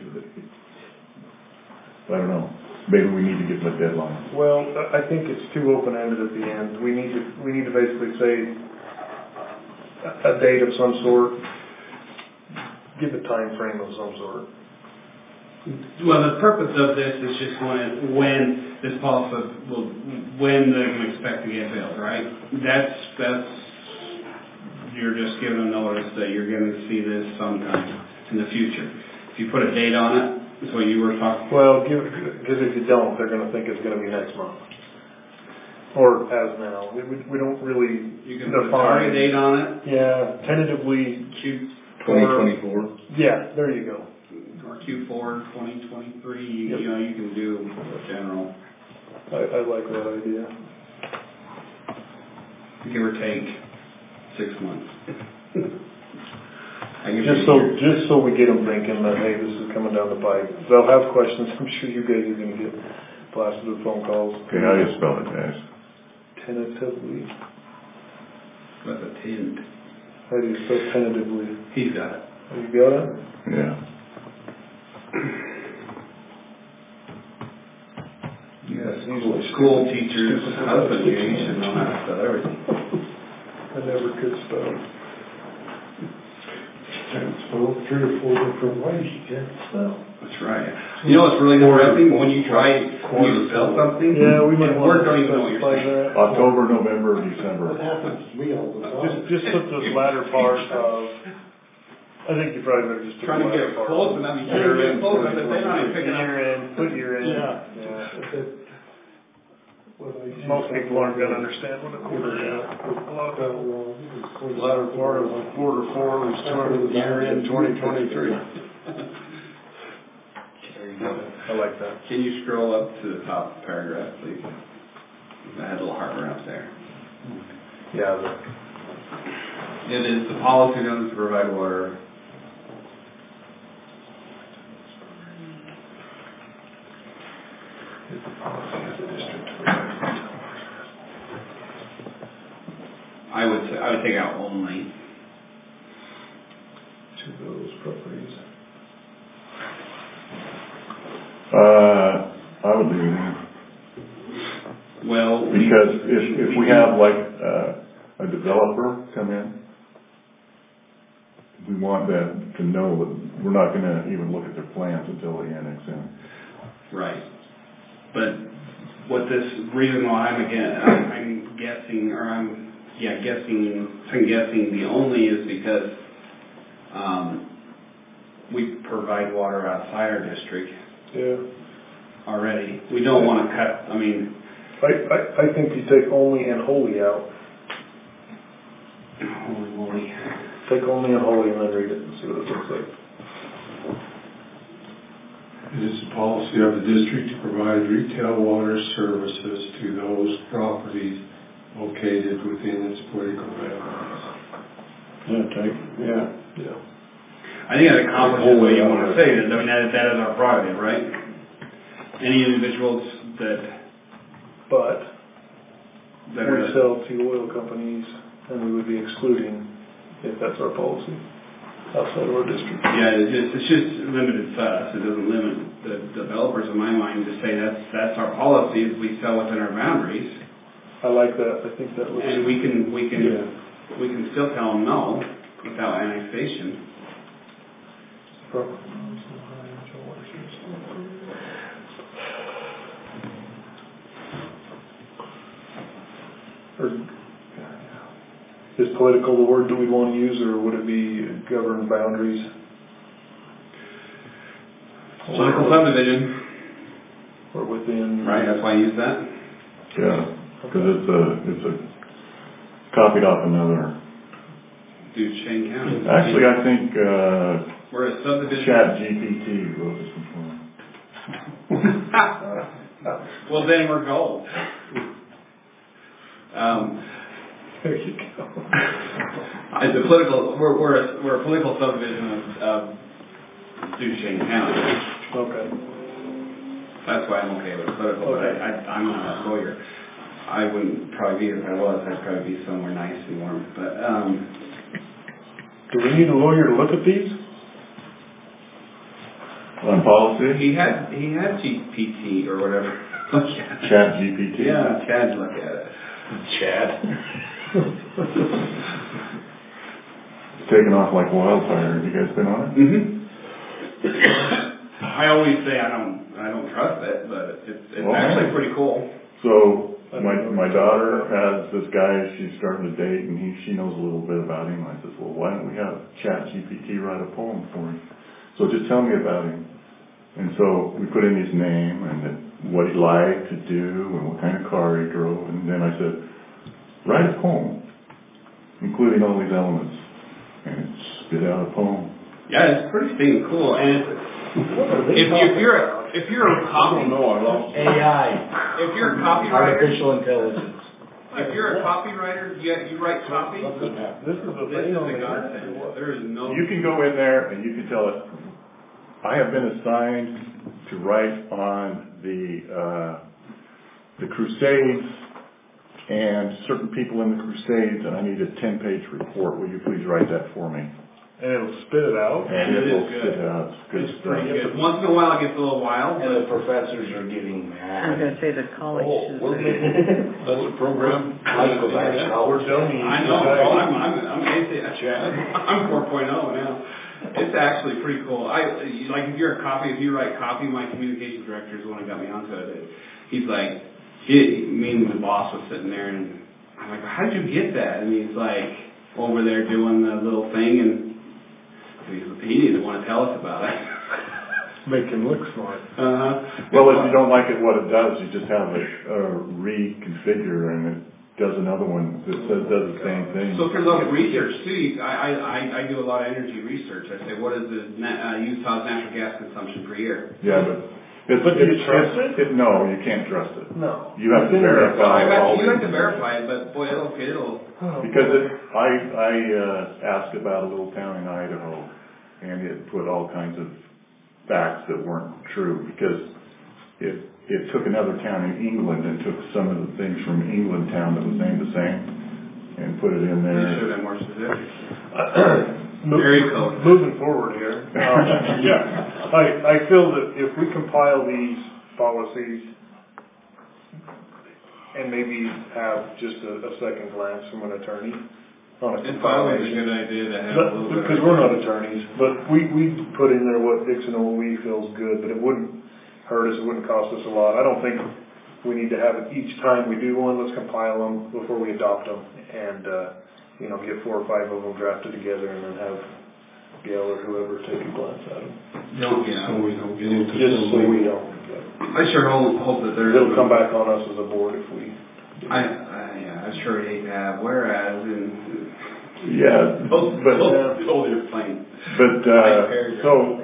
I don't know, maybe we need to give them a deadline. well, I I think it's too open-ended at the end. We need to, we need to basically say a, a date of some sort, give a time frame of some sort. Well, the purpose of this is just when, when this policy will, when they can expect to get billed, right? That's, that's, you're just giving them notice that you're gonna see this sometime in the future. If you put a date on it, that's what you were talking. Well, give, because if you don't, they're gonna think it's gonna be next month. Or as now. We, we, we don't really You can put a target date on it. Yeah, tentatively. Q Twenty twenty-four. Yeah, there you go. Or Q four twenty twenty-three, you, Yep. you know, you can do general, I, I like that idea. give or take six months. I can Just be so, here. just so we get them thinking that, hey, this is coming down the pipe. They'll have questions. I'm sure you guys are gonna get blasted with phone calls. Okay, how do you spell it, guys? Tentatively. With a tint. How do you spell tentatively? He's got it. Oh, you got it? Yeah. Yes, usually school stupid- teachers, stupid husband, you dictionary. should know how to spell everything. I never could spell. Can't spell three or four different ways, you can't spell. That's right. You know what's really interesting? When you try, when you spell something, Yeah, we might and want words to don't even know what you're specify saying. that. October, November, December. That happens to me all the time. Just, just put the latter part of, I think you probably better just put the Trying to latter get part. close, and I'm Year getting in, close, and they're not even picking up. Year in, put year in. Yeah. Yeah. When I see Most people aren't gonna something- understand what a quarter is. A lot of, uh, Latter part of quarter four is twenty, year in twenty twenty-three. There you go. I like that. Can you scroll up to the top paragraph, please? I had a little heartburn up there. Yeah, the, It is the policy known to provide water. is the policy of the district to provide I would say, I would take out only. to those properties. Uh, I would leave it in. Well, we- Because if, if we have like, uh, a developer come in, we want them to know that we're not gonna even look at their plans until they annex in. Right. But what this reason why I'm again, I'm, I'm guessing, or I'm, yeah, guessing, I'm guessing the only is because, um, we provide water outside our district Yeah. already. We don't want to cut, I mean, I, I, I think you take only and wholly out. holy moly. Take only and wholly and then read it and see what it looks like. It is the policy of the district to provide retail water services to those properties located within its political boundaries. Yeah, take, yeah. Yeah. I think that accomplishes what you want to say. I mean, that, that is our prerogative, right? Any individuals that, But that we are, sell to oil companies and we would be excluding if that's our policy outside of our district. yeah, it's just, it's just limited to us. It doesn't limit the developers in my mind to say that's, that's our policy is we sell within our boundaries. I like that. I think that looks. And we can, we can, Yeah. we can still tell them no without annexation. Or, is political the word that we'd want to use, or would it be governed boundaries? Political subdivision, Or within? right? That's why I use that. Yeah, cause it's a, it's a, copied off another. Duchesne County. Actually, I think, uh, We're a subdivision. Chat G P T wrote this one for me. Well, then we're gold. Um, There you go. It's a political, we're, we're a, we're a political subdivision of, of Duchesne County. Okay. That's why I'm okay with political, but I, I, I'm not a lawyer. I wouldn't probably be if I was, I'd probably be somewhere nice and warm, but, um. Do we need a lawyer to look at these? On policy? He had, he had G P T or whatever. Chat G P T? Yeah, Chad look at it. Chad. It's taken off like wildfire. Have you guys been on it? Mm-hmm. I always say I don't, I don't trust it, but it's, it's Well, actually man. pretty cool. So, my, my daughter has this guy she's starting to date, and he, she knows a little bit about him. I says, well, why don't we have Chat G P T write a poem for him? So just tell me about him. And so we put in his name and then what he liked to do and what kind of car he drove. And then I said, write a poem, including all these elements. And it spit out a poem. Yeah, it's pretty stinking cool. And it's, if, you, if you're a, if you're a copy, No, I lost. A I, if you're a copywriter, artificial intelligence. if you're a copywriter, you, you write copy, This is the this thing is on a the godsend. There is no. You can go in there and you can tell it, I have been assigned to write on the, uh, the Crusades and certain people in the Crusades, and I need a ten-page report. Will you please write that for me? And it'll spit it out. And It it will is good. spit it out. It's good It's stuff. pretty good. Once in a while it gets a little wild, And the but professors are getting I'm mad. gonna say the college Oh, is. we're making, that's a program. I go back to college. We're done. I know, well, I'm, I'm, I'm, I'm four point oh now. It's actually pretty cool. I, like if you're a copy, if you write copy, my communications director is the one who got me onto it. He's like, he, me and the boss was sitting there and I'm like, how did you get that? And he's like, over there doing the little thing and he didn't want to tell us about it. Make him look smart. Uh-huh. Well, if you don't like it, what it does, you just have it uh, reconfigure and it does another one that says, does the same thing. So if you're looking at research too, you, I, I, I do a lot of energy research. I say, what is the na- uh, Utah's natural gas consumption per year? Yeah, but it's, But do you it's, trust it's, it? No, you can't trust it. No. You have to verify I bet all you have to these- verify it, but boy, it'll, it'll. Because it, I, I, uh, asked about a little town in Idaho, and it put all kinds of facts that weren't true, because it, it took another town in England and took some of the things from England town that was named the same, and put it in You there. should have been more specific. Mo- Area code. Moving forward here, um, yeah, I, I feel that if we compile these policies and maybe have just a, a second glance from an attorney on a It's always a compilation. good idea to have a little bit. Because we're not attorneys, but we, we put in there what Dixon O E feels good, but it wouldn't hurt us, it wouldn't cost us a lot. I don't think we need to have it each time we do one, let's compile them before we adopt them and, uh, you know, get four or five of them drafted together and then have Gail or whoever take a glance at them. Don't, yeah. So we don't get into. Just so we don't. I sure hope, hope that there's. It'll come back on us as a board if we. I, I, yeah, I sure hate to have whereas and. Yeah, Those, but, those, those are plain. but, uh, so,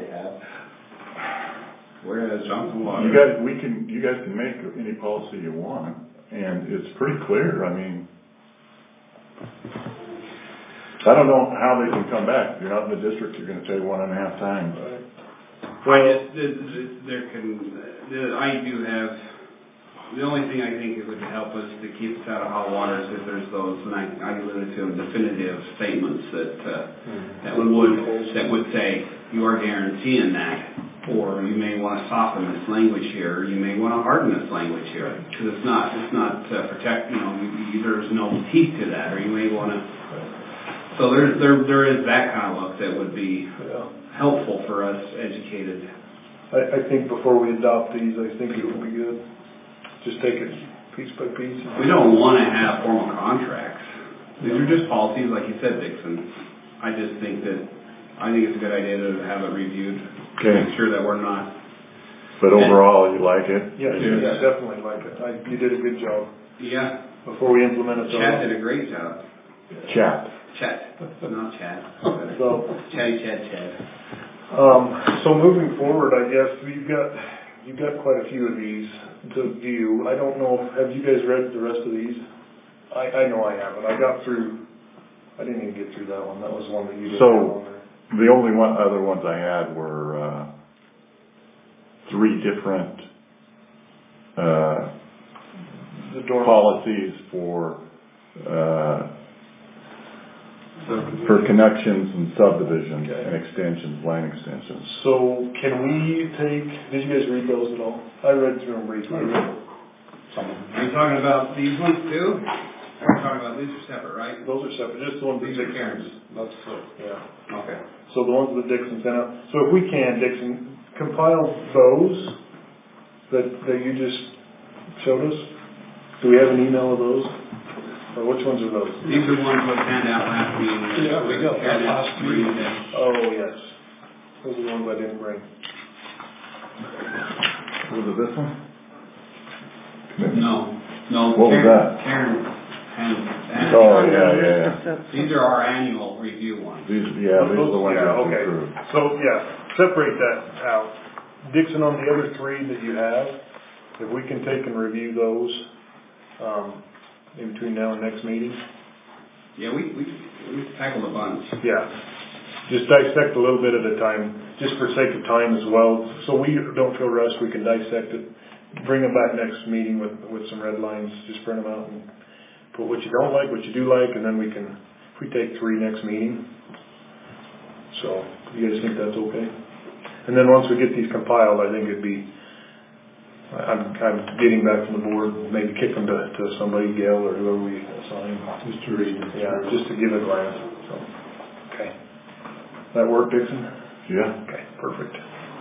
Whereas Johnson Water. you guys, we can, you guys can make any policy you want, and it's pretty clear, I mean, I don't know how they can come back. If you're not in the district, you're gonna say one and a half times. I just, the, the, there can, the, I do have, the only thing I think it would help us to keep us out of hot water is if there's those, and I, I alluded to them, definitive statements that, uh, that would, that would say, you are guaranteeing that, or you may want to soften this language here, or you may want to harden this language here, because it's not, it's not uh, protect, you know, you, you, there's no teeth to that, or you may want to, so there, there, there is that kind of look that would be Yeah. helpful for us educated. I, I think before we adopt these, I think it would be good. Just take it piece by piece. We don't want to have formal contracts. These are just policies, like you said, Dixon. I just think that, I think it's a good idea to have it reviewed. To Okay. make sure that we're not. But overall, you like it? Yes, yeah, definitely like it. I, you did a good job. Yeah. Before we implement it. Chad did a great job. Chat. Chat, not Chad. So, Chatty Chad Chad. um, so moving forward, I guess, we've got, you've got quite a few of these to view. I don't know, if- have you guys read the rest of these? I, I know I haven't. I got through, I didn't even get through that one. That was one that you didn't So- have on there. The only one, other ones I had were, uh, three different, uh, The dorm. policies for, uh, So, for connections and subdivisions Okay. and extensions, line extensions. So can we take, did you guys read those at all? I read through them briefly. are you talking about these ones too? We're talking about, these are separate, right? Those are separate, just the ones that These are Dixon. Karen's. That's, yeah. Okay. So the ones that Dixon sent out. So if we can, Dixon, compile those that, that you just showed us. Do we have an email of those? Or which ones are those? These are ones that panned out last meeting. Yeah, we got Karen last asked me meeting. to- Oh, yes. Those are the ones I didn't bring. Was it this one? No, no. What was Karen- that? Karen, and, and. Oh, yeah, yeah, yeah. These are our annual review ones. These, yeah, these are the ones Yeah, that okay. approved. So, yeah, separate that out. Dixon, on the other three that you have, if we can take and review those, um, in between now and next meeting? Yeah, we, we, we tackled a bunch. Yeah. Just dissect a little bit at a time, just for sake of time as well, so we don't feel rushed, we can dissect it. Bring them back next meeting with, with some red lines, just print them out and put what you don't like, what you do like, and then we can, if we take three next meeting. So, you guys think that's okay? And then once we get these compiled, I think it'd be, I'm, I'm getting back from the board, maybe kick them to, to somebody, Gail or whoever we assign. Just to read. Yeah, just to give a glance, so, okay. That work, Dixon? Yeah. Okay, perfect.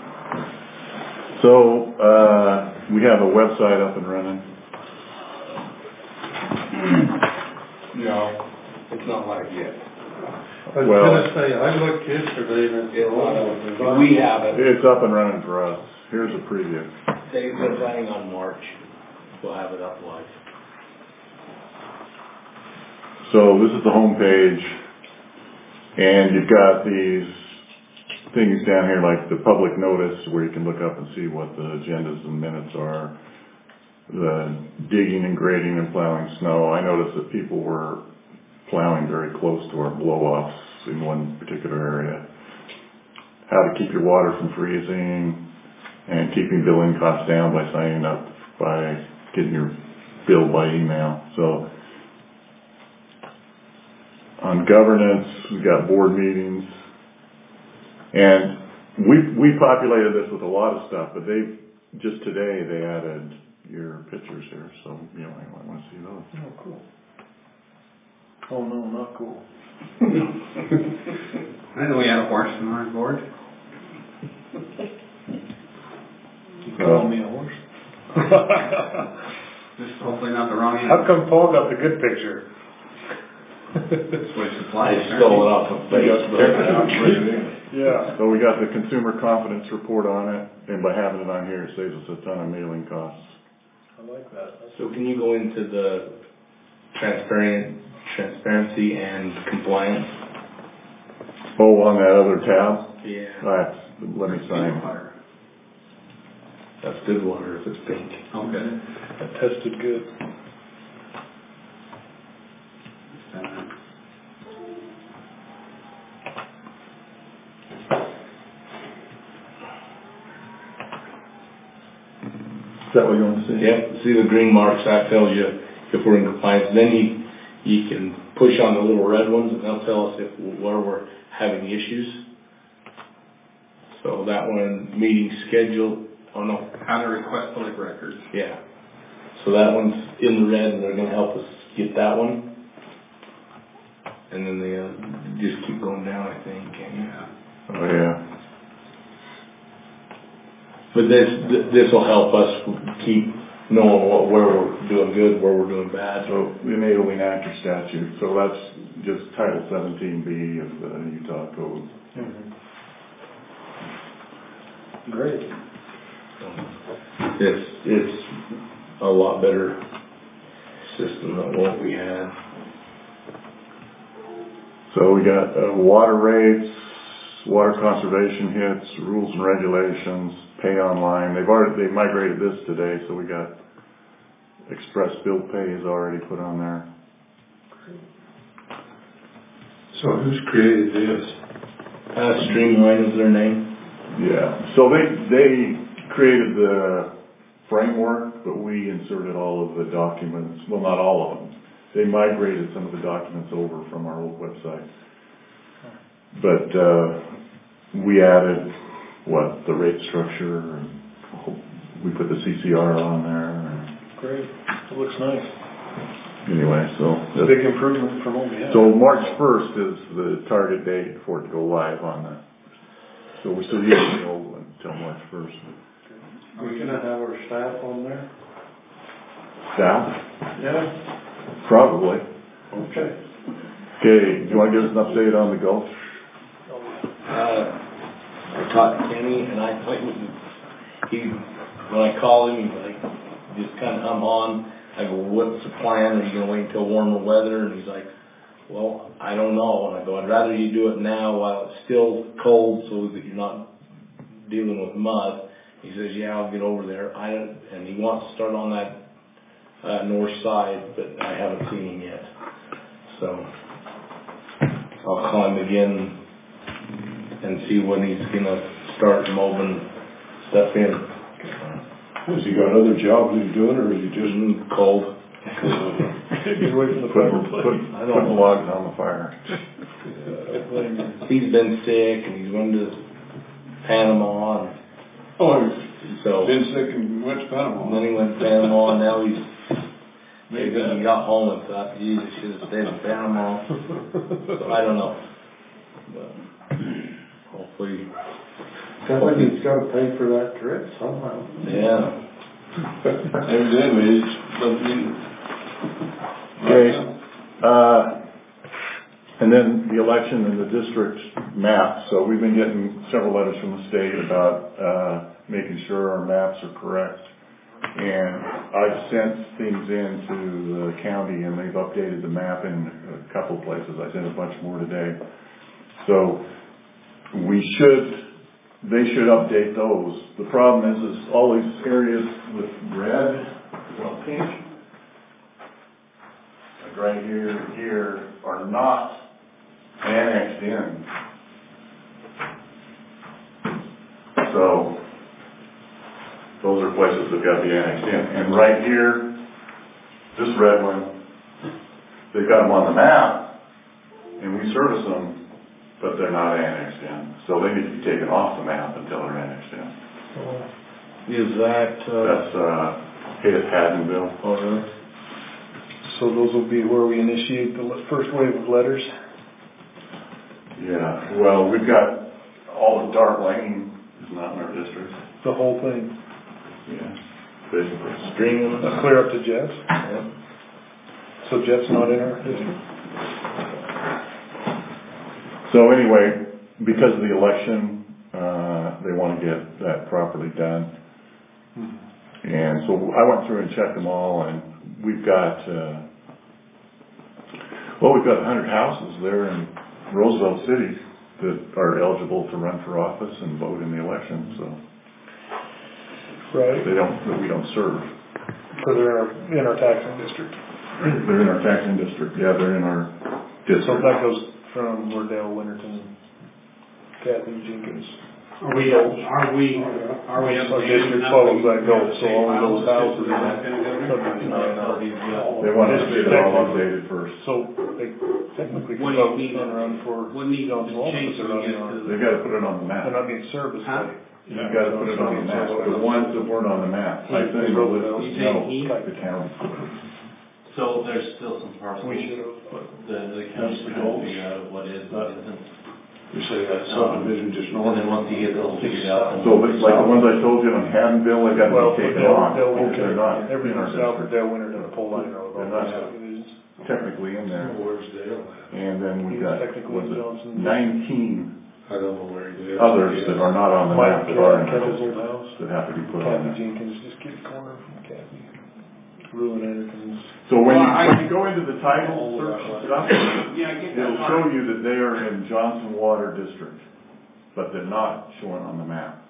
So, uh, we have a website up and running. No, it's not live yet. I was Well- gonna say, I looked yesterday and it's. It's, we have it. It's up and running for us. Here's a preview. They, they're planning on March. We'll have it up live. So this is the home page, and you've got these things down here like the public notice where you can look up and see what the agendas and minutes are. The digging and grading and plowing snow. I noticed that people were plowing very close to our blow-offs in one particular area. How to keep your water from freezing and keeping billing costs down by signing up by getting your bill by email. So on governance, we've got board meetings, and we we populated this with a lot of stuff, but they just today they added your pictures here, so you know I might want to see those. Oh, cool. Oh, no, not cool. I know we had a horse on our board. You call me a horse? Just hopefully not the wrong How answer. come Paul got the good picture? That's what supplies. I stole it off of Facebook. Yeah. So we got the consumer confidence report on it, and by having it on here, it saves us a ton of mailing costs. I like that. So can you go into the transparent, transparency and compliance? Oh, on that other tab? Yeah. That's, let me sign. That's good water if it's pink. Okay. That tested good. Is that what you want to see? Yep, see the green marks, that tells you if we're in compliance. Then you, you can push on the little red ones and they'll tell us if, where we're having issues. So that one, meeting schedule, oh no. How to request public records. Yeah. So that one's in the red and they're gonna help us get that one. And then they, uh, just keep going down, I think, can you? Yeah. Oh, yeah. But this, this will help us keep knowing what, where we're doing good, where we're doing bad. So enabling actor statute, so that's just Title seventeen B of the Utah Code. Mm-hmm. Great. It's, it's a lot better system than what we had. So we got uh, water rates, water conservation hits, rules and regulations, pay online. They've already, they migrated this today, so we got express bill pay is already put on there. So who's created this? Uh, Streamline is their name. Yeah, so they, they created the framework, but we inserted all of the documents, well, not all of them. They migrated some of the documents over from our old website. But, uh, we added, what, the rate structure, and we put the C C R on there. And Great. It looks nice. anyway, so. It's a big improvement from what we had. So March first is the target date for it to go live on that. So we're still using the old one until March first. Are we gonna have our staff on there? Staff? Yeah. Probably. Okay. Okay, do you want to give us an update on the Gulf? Uh, I talked to Kenny and I thought he, when I called him, he was like, just kind of hum on. I go, what's the plan? Are you going to wait until warmer weather? And he's like, well, I don't know. And I go, I'd rather you do it now while it's still cold so that you're not dealing with mud. He says, yeah, I'll get over there. I don't, and he wants to start on that uh, north side, but I haven't seen him yet. So I'll call him again and see when he's gonna start mobbing stuff in. Has he got other jobs he's doing, or is he just Mm, cold? Get away from the Putting, fireplace. putting, putting logs on the fire. He's been sick and he's going to Panama, and Oh, so he's been sick and went to Panama. then he went to Panama, and now he's maybe he got home and thought, Jesus, should have stayed in Panama. So I don't know, but hopefully, Sounds like he's gotta pay for that trip somehow. yeah. Evidently, he's something. Okay, uh, and then the election and the district map. So we've been getting several letters from the state about, uh, making sure our maps are correct. And I've sent things in to the county and they've updated the map in a couple of places. I sent a bunch more today. So we should, they should update those. The problem is, is all these areas with red, well, pink, like right here and here, are not annexed in. So those are places that got to be annexed in. And right here, this red one, they've got them on the map, and we service them, but they're not annexed in. So they need to be taken off the map until they're annexed in. Is that uh, That's uh, hit Haddonville. oh, really? So those will be where we initiate the le- first wave of letters. Yeah. Well, we've got all the Dart Lane is not in our district. The whole thing. Yeah. Basically. Stringing? Uh, clear up to Jeff's. Yeah. So Jeff's not in our district. So anyway, because of the election, uh, they want to get that properly done. And so I went through and checked them all, and we've got, uh, well, we've got a hundred houses there in Roosevelt City that are eligible to run for office and vote in the election, so. Right. They don't, that we don't serve. So they're in our, in our taxing district. They're in our taxing district, yeah, they're in our So district. that goes from where Dale Winterton, Kathy Jenkins. Are we, are we, are we Our updated district enough? follows that that we goal, have so all of those houses in Lieutenant that Governor? subdivision right now. They want us to get it all updated first. So they technically What can do you vote need? and run for What needs to John's Law, but change they're to not get being on, to They gotta put it on the map. they're not being serviced Huh? by. You gotta put it on the map, the ones that weren't on the map. I think, You no, say he? the county. So there's still some parcels, We should have, but the, the county's That's the trying to goals. figure out what is, what isn't. You say that subdivision just north. And then once you get those figured out. then- So like the ones I told you on Haddonville, they gotta well, be taken Dale, off, Dale because they're not in everything our south of district. Dale Winterton and Pole Line Road, all They're not. those subdivisions. Technically in there. Where's Dale at? And then we He's got, technically was in it Johnson. nineteen I don't know where he is. others that are not on the map Mike that are in Kevin's there, old house, that have to be put on Kathy there. Jenkins, just get a corner from Kathy. Ruin Anderson's. So when you, Well, I- when you go into the title search and stuff, Yeah, I get that it'll part. show you that they are in Johnson Water District, but they're not showing on the map.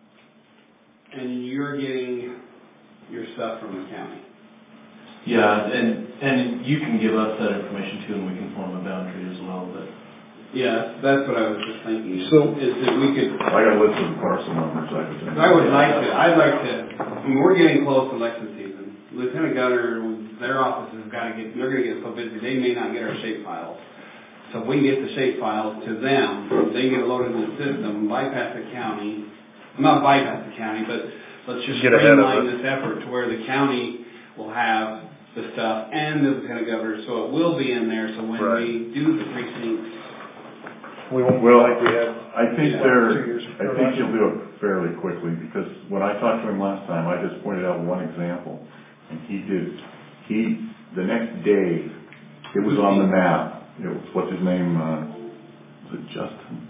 And you're getting your stuff from the county. Yeah, and, and you can give us that information too, and we can form a boundary as well, but. Yeah, that's what I was just thinking, is So- is that we could, I got a list of parcel numbers I could send. I would like to, I'd like to, I mean, we're getting close to election season. Lieutenant Governor, their office has gotta get, they're gonna get so busy, they may not get our shape files. So if we can get the shape files to them, they get it loaded in the system, bypass the county, not bypass the county, but let's just Get ahead of streamline it. this effort to where the county will have the stuff and the Lieutenant Governor, so it will be in there, so when Right. we do the precincts, We won't be Well, like we had. I think Yeah. they're, Two years I ago. think you'll do it fairly quickly, because when I talked to him last time, I just pointed out one example, and he did, he, the next day, it was on the map. It was, what's his name, uh, was it Justin?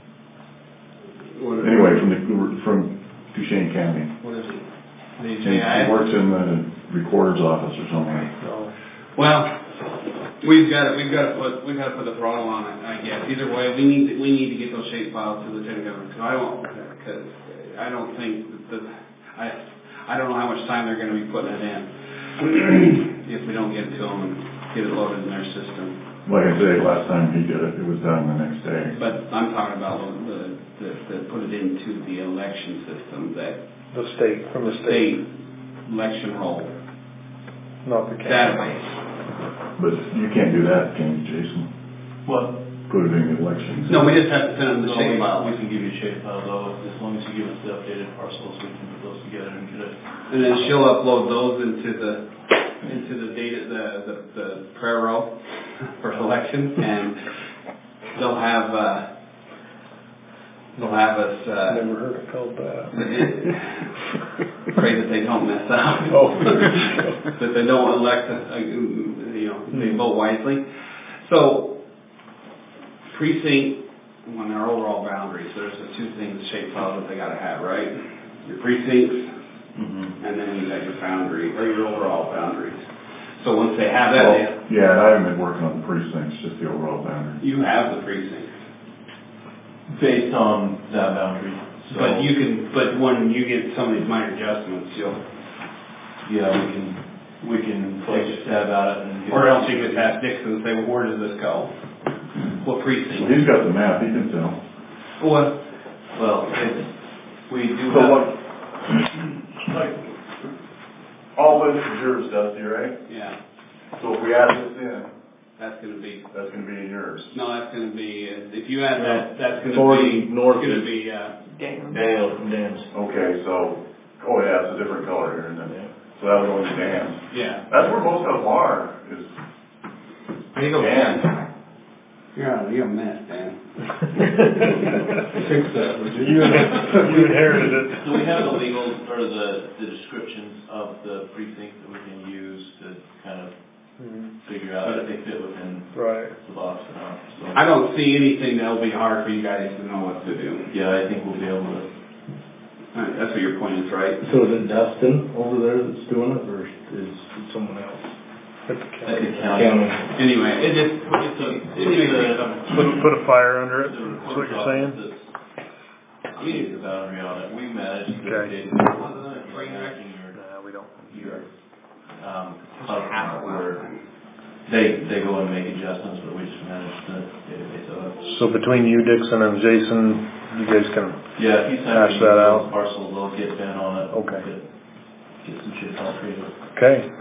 Anyway, from the, from Duchesne County. what is it? The And J I? he works in the recorder's office or somewhere. No. Well, we've got to, we've got to put, we've got to put the throttle on it, I guess. Either way, we need to, we need to get those shape files to the Lieutenant Governor, because I don't, because I don't think that the, I, I don't know how much time they're going to be putting it in. if we don't get it to them and get it loaded in their system. Like I say, last time he did it, it was done the next day. But I'm talking about the, the, the put it into the election system, that The state, from the state state, election roll not the county. database. But you can't do that, can you, Jason? What? Put it in the elections. No, we just have to send them the No, shape we- file. We can give you a shape file though, as long as you give us the updated parcels, we can put those together and get it. And then she'll upload those into the, into the data, the, the, the prayer roll for election, and they'll have, uh, they'll have us, uh, Never heard it called that. pray that they don't mess up. Oh. That they don't elect, uh, you know, they vote wisely. So, precinct, when their overall boundaries, there's the two things, shape files that they gotta have, right? Your precincts, Mm-hmm. and then you got your boundary, or your overall boundaries. So once they have that, Well, they- yeah, and I haven't been working on the precincts, just the overall boundary. you have the precinct. Based on that boundary. So, But you can, but when you get some of these minor adjustments, you'll, yeah, we can, we can take a stab at it and. get or it. else you could ask Dixon and say, well, where does this go? What Well, precinct? he's got the map, he can tell. What? Well, it's, we do So have. what, like, all this is yours, Dusty, right? Yeah, So if we add this in, that's gonna be, that's gonna be in yours. no, that's gonna be, uh, if you add that, that's gonna Forty be, north gonna is- be, uh, Dale from Dan's. Okay, so, oh yeah, it's a different color here, isn't it? So that would go into Dan's. yeah. That's where most of them are, is There you go, Dan. Dan. You're a, you're a mess, Dan. Fix that, would you? You you inherited it. So we have the legal, or the, the descriptions of the precinct that we can use to kind of Mhm. figure out if they fit within Right. the box or not, so. I don't see anything that'll be hard for you guys to know what to do. Yeah, I think we'll be able to. Uh, That's what your point is, right? So is it Dustin over there that's doing it, or is it someone else? At the At county. the county. Anyway, it just, It's a, anyway, it's a. Put, put a fire under it, it's a that's what you're saying? that's- We need the boundary on it, we manage the Okay. data. Wasn't it a train wreck? Your, Nah, we don't. your, um, up where they, they go and make adjustments, but we just manage the database of it. So between you, Dixon, and Jason, you guys can, Yeah, if you send Hash me that those out. parcels, they'll get Ben on it. Okay. Get, get some shit all created. okay.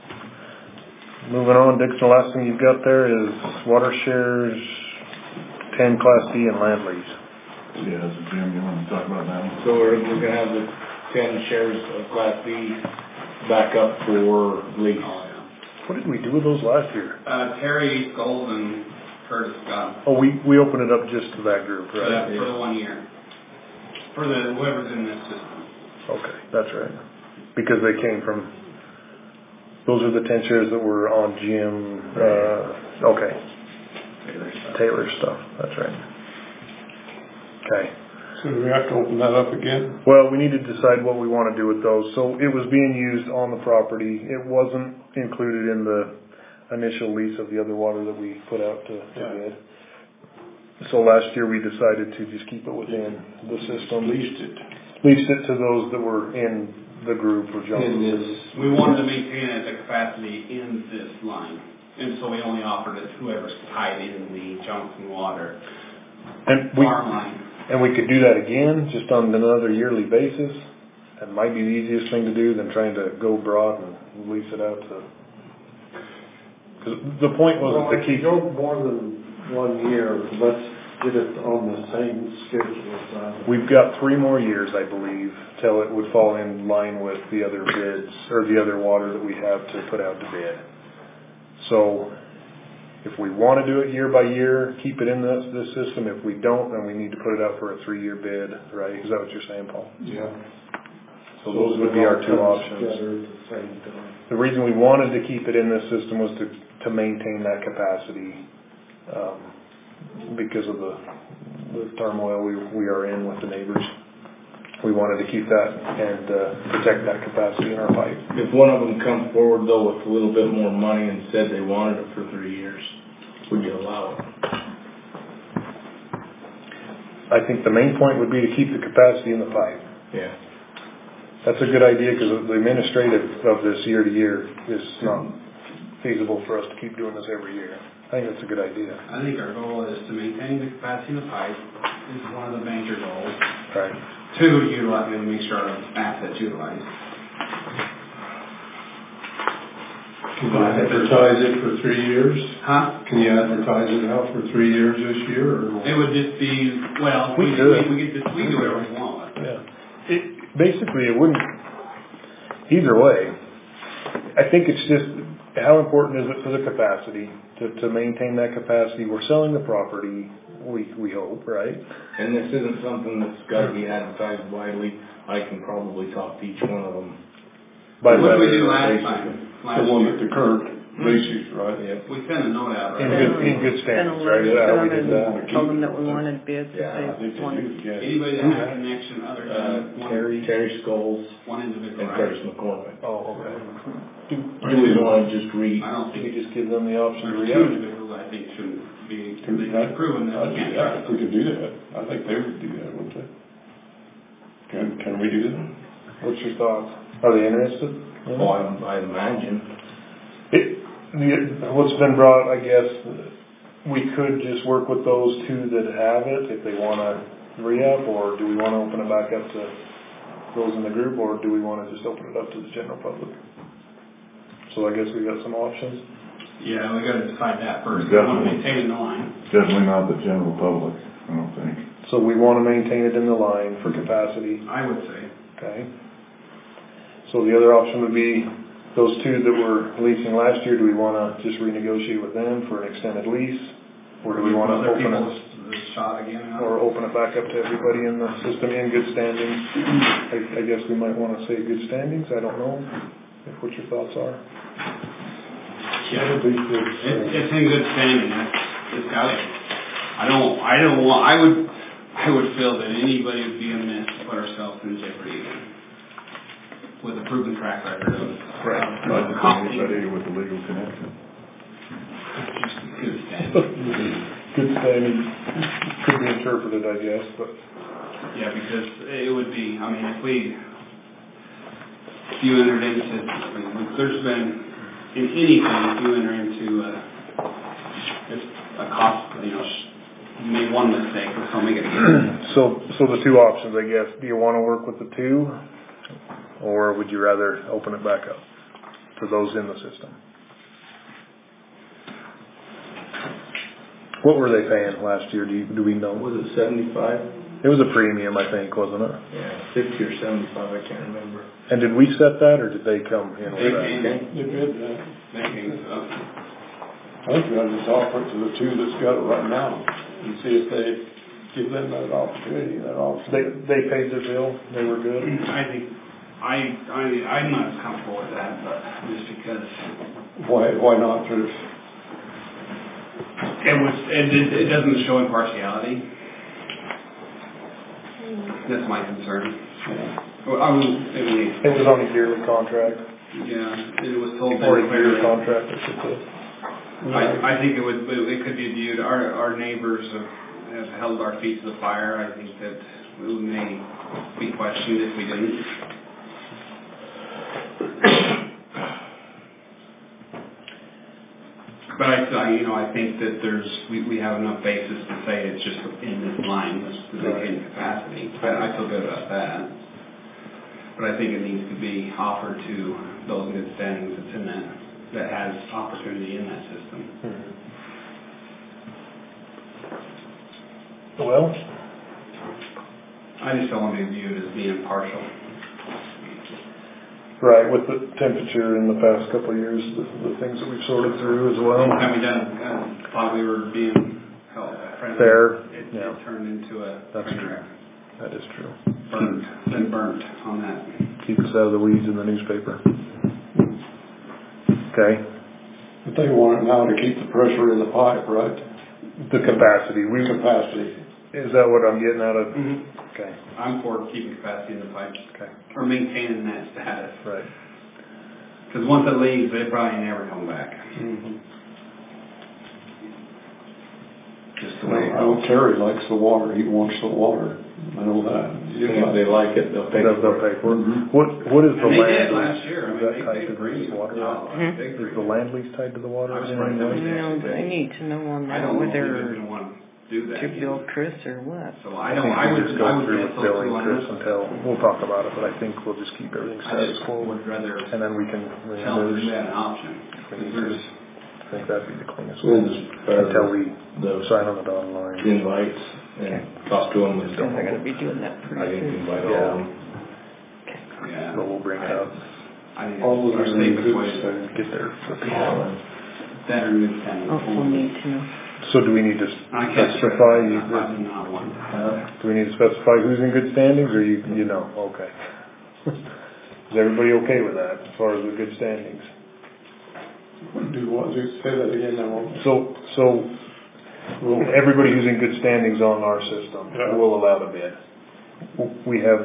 Moving on, Dixon, the last thing you've got there is water shares, ten Class D and land lease. Yeah, so Jim, you wanna talk about that one? So we're, we're gonna have the ten shares of Class B back up for lease. Oh, yeah. What did we do with those last year? Uh, Terry Scholes and Curtis got, Oh, we, we opened it up just to that group, for that, right? for the one year. For the, whoever's in this system. Okay, that's right. Because they came from, those are the ten shares that were on Jim, uh, okay, Taylor stuff. Taylor stuff, that's right. Okay. So do we have to open that up again? Well, we need to decide what we want to do with those. So it was being used on the property. It wasn't included in the initial lease of the other water that we put out to, to bid. So last year we decided to just keep it within the system. Leased it. Leased it to those that were in the group or In Johnson. this. We wanted to maintain it at the capacity in this line. And so we only offered it to whoever's tied in the Johnson Water And we, farm line. and we could do that again, just on another yearly basis. That might be the easiest thing to do than trying to go broad and lease it out to. Cause the point Well, wasn't if to you keep. go more than one year, let's get it on the same schedule as that. We've got three more years, I believe, till it would fall in line with the other bids, or the other water that we have to put out to bid. So, if we want to do it year by year, keep it in this, this system. If we don't, then we need to put it out for a three-year bid, right? Is that what you're saying, Paul? Yeah. So those would be our two It all comes options. together at the same time. The reason we wanted to keep it in this system was to, to maintain that capacity, um, because of the, the turmoil we, we are in with the neighbors. We wanted to keep that and, uh, protect that capacity in our pipe. If one of them comes forward though with a little bit more money and said they wanted it for three years, would you allow it? I think the main point would be to keep the capacity in the pipe. Yeah. That's a good idea, because the administrative of this year to year is not feasible for us to keep doing this every year. I think that's a good idea. I think our goal is to maintain the capacity of the pipe, is one of the major goals. Right. Two, to utilize, and make sure our assets utilized. Can you advertise it for three years? Huh? Can you advertise it out for three years this year, or? It would just be, well, We we, could. we, we get this, we do whatever we want. Yeah. It, basically, it wouldn't, either way, I think it's just, how important is it for the capacity, to, to maintain that capacity? We're selling the property, we, we hope, right? And this isn't something that's gotta be advertised widely. I can probably talk to each one of them. By What did we letter, do last basically. time? The Last one year? at the current basis, right? Yeah. We sent a note out, In right? good, in good Sent a standings, right? letter Is that how we to did them that? and told them that we wanted bids if Yeah, I think they they wanted. do, yeah. Anybody that has a connection other Uh, than one, Terry, Terry Scholes one individual, and right? Curtis McCormick. Oh, okay. Do we wanna just read? I don't You think, could just give them the option to there's two re-up. individuals I think shouldn't be, Can we- they've proven that we can't Yeah, trust if we them. could do that, I think they would do that, wouldn't they? Can, can we do that? What's your thoughts? Are they interested? Oh, I, I imagine. It, the, what's been brought, I guess, we could just work with those two that have it if they wanna re-up, or do we wanna open it back up to those in the group, or do we wanna just open it up to the general public? So I guess we got some options. Yeah, we gotta decide that first. We wanna Definitely. maintain the line. Definitely not the general public, I don't think. So we wanna maintain it in the line for capacity, I would say. okay? So the other option would be those two that were leasing last year, do we wanna just renegotiate with them for an extended lease? Or do we wanna Other open people's it, the shot again? huh? or open it back up to everybody in the system in good standings? I, I guess we might wanna say good standings, I don't know, if what your thoughts are. Yeah, it's, it's in good standing. It's, it's got it. I don't, I don't want, I would, I would feel that anybody would be amiss to put ourselves in jeopardy again. With a proven track record of. Right. of Not just costing. anybody with a legal connection. Just good standing. Good standings, could be interpreted, I guess, but. Yeah, because it would be, I mean, if we, if you entered into, I mean, there's been, in anything, if you enter into a, just a cost, you know, you made one mistake, let's don't make it again. So, so the two options, I guess, do you wanna work with the two? Or would you rather open it back up to those in the system? What were they paying last year? Do you, do we know? Was it seventy-five? It was a premium, I think, wasn't it? Yeah, fifty or seventy-five, I can't remember. And did we set that, or did they come in with They that? came, They bid that. they came, uh, I think we ought to just offer it to the two that's got it right now, and see if they give them that opportunity, that option. They, they paid their bill, they were good? I think, I, I, I'm not as comfortable with that, but just because Why, why not just, it was, it, it, it doesn't show impartiality. That's my concern. Well, I mean, I mean, It was on a yearly contract, yeah, it was told or very a year clearly. contract, I should say. I, I think it would, it could be viewed, our, our neighbors have, have held our feet to the fire. I think that we may be questioned if we didn't. But I, I, you know, I think that there's, we, we have enough basis to say it's just in this line, this in capacity. I, I feel good about that. But I think it needs to be offered to those in good standings that's in that, that has opportunity in that system. Hmm. Well, I just don't want to be viewed as being impartial. right, with the temperature in the past couple of years, the, the things that we've sorted through as well. I mean, I thought we were being held friendly. Fair, It, yeah. it turned into a That's true. contract. That is true. Burnt, been burnt on that. Keep us out of the weeds in the newspaper. Okay. but they want it now to keep the pressure in the pipe, right? The capacity, we, Capacity. is that what I'm getting out of? Mm-hmm. Okay, I'm for keeping capacity in the pipe, okay, or maintaining that status. right. Because once it leaves, they probably never come back. Mm-hmm. Just the way it I know goes. Terry likes the water, he wants the water, I know that. If you If they like it, they'll pay They'll, they'll for it. pay for it. What, what is the And they land? did last year, I Is mean, that they tied paid to a premium. the water? No, Hmm? big Is the premium. land lease tied to the water? I was in right any there. way? No, I need to know on I that, don't know if they're whether gonna wanna do that. to again. bill Chris or what. So I I don't, think I we would, just I go would through get with those billing two Chris hundred. until, we'll talk about it, but I think we'll just keep everything I status just quo. would rather And then we can tell them reimburse. we had an option. if we need to. I think that'd be the cleanest We'll way. just fire Until we the sign on the dotted line. invites and talk to them and Because they're gonna be doing that I pretty can soon. invite all of them. Yeah. But we'll bring it up. I think All it's of our them safest good way to standing. Get there for people. better good standing. Also need to know. So do we need to I can't specify, you- I'm not one. do we need to specify who's in good standings, or you, you know, okay. Is everybody okay with that, as far as the good standings? Do what, do, say that again now. So, so, well, everybody who's in good standings on our system Yeah. will allow the bid. We have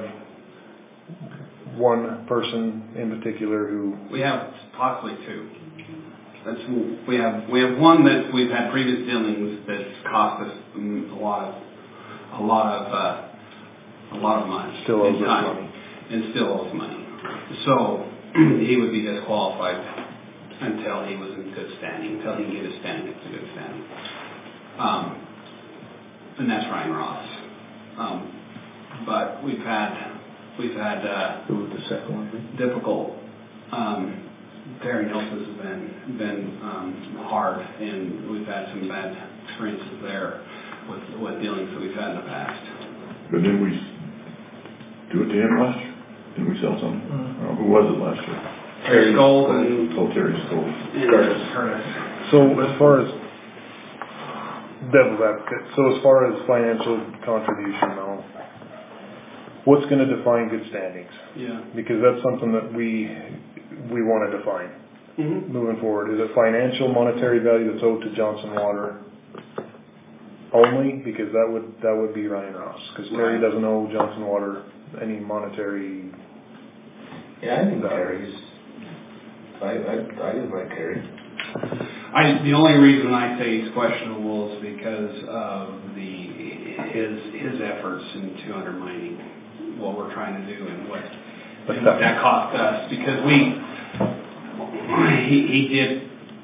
one person in particular who, We have possibly two. That's, we have, we have one that we've had previous dealings that's cost us mm, a lot of, a lot of, uh, a lot of money. Still owes and us time, money. And still owes money. So, he would be disqualified until he was in good standing, until he can get his standing into good standing. Um, and that's Ryan Ross. Um, but we've had, we've had, uh, Who would the second one be? difficult, um, Terry Nelson's has been, been, um, hard, and we've had some bad experiences there with, with dealings that we've had in the past. But didn't we do it to him last year? Didn't we sell some? Uh, Who was it last year? Terry Gold and, Oh, Terry Stoll. and Curtis. Curtis. so as far as devil's advocate, so as far as financial contribution though, what's gonna define good standings? Yeah. Because that's something that we, we wanna define. Mm-hmm. Moving forward, is it financial monetary value that's owed to Johnson Water only? Because that would, that would be Ryan Ross, because Terry Right. doesn't owe Johnson Water any monetary. Yeah, I think value. Terry's, I, I, I didn't like Terry. I, the only reason I say he's questionable is because of the, his, his efforts into undermining what we're trying to do and what, and what that cost us, because we, he, he did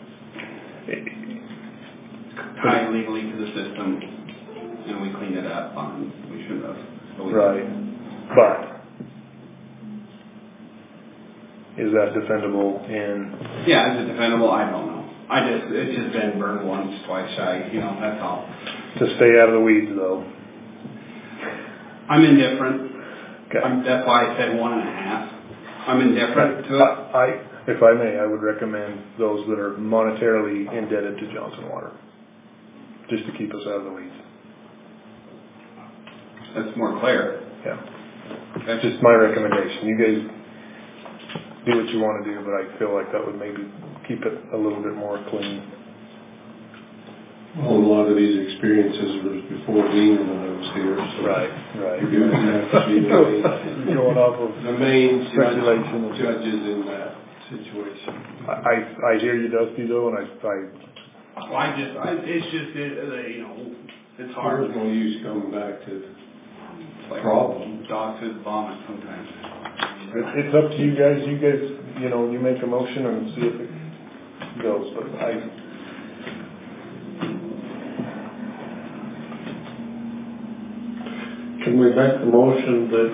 tie illegally to the system, and we cleaned it up on, we shouldn't have. but we Right, did. but is that defendable in, Yeah, is it defendable? I don't know. I just, it's just been burned once, twice shy, you know, that's all. to stay out of the weeds though? I'm indifferent. Okay. I'm, that's why I said one and a half. I'm indifferent to it. I, if I may, I would recommend those that are monetarily indebted to Johnson Water, just to keep us out of the weeds. That's more clear. Yeah, That's that's just my recommendation. You guys do what you want to do, but I feel like that would maybe keep it a little bit more clean. Well, a lot of these experiences was before Dean and I was here, so. Right, right. You guys have to be the main, Going off of the main speculation. judge- judges in that situation. I, I I hear you, Dusty, though, and I, I, Well, I just, I, it's just, it, uh, you know, it's hard. There's no use coming back to It's like problem. dog food vomit sometimes. it- it's up to you guys. You guys, you know, you make a motion and see if it goes, but I, Can we make the motion that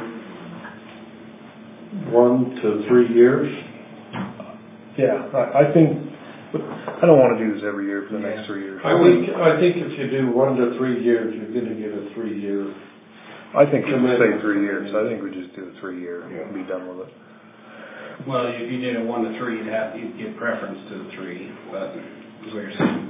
one to three years? yeah, I, I think, but I don't want to do this every year for the next three years. I think, I think if you do one to three years, you're gonna get a three-year. I think we should say Commitment. three years. I think we just do a three year and be done with it. Well, if you did a one to three, you'd have, you'd give preference to the three, but is what you're saying.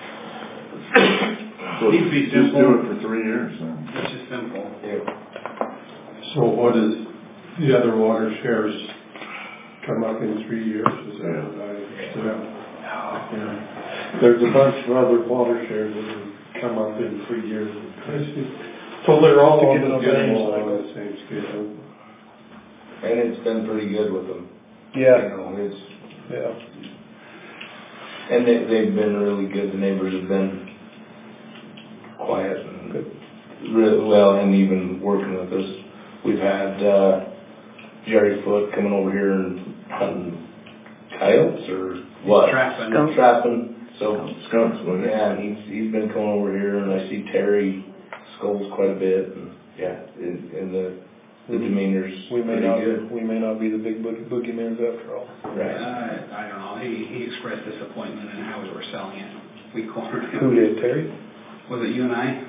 So Needs to be just do simple. it for three years then. It's just simple. So what is the other water shares come up in three years? Is that what I understood? Yeah. There's a bunch of other water shares that have come up in three years. So they're all To on get the them same all on cycle. the same schedule. And it's been pretty good with them. You Yeah, know, it's, yeah. and they, they've been really good. The neighbors have been quiet and Good. really well, and even working with us. We've had, uh, Jerry Foote coming over here and hunting coyotes or what? Trapping. Skunk. Trapping, so, Skunks, wasn't it? yeah, and he's, he's been coming over here, and I see Terry scolds quite a bit, and, yeah, and, and the, the demeanor's We may pretty not, good. we may not be the big boog- boogeymans after all. Right. Uh, I don't know, he, he expressed disappointment in how we were selling it. We cornered him. Who did, Terry? Was it you and I?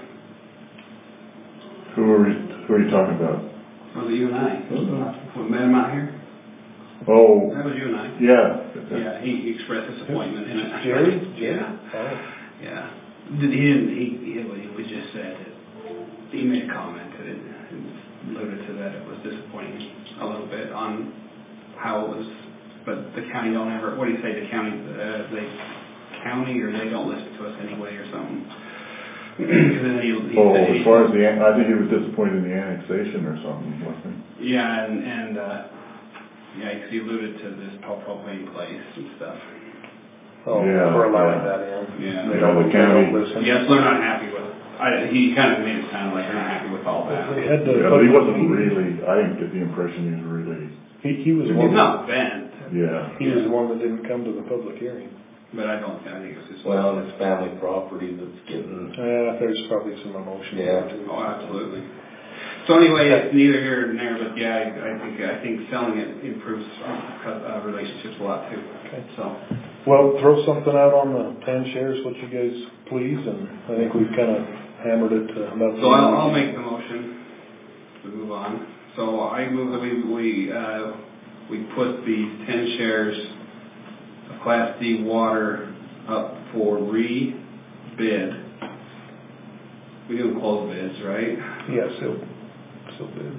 Who are we, who are you talking about? Was it you and I? Mhm. We met him out here? Oh, That was you and I. yeah. Yeah, he he expressed disappointment in it. Jerry? Yeah, Oh. yeah. Did- He didn't, he, he we just said that, he made a comment that it alluded to that it was disappointing a little bit on how it was, but the county don't ever, what do you say, the county, uh, they, county or they don't listen to us anyway or something? Because then he, he Oh, said as he- far as the, an- I think he was disappointed in the annexation or something, wasn't he? Yeah, and, and, uh, yeah, because he alluded to this propane place and stuff. Oh, Yeah, for allowing yeah. that in. Yeah. They Yeah, don't, the they county- don't listen. Yes, they're not happy with it. I, he kind of made it sound like they're not happy with all that. They had the. Yeah, but he wasn't really, I didn't get the impression he was really, He, he was He's one, not bent, yeah. he was the one that didn't come to the public hearing. but I don't, I think it's just. Well, and it's family property that's getting, Uh, there's probably some emotion Yeah. there too. Oh, absolutely. So anyway, it's neither here nor there, but yeah, I, I think, I think selling it improves, uh, relationships a lot too. Okay. So, Well, throw something out on the ten shares, what you guys please, and I think we've kind of hammered it to about. so I'll, I'll make the motion to move on. So I move that we, we, uh, we put the ten shares of Class D water up for re-bid. We do close bids, right? Yeah, so, so good.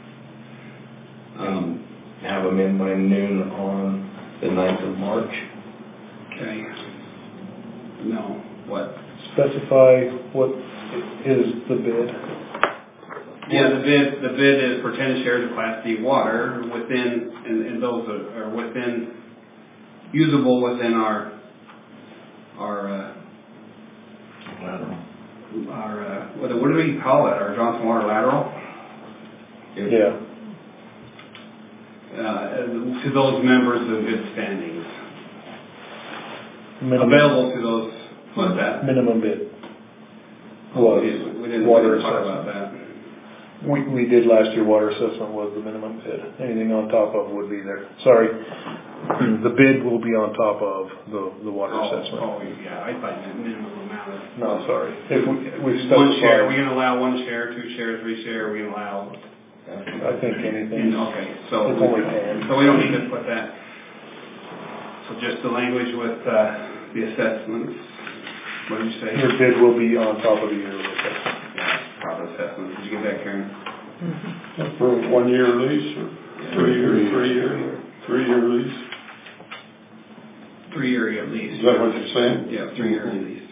Um, have them in by noon on the ninth of March. okay. No, what? Specify what is the bid. Yeah, the bid, the bid is for ten shares of Class D water within, and, and those are, are within, usable within our, our, uh, Lateral. our, uh, what, what do we call it, our Johnson Water lateral? Yeah. Uh, to those members of good standings. Minimum- Available to those, what's that? Minimum bid. Oh, Was we didn't, we didn't we water didn't talk about assessment. that. We, we did last year, water assessment was the minimum bid. Anything on top of would be there. Sorry. The bid will be on top of the, the water Oh, assessment. oh, yeah, I thought you meant minimum amount of. No, sorry. If we, we One share, are we specify, gonna allow one share, two shares, three share, are we gonna allow? I think anything. Okay, so. It's only ten. So we don't need to put that. So just the language with, uh, the assessments, what did you say? Your bid will be on top of the yearly assessment. Yeah, profit assessment, did you get that, Karen? For a one-year lease or three year, three year, three-year lease? Three-year at least. Is that what you're saying? Yeah, three-year at least.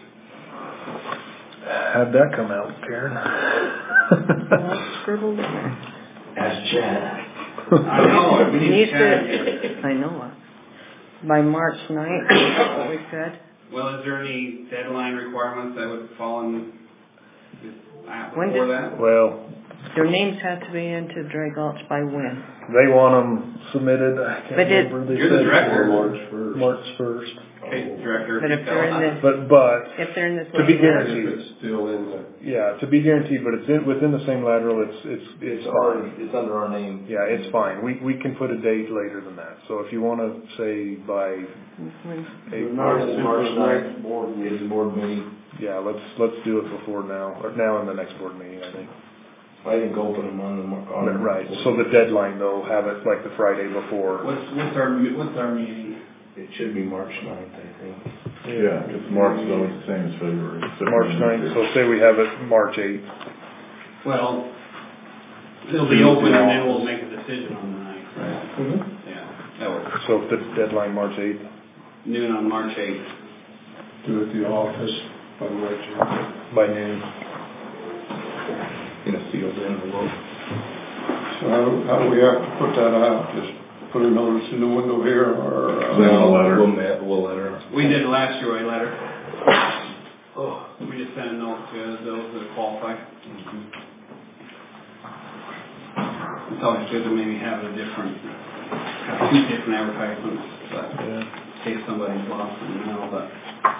How'd that come out, Karen? All scribbled in there. Ask Chad. I know, we He need to said, I know it. By March ninth, is what we said. Well, is there any deadline requirements that would fall in uh, When before did- that? Well, Their names had to be into Dry Gulch by when? they want them submitted, I can't But it- remember. They You're the said director. March first. March first. Okay, director. But if they're in this, But, but, if they're in this. to be little- guaranteed, It's still in the. yeah, to be guaranteed, but it's in, within the same lateral, it's, it's, it's It's already, fine. it's under our name. Yeah, it's fine. We, we can put a date later than that. So if you wanna say by When- April, March, March ninth, board, is the board meeting. yeah, let's, let's do it before now, or now in the next board meeting, I think. I think open them on the, mar- on the. Right, so the deadline though, have it like the Friday before. What's, what's our, what's our meeting? It should be March ninth, I think. Yeah, because March is always the same as February. March ninth, so say we have it March eighth. Well, it'll be open and then we'll make a decision on the ninth, right? Mm-hmm. Yeah, that works. So if the deadline March eighth, Noon on March eighth. Do it at the office by March eighth. by noon. In a sealed envelope. So how, how do we have to put that out? Just put a notice in the window here or? uh, Send a letter. We'll, ma- we'll let her. We did last year, a letter. Oh, we just sent a note to those that qualify. it's always good to maybe have a different, have two different advertisements, but Yeah. in case somebody's lost in the mail, but.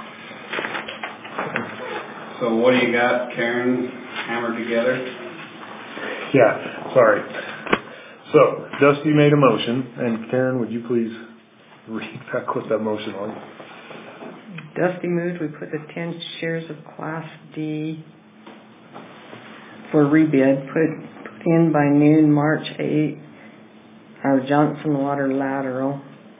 So what do you got, Karen, hammered together? Yeah, sorry. So, Dusty made a motion, and Karen, would you please read back what that motion was? Dusty moved, we put the ten shares of Class D for rebid, put, put in by noon, March eighth, our Johnson Water lateral.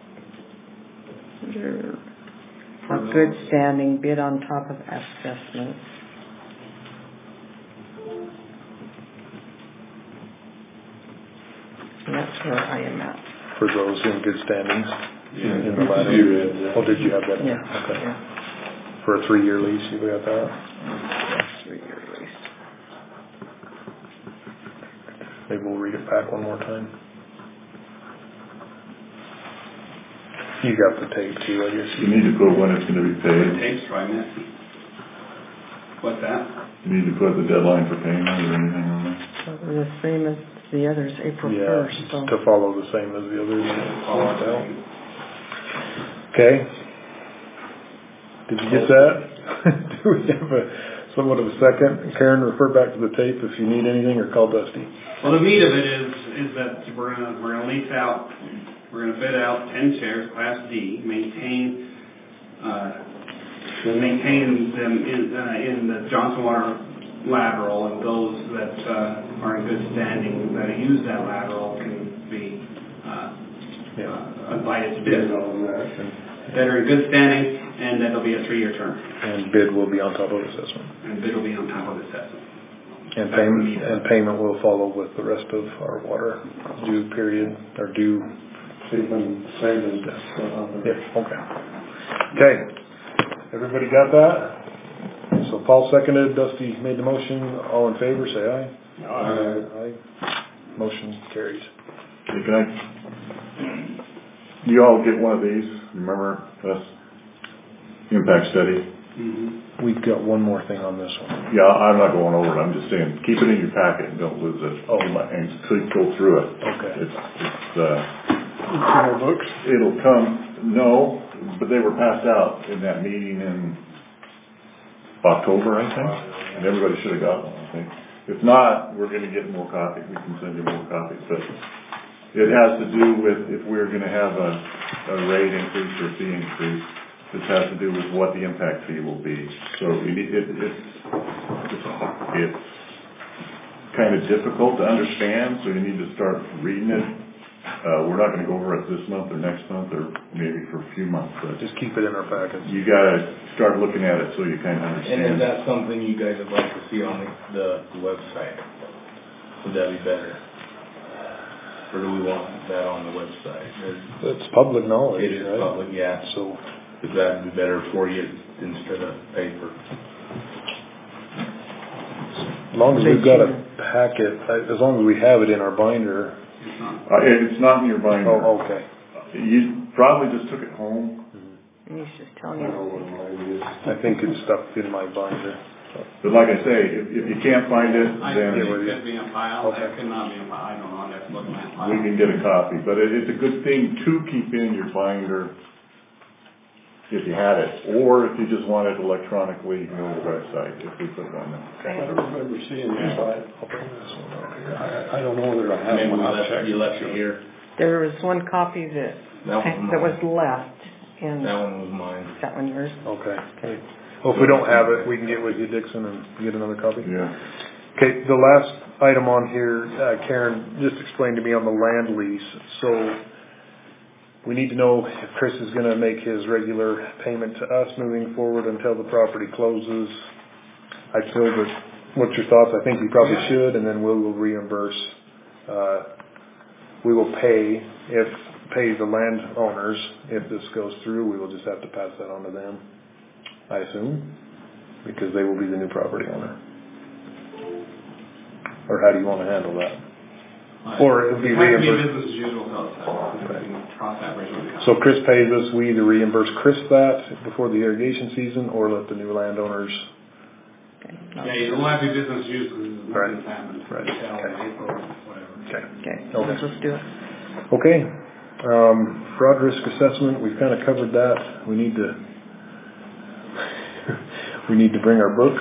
For good standing, bid on top of assessments. And that's where I am at. For those in good standings Yeah. in the latter. You read that. Oh, did you have that? in Yeah. there? Okay. Yeah. For a three-year lease, you got that? Three-year lease. Maybe we'll read it back one more time. You got the tape too, I guess. You need to put when it's gonna be paid. Tapes, right, Miss? What's that? You need to put the deadline for payment or anything on there. So the same as the others, April Yeah, first, so. to follow the same as the others. Okay. Did you get that? Do we have a, somewhat of a second? Karen, refer back to the tape if you need anything, or call Dusty. Well, the meat of it is, is that we're gonna, we're gonna lease out, we're gonna bid out ten shares, Class D, maintain, uh, maintain them in, uh, in the Johnson Water lateral, and those that, uh, are in good standing, that use that lateral can be, uh, Yeah. uh, invited to bid. on that. That are in good standing, and that'll be a three-year term, And bid will be on top of assessment. and bid will be on top of the assessment. And That's the payment, meat of it. and payment will follow with the rest of our water due period, or due. Saving, saving. Yeah, okay. Okay. Everybody got that? So Paul seconded, Dusty made the motion. All in favor, say aye. Aye. Aye. Motion carries. Hey, can I, you all get one of these, remember us, impact study? Mm-hmm. We've got one more thing on this one. Yeah, I'm not going over it, I'm just saying, keep it in your packet and don't lose it. Oh. You might- And please go through it. Okay. It's, it's, uh, Two more books? it'll come, no, but they were passed out in that meeting in October, I think, and everybody should have got one, I think. If not, we're gonna get more copies, we can send you more copies, but it has to do with if we're gonna have a, a rate increase or fee increase, this has to do with what the impact fee will be. So we need, it, it's, it's, it's kind of difficult to understand, so you need to start reading it. Uh, we're not gonna go over it this month or next month or maybe for a few months, but Just keep it in our packets. you gotta start looking at it so you kind of And is understand. that something you guys would like to see on the, the website? Would that be better? Or do we want that on the website? Or- It's public knowledge, It is right? public, yeah. So, Would that be better for you instead of paper? as long as we've got a packet, as long as we have it in our binder. It's not. Uh, it- it's not in your binder. Oh, okay. You probably just took it home, And he's just telling I know you. what mine is. I think it's stuck in my binder. but like I say, if, if you can't find it, I then think with it you. could be a file, Okay. it could not be a file, I don't know, I'd have to look at my file. we can get a copy. But it, it's a good thing to keep in your binder if you had it, or if you just want it electronically, you can go to the website if we put it on there. I don't remember seeing that, but I'll bring this one over here. I, I don't know whether I have Maybe one. we I'll left, check. you left it here. There was one copy that, That one, that was left, and that one was mine. that one yours. Okay. Well, if we don't have it, we can get with you, Dixon, and get another copy. Yeah. Okay, the last item on here, uh, Karen just explained to me on the land lease. So we need to know if Chris is going to make his regular payment to us moving forward until the property closes. I feel that, what's your thoughts? I think we probably should, and then we will reimburse. Uh, we will pay, if, pay the landowners. If this goes through, we will just have to pass that on to them, I assume, because they will be the new property owner. Or how do you want to handle that? Or it would be It has to be reimbursed. business as usual, so it's, we can cross that bridge when we come. So Chris pays us, we either reimburse Chris that before the irrigation season, or let the new landowners. Yeah, you don't have to do business as usual, because Right. nothing's happened. Right. Until Okay. April, whatever. Okay. Okay, Okay. let's just do it. Okay, um, fraud risk assessment, we've kind of covered that. We need to, we need to bring our books.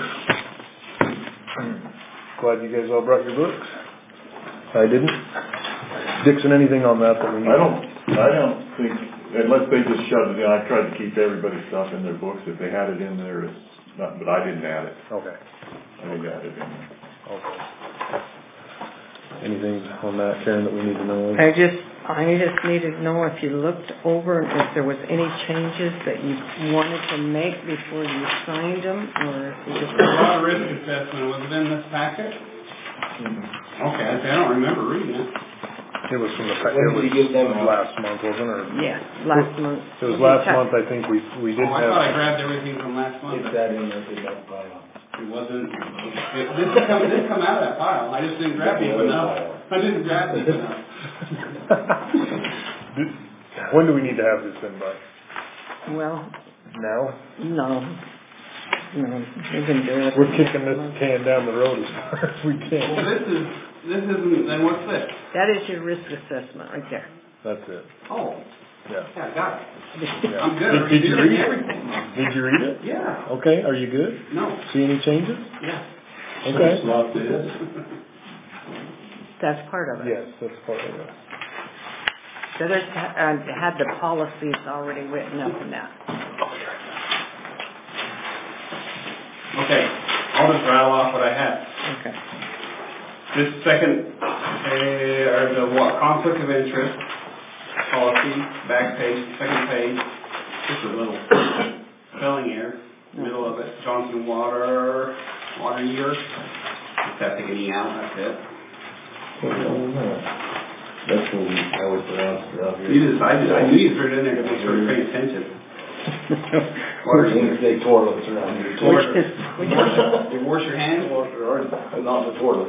Glad you guys all brought your books. I didn't. Dixon, anything on that that we need? I don't, I don't think, unless they just shoved it in, I tried to keep everybody's stuff in their books. If they had it in there, it's not, but I didn't add it. Okay. I didn't add it in there. Okay. Anything on that, Karen, that we need to know? I just, I just needed to know if you looked over and if there was any changes that you wanted to make before you signed them, or if you just... Water risk assessment, was it in this packet? Mm-hmm. Okay, I don't remember reading it. It was from the, it When did was you give them out? last month, wasn't it? Or- Yeah, last month. It was last month, I think we, we did Oh, I thought I have, grabbed everything from last month. Get that in there, get that file. It wasn't, it, this come, this come out of that file. I just didn't grab deep enough. I didn't grab deep enough. when do we need to have this in by? Well, Now? no. No, we can do it. We're kicking this can down the road as far as we Well, can. this is, this isn't, then what's this? That is your risk assessment right there. That's it. Oh, Yeah. yeah, I got it. Yeah. I'm good. Did, did you Reviewing read it? everything. Did you read it? Yeah. Okay, are you good? No. See any changes? Yeah. Okay. It's not this. That's part of it. Yes, that's part of it. So there's, uh, had the policies already written up in that. Okay, I'll just rattle off what I had. Okay. This second, uh, or the what, conflict of interest policy, back page, second page, just a little spelling error, middle of it, Johnson Water, water year, just have to get E out, that's it. That's what we always pronounce it out here. You decided, I knew you threw it in there to make sure you're paying attention. Water When you year. say toilets around here. Wash, Which is, which is, you wash your hands? Wash your arms, not the toilet.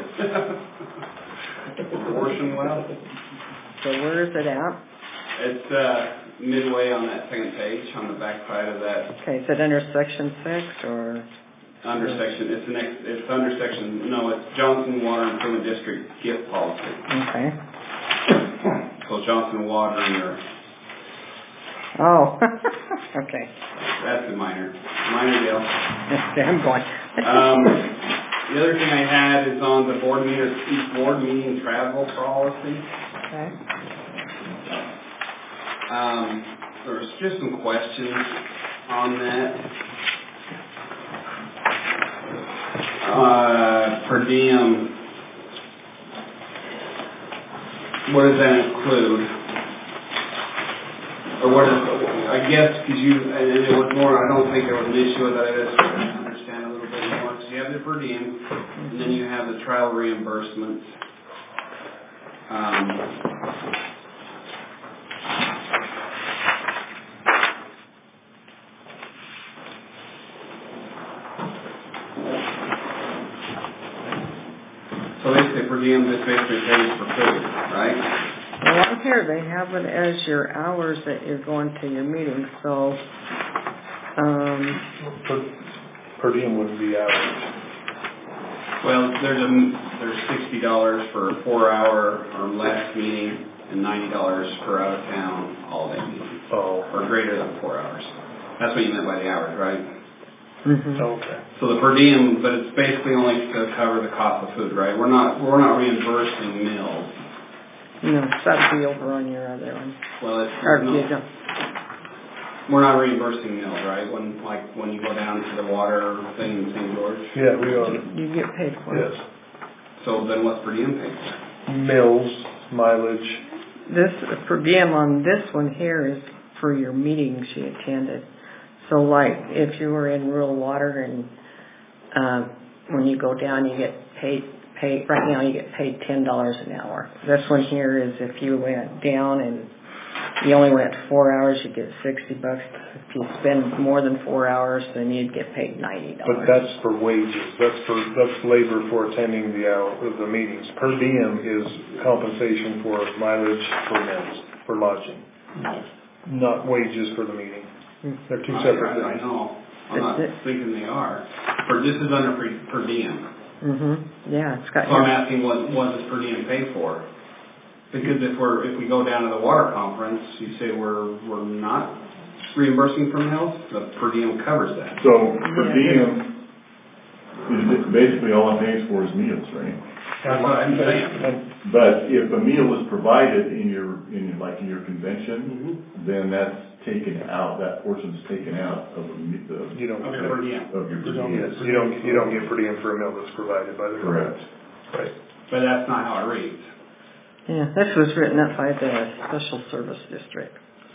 Washing well. so where is it at? It's, uh, midway on that second page, on the back side of that, Okay, is it under section six or? under section, it's the next, it's under section, no, it's Johnson Water Improvement District gift policy. Okay. So Johnson Water and your, Oh, okay. that's the minor, minor deal. I'm going. Um, the other thing I had is on the board meeting, board meeting travel policy. Okay. Um, there was just some questions on that. Uh, per diem, what does that include? Or what is, I guess, because you, and it was more, I don't think there was an issue with that, I just want to understand a little bit more. Because you have the per diem, and then you have the trial reimbursements. Um, So basically, per diem just basically pays for food, right? Well, on here they have it as your hours that you're going to your meetings, so, um, Per, per diem wouldn't be average. Well, there's a, there's sixty dollars for a four hour or less meeting, and ninety dollars for out of town all day meeting, Oh. or greater than four hours. That's what you meant by the hours, right? mhm. Okay. So the per diem, but it's basically only to cover the cost of food, right? We're not, we're not reimbursing meals. No, that'd be over on your other one. Well, it's, Or, no, you don't. we're not reimbursing meals, right? When, like, when you go down to the water thing in Saint George? Yeah, we are. You get paid for it. Yes. So then what's per diem paid for? Mills, mileage. This, per diem on this one here is for your meetings you attended. So like, if you were in rural water and, um, when you go down, you get paid, paid, right now you get paid ten dollars an hour. This one here is if you went down and you only went four hours, you get sixty bucks. If you spend more than four hours, then you'd get paid ninety But dollars. that's for wages. That's for, that's labor for attending the hour, the meetings. Per diem is compensation for mileage for meals, for lodging. Not wages for the meeting. They're two separate I, I things. know. I'm not It's- thinking they are. For, this is under per, per diem. Mhm. Yeah, it's got So I'm your, asking what, what does per diem pay for? Because if we're, if we go down to the water conference, you say we're, we're not reimbursing for meals, the per diem covers that. So per diem, is basically all it pays for is meals, right? That's what I'm saying. But if a meal is provided in your, in your, like in your convention, Mm-hmm. then that's taken out, that portion's taken out of the, me- the. You don't Of get your per diem. Of your per You don't diem. get, you don't, you don't get per diem for a meal that's provided by the. Correct. Right. But that's not how it reads. Yeah, this was written up by the Special Service District.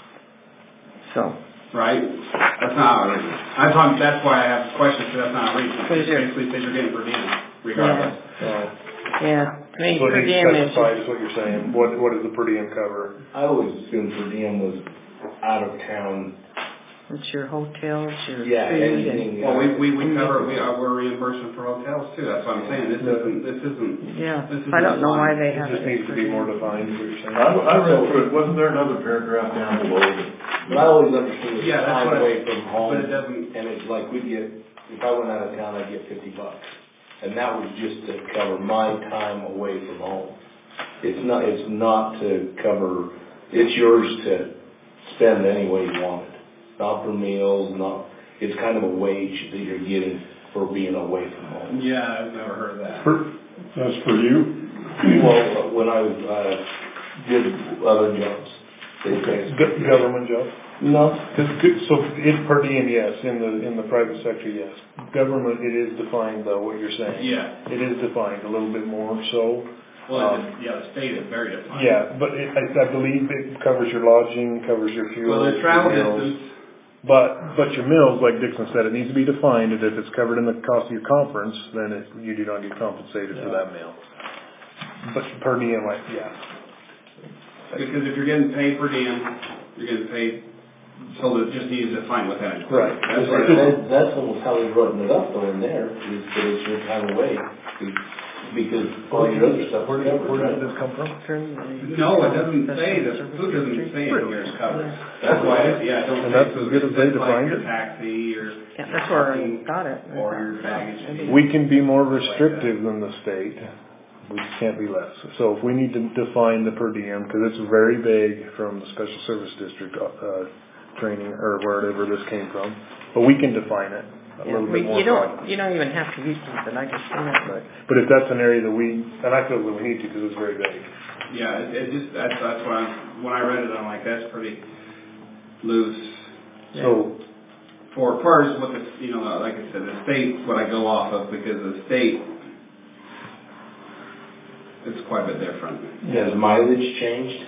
So, Right? That's not how it reads. I'm talking, that's why I have questions, because that's not how it reads. It Because you're- basically says you're getting per diem, regardless. Uh, yeah, I mean, So per it needs diem is, specified is what you're saying. What, what does the per diem cover? I always assumed per diem was out of town. it's your hotels, your Yeah, food, and, anything. Well, we, we, we cover, we are, we're reimbursing for hotels too, that's what I'm saying. This isn't, this isn't, yeah, this isn't I don't know why one. they It have just it. needs to be more defined, is what you're saying. I, I read through it, wasn't there another paragraph down below that? But I always understood it was Yeah, that's time what I- away from home. but it doesn't- And it's like we'd get, if I went out of town, I'd get fifty bucks. And that was just to cover my time away from home. It's not, it's not to cover, it's yours to spend any way you want it. Not for meals, not, it's kind of a wage that you're getting for being away from home. Yeah, I've never heard of that. That's for you? Well, when I, uh, did other jobs, they pay. Go- Government job? No. Cause, so it per diem, yes, in the, in the private sector, yes. Government, it is defined though, what you're saying. Yeah. It is defined a little bit more so. Well, Um, it- yeah, the state is very defined. Yeah, but it, I, I believe it covers your lodging, covers your fuel. Well, the travel your meals. distance, But, but your meals, like Dixon said, it needs to be defined, and if it's covered in the cost of your conference, then it, you do not get compensated for that meal. But per diem, like, yeah. because if you're getting paid per diem, you're getting paid, so it just needs to define what that is. Right. That's That's, what it is. that's almost how he's writing it up though in there, is that it's your time away. Because all your other stuff Where is did, covered, where did right? this come from? No, it doesn't say, the food doesn't say in here is covered. That's why, it- yeah, it don't And say that's food. as good as they It's like defined your it? taxi or. Yeah, that's where I got it. Or your baggage. We can be more restrictive than the state. We just can't be less. So if we need to define the per diem, because it's very vague from the special service district, uh, training, or wherever this came from, but we can define it a Yeah, little we, bit more. you don't, broadly. you don't even have to use it, I just seen it. Right. But if that's an area that we, and I feel that we need to, because it's very vague. Yeah, it, it just, that's, that's why, I'm- when I read it, I'm like, that's pretty loose. So, For first, what the, you know, like I said, the state's what I go off of, because the state, it's quite a bit different. Has mileage changed?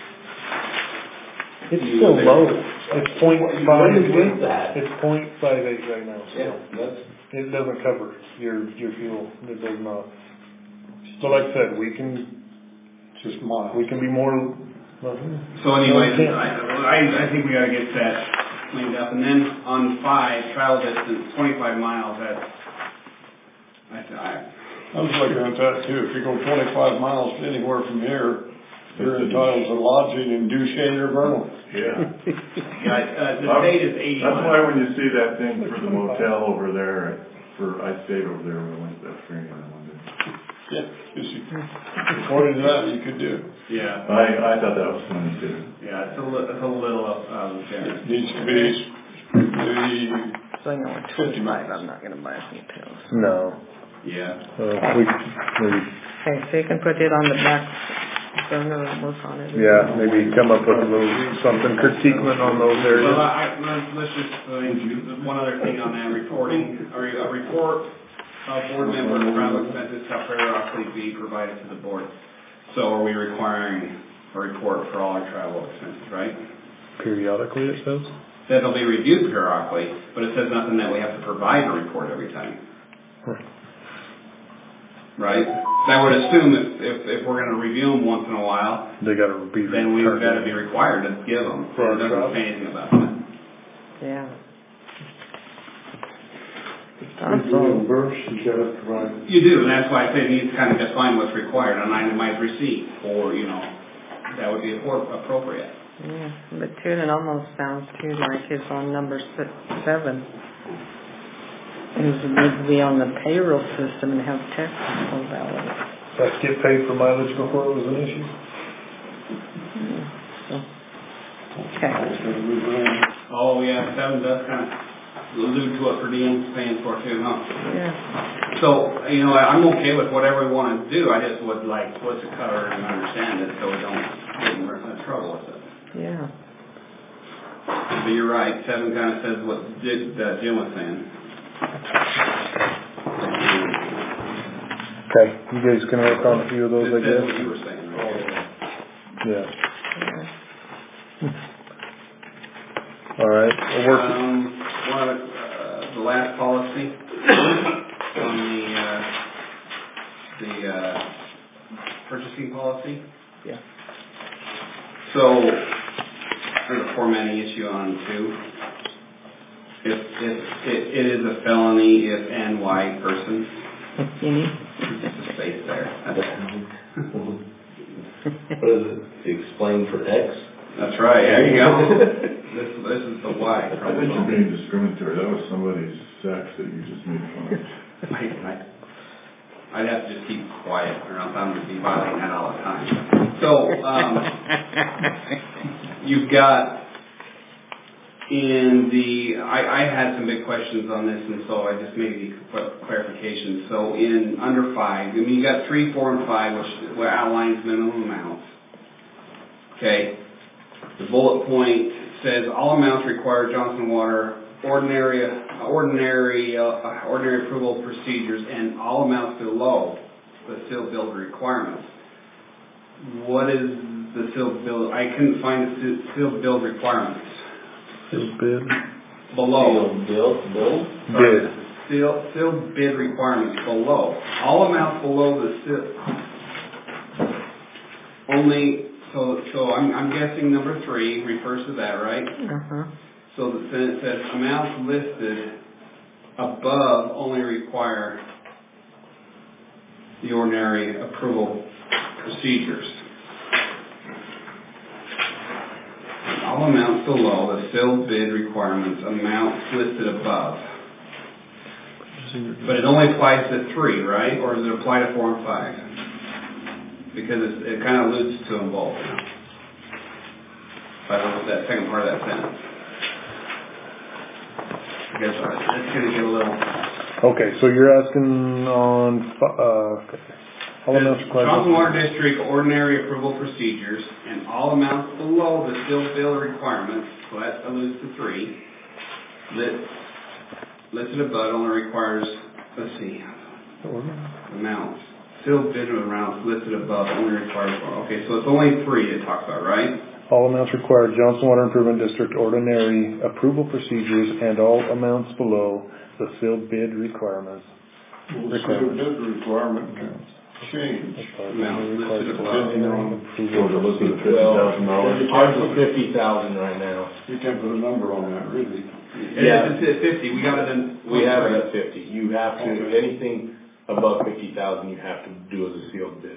it's You still say- low. It's point What- five. what is with that? It's point five eight right now, Yeah, so. that's, It doesn't cover your, your fuel. It does not. So like I said, we can, Just miles. we can be more, well, So anyways, Okay. I, I, I think we gotta get that cleaned up, and then on five, travel distance, twenty-five miles, that's, I, I, I was looking at that too. If you go twenty-five miles anywhere from here, you're entitled to lodging in Duchesne or Vernal. Yeah. yeah, uh, the state is eighty That's miles. why when you see that thing for the motel over there, for, I stayed over there when I went to that training, I wondered. Yeah, you see, according to that, you could do. Yeah, I, I thought that was funny too. yeah, it's a li- it's a little, um, generous. Needs to be, the, So I know at twenty-five, I'm not gonna buy any pills. no. Yeah. Uh, we, maybe, Okay, so you can put it on the back burner and work on it. yeah, maybe come up with a little something critiquement on those Well, areas. I, let's, let's just, uh, one other thing on that reporting, or a report of board member travel expenses shall periodically be provided to the board. So are we requiring a report for all our travel expenses, right? Periodically, it says? Says it'll be reviewed periodically, but it says nothing that we have to provide a report every time. Right? That would assume if, if, if we're gonna review them once in a while, They gotta be then we've returned. gotta be required to give them. For our It doesn't travel? say anything about that. Yeah. to be reimbursed, you gotta provide. You do, and that's why I say you need to kind of define what's required, an itemized receipt, or, you know, that would be appro- appropriate. Yeah, but too, it almost sounds too like it's on number six, seven. It needs to be on the payroll system and have taxes so valid. Let's get paid for mileage before it was an issue? So, okay. Oh, yeah, seven does kind of allude to what per diem paying for too, huh? Yeah. So, you know, I- I'm okay with whatever we want to do. I just would like split the cover and understand it so we don't get in trouble with it. Yeah. But you're right, seven kind of says what Jim, uh, Jim was saying. Okay, you guys can work on a few of those, I It says what guess? you were saying, right? Yeah. All right, we'll work. Um, one of, uh, the last policy on the, uh, the, uh, purchasing policy. Yeah. So, there's a formatting issue on two. If, if, it, it is a felony if and Y person. You need? Just a space there. That's, What is it? Explain for X? that's right, there you go. This, this is the Y. I think you're being discriminatory. That was somebody's sex that you just made fun of. I, I, I'd have to just keep quiet or else I'm going to be violating that all the time. So, um, you've got in the, I, I had some big questions on this, and so I just made the clarification. So in under five, I mean, you got three, four, and five, which, which outlines minimum amounts. Okay. The bullet point says all amounts require Johnson Water ordinary, ordinary, uh, ordinary approval procedures, and all amounts below the sealed build requirements. What is the sealed build? I couldn't find the sealed build requirements. Sealed bid? Below. Sealed bill, bill? Bid. Sealed, sealed bid requirements below. All amounts below the seal. Only, so, so I'm, I'm guessing number three refers to that, right? Uh-huh. So then it says amounts listed above only require the ordinary approval procedures. All amounts below the sealed bid requirements, amounts listed above. But it only applies to three, right? Or does it apply to four and five? Because it's, it kind of alludes to them both. If I look at that second part of that sentence. I guess it's going to get a little... Okay, so you're asking on, uh, okay. All amounts required. Johnson Water District ordinary approval procedures and all amounts below the sealed bill requirements, so that alludes to three, lit, listed above only requires, let's see, amounts. Sealed bid amounts listed above only requires one. Okay, so it's only three it talks about, right? All amounts required Johnson Water Improvement District ordinary approval procedures and all amounts below the sealed bid requirements. Well, the sealed bid requirement can change. Amounts listed above. Depending on, So they're listed at fifty thousand dollars. Ours is fifty thousand right now. you can't put a number on that, really. Yeah, it's at fifty, we got it in. We have it at fifty. You have to, anything above fifty thousand, you have to do as a sealed bid.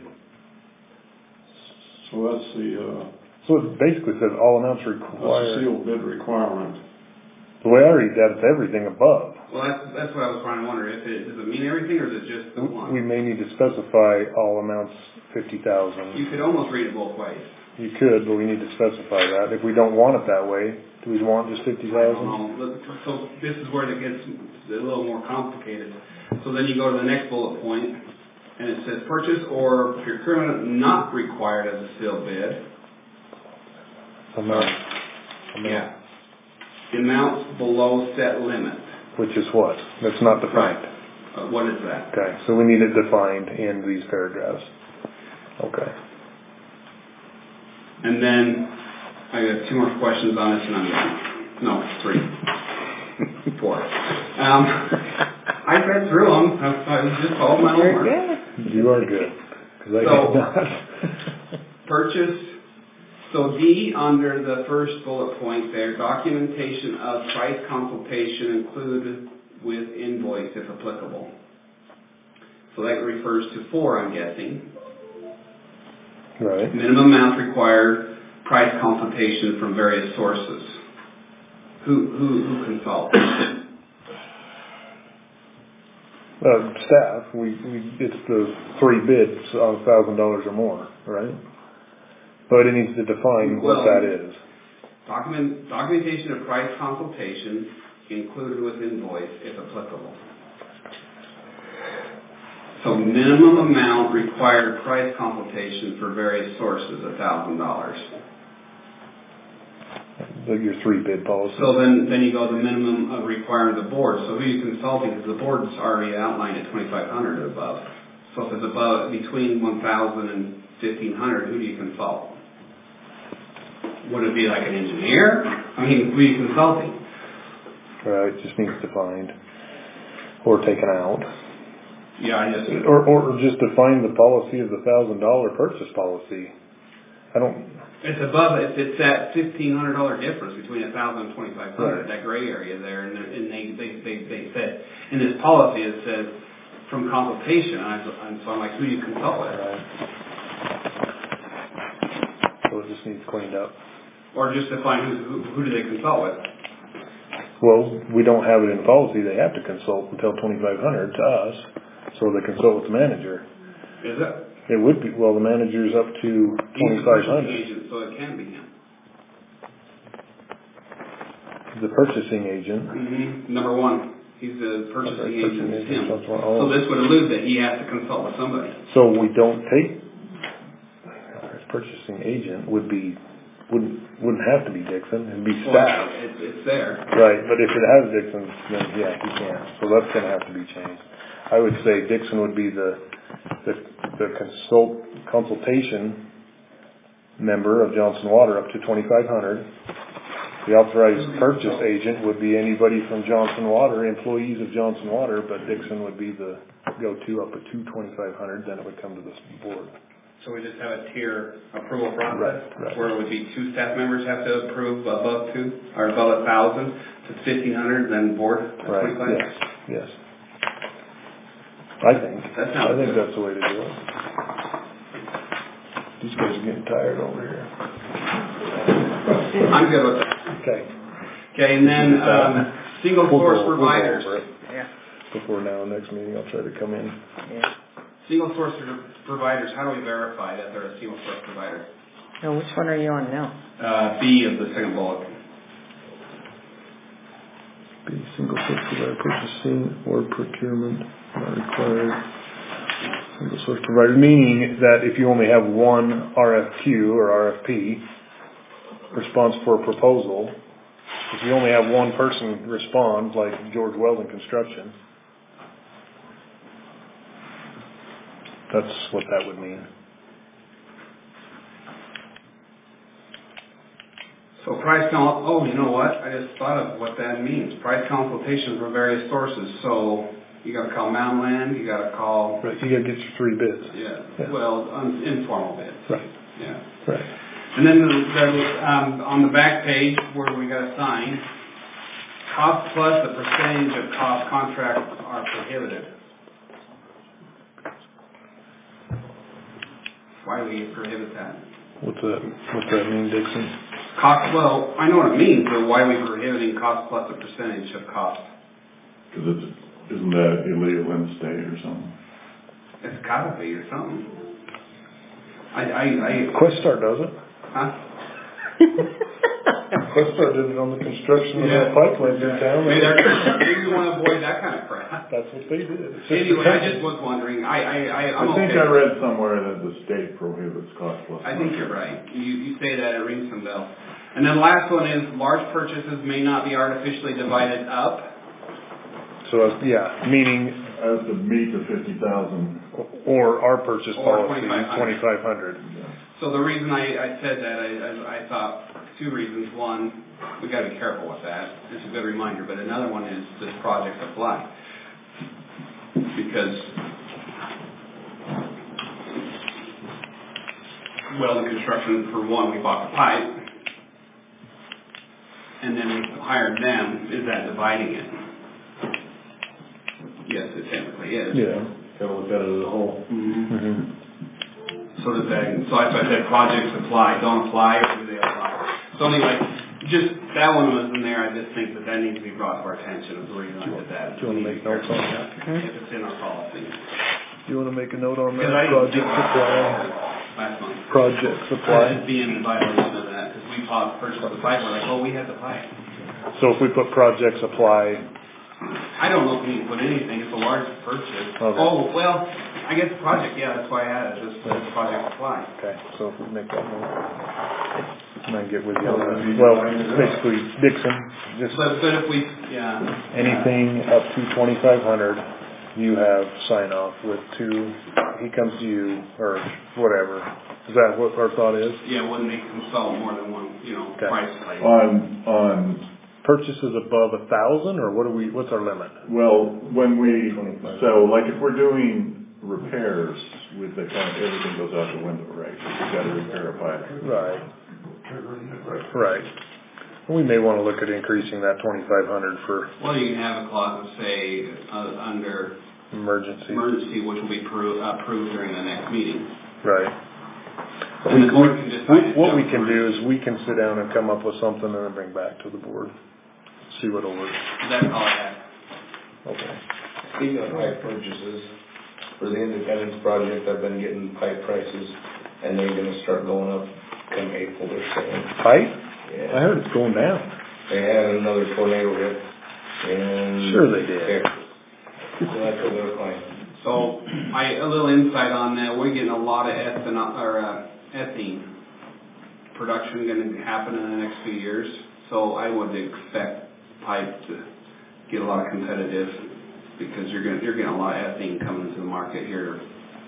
So that's the, uh, So it basically says all amounts that's the required. sealed bid requirement. The way I read that, it's everything above. Well, that's, that's what I was trying to wonder, if it, does it mean everything, or is it just the one? We may need to specify all amounts fifty thousand. You could almost read it both ways. You could, but we need to specify that. If we don't want it that way, do we want just fifty I don't thousand? know. Look, so this is where it gets a little more complicated. So then you go to the next bullet point, and it says purchase or procurement not required as a sealed bid. Amount. Amount. Yeah. Amounts below set limit. Which is what? That's not defined. Uh, what is that? Okay, so we need it defined in these paragraphs. Okay. And then I got two more questions on this, and I'm done. No, three, four. Um, I read through them. I, I was just following my homework. You are good, because I So- did not. Purchase. So D, under the first bullet point there, documentation of price consultation included with invoice if applicable. So that refers to four, I'm guessing. Right. Minimum amounts required, price consultation from various sources. Who, who, who consults? Uh, staff, we, we, it's the three bids on a thousand dollars or more, right? But it needs to define what Well, that is. Document, documentation of price consultation included with invoice if applicable. So minimum amount required price consultation for various sources, a thousand dollars. Like your three bid policy. So then, then you go the minimum of requirement of the board. So who are you consulting? Because the board's already outlined at twenty-five hundred or above. So if it's above, between one thousand and fifteen hundred, who do you consult? Would it be like an engineer? I mean, who are you consulting? Right, just needs defined. Or taken out. Yeah, I just... Or, or just define the policy of the thousand dollar purchase policy. I don't... It's above, it's, it's that fifteen hundred dollar difference between a thousand and twenty-five hundred, Right. that gray area there, and, and they, they, they, they said, in this policy it says, from consultation, and, I, and so I'm like, who do you consult with? Right. So it just needs cleaned up. Or just define who, who, who do they consult with? Well, we don't have it in policy, they have to consult until twenty-five hundred to us, so they consult with the manager. Is it? It would be, well, the manager's up to He's the twenty-five purchasing hundred. agent, so it can be him. The purchasing agent. Mm-hmm. Number one, he's the purchasing Okay, agent, purchasing is agent, him. that's what- oh. So this would allude that he has to consult with somebody. So we don't take, our purchasing agent would be, wouldn't, wouldn't have to be Dixon, it'd be Well, staff. it's, it's there. Right, but if it has Dixon, then yeah, he can't. So that's gonna have to be changed. I would say Dixon would be the, the, the consult, consultation member of Johnson Water up to twenty-five hundred. The authorized purchase agent would be anybody from Johnson Water, employees of Johnson Water, but Dixon would be the go-to up to twenty-five hundred, then it would come to this board. So we just have a tier approval process? Right, right. Where it would be two staff members have to approve above two, or above a thousand to fifteen hundred, then board at Right, twenty-five? yes, yes. I think, That sounds I think good. that's the way to do it. These guys are getting tired over here. I'm good with that. Okay. Okay, and then, um, single We'll source go- we'll go providers. over it. Yeah. Before now, next meeting, I'll try to come in. Yeah. Single source providers, how do we verify that they're a single source provider? So which one are you on now? Uh, B of the second bullet. Be single source provider purchasing or procurement not required. Single source provider, meaning that if you only have one R F Q or R F P, response for a proposal, if you only have one person respond, like George Weldon Construction, that's what that would mean. So price con, oh, you know what? I just thought of what that means. Price consultation from various sources. So you gotta call Mountain Land, you gotta call, Right, you gotta get your three bids. yeah, Yeah. well, um, informal bids. Right, Yeah. right. And then the, the, um, on the back page where we got a sign, cost plus the percentage of cost contracts are prohibited. Why do we prohibit that? What's that, what's that mean, Dixon? Cost, well, I know what it means, but why are we prohibiting cost plus a percentage of cost? Cause it's, isn't that illegal in the state or something? It's gotta be or something. I, I, I, Questar does it. huh? Questar did it on the construction of that pipeline in town. Maybe they're, maybe we wanna avoid that kind of crap. That's what they did. It's just Anyway, a I company. just was wondering, I, I, I, I I'm think okay. I read somewhere that the state prohibits cost plus. I think you're right. You, you say that, it rings some bells. And then the last one is, large purchases may not be artificially divided up. So, uh, yeah, meaning, As to meet the fifty thousand. or our purchase Or policy, twenty-five hundred. twenty-five hundred. So the reason I, I said that, I, I, I thought, two reasons. One, we gotta be careful with that. It's a good reminder. But another one is, does project apply? Because well, in construction, for one, we bought the pipe, and then we hired them. Is that dividing it? Yes, it technically is. Yeah. Gotta look at it as a whole. Mhm. Mm-hmm. So does that, so that's why I said projects apply, don't apply, or do they apply? So anyway, just, that one was in there, I just think that that needs to be brought to our attention, is the reason I did that. Do you wanna make notes on that? If it's in our policy. Do you wanna make a note on that? Because I- Project supply? last month. Project I supply. should be in violation of that, because we bought, purchased the pipe, we're like, oh, we had the pipe. So if we put project supply, I don't know if we need to put anything, it's a large purchase. Okay. Oh, well, I guess project, yeah, that's why I had it, just uh, project supply. okay, so if we make that note. And then get with you on that. Well, basically Dixon, just But, but if we, yeah. anything up to twenty-five hundred, you have sign off with two, he comes to you, or whatever. Is that what our thought is? Yeah, when they can sell more than one, you know, Okay. price tag. On, on, Purchases above a thousand, or what do we, what's our limit? well, when we, so like if we're doing repairs, with the kind of, everything goes out the window, right? You've got to repair a pipe. Right. Right. We may want to look at increasing that twenty-five hundred for Well, you can have a clause of say, uh, under emergency. emergency, which will be approved, approved during the next meeting. Right. And the We- board can decide we- if What we that's can do emergency. is we can sit down and come up with something and then bring back to the board. See what'll work. That's all I have. Okay. Speaking of pipe purchases, for the Independence project, I've been getting pipe prices, and they're gonna start going up come April, they're saying. Pipe? I Yeah. heard it's going down. They had another tornado hit, and. Sure they did. So that's what they're claiming. So, I, a little insight on that, we're getting a lot of ethanol, or, uh, ethene production gonna happen in the next few years. So I would expect pipe to get a lot of competitive, because you're gonna, you're getting a lot of ethene coming into the market here.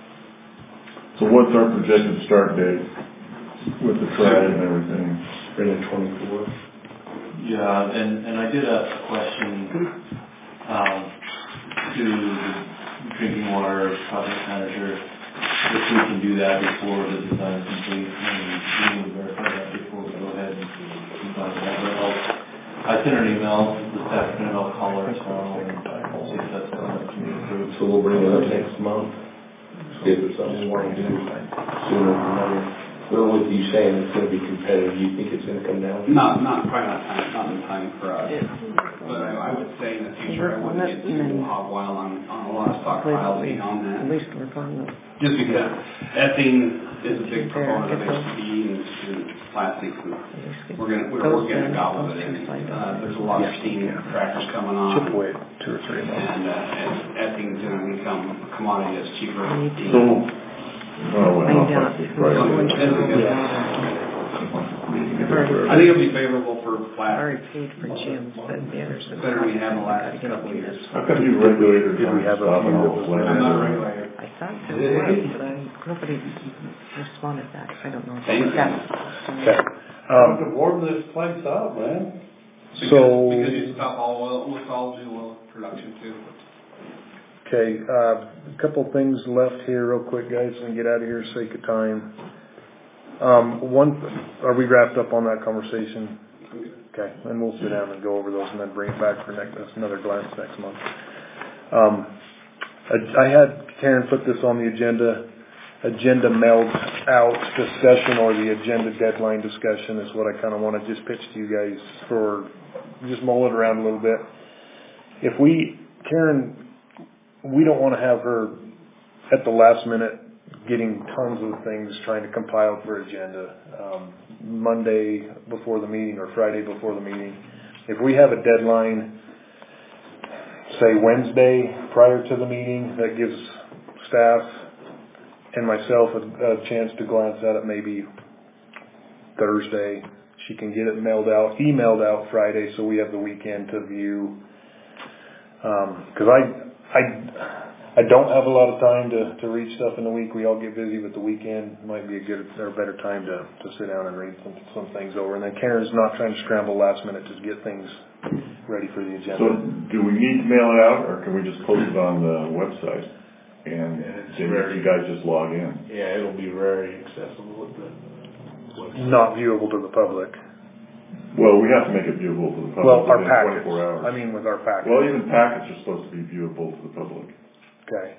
So what's our projected start date with the trial and everything? Spring of twenty-four. Yeah, and, and I did ask a question, um, to the drinking water project manager, if we can do that before the design is complete, and we will verify that before we go ahead and design that. But I'll, I sent her an email this afternoon, I'll call her tomorrow and see if that's going to be approved. So we'll bring it up next month, see if it's something we want to do sooner than later. Well, with you saying it's gonna be competitive, do you think it's gonna come down? Not, not, probably not time, not in time for us. But I, I would say in the future, I wouldn't get too hog wild on, on a lot of stockpiles on that. At least we're on the. Just because ethene is a big proponent of H D P and, and plastics, and we're gonna, we're, we're gonna gobble it in. Uh, there's a lot of steam crackers coming Chip on, away two or three months. and, uh, and ethene's gonna become a commodity that's cheaper. So, oh, well, Find out it's who's probably- going to Yeah. the water. I think it'll be favorable for I flat. already paid for Jim's, but the others. Better we have the last couple of years. How come you regulators Did we aren't have a stopping few all that was- the I'm not a land? regulator. I thought there was, but I, nobody responded back. I don't know if Thank it you. got. Okay. How Um, to warm this place up, man? Because, So- because you stop all oil, almost all the oil production too. Okay, uh, a couple things left here real quick, guys, and get out of here, sake of time. Um, one, are we wrapped up on that conversation? Okay, and we'll sit down and go over those and then bring it back for next, another glance next month. Um, I, I had Karen put this on the agenda, agenda meld out discussion, or the agenda deadline discussion is what I kind of want to just pitch to you guys for, just mull it around a little bit. If we, Karen, we don't want to have her at the last minute getting tons of things trying to compile for agenda um, Monday before the meeting or Friday before the meeting. If we have a deadline, say Wednesday prior to the meeting, that gives staff and myself a, a chance to glance at it maybe Thursday. She can get it mailed out, emailed out Friday, so we have the weekend to view. Because I I, I don't have a lot of time to, to read stuff in the week. We all get busy, but the weekend might be a good or a better time to, to sit down and read some, some things over. And then Karen's not trying to scramble last minute to get things ready for the agenda. So do we need to mail it out, or can we just post it on the website? And then you guys just log in? Yeah, it'll be very accessible with the website. Not viewable to the public. Well, we have to make it viewable to the public Well, our within packets. twenty-four hours. I mean, with our packets. Well, even packets are supposed to be viewable to the public. Okay.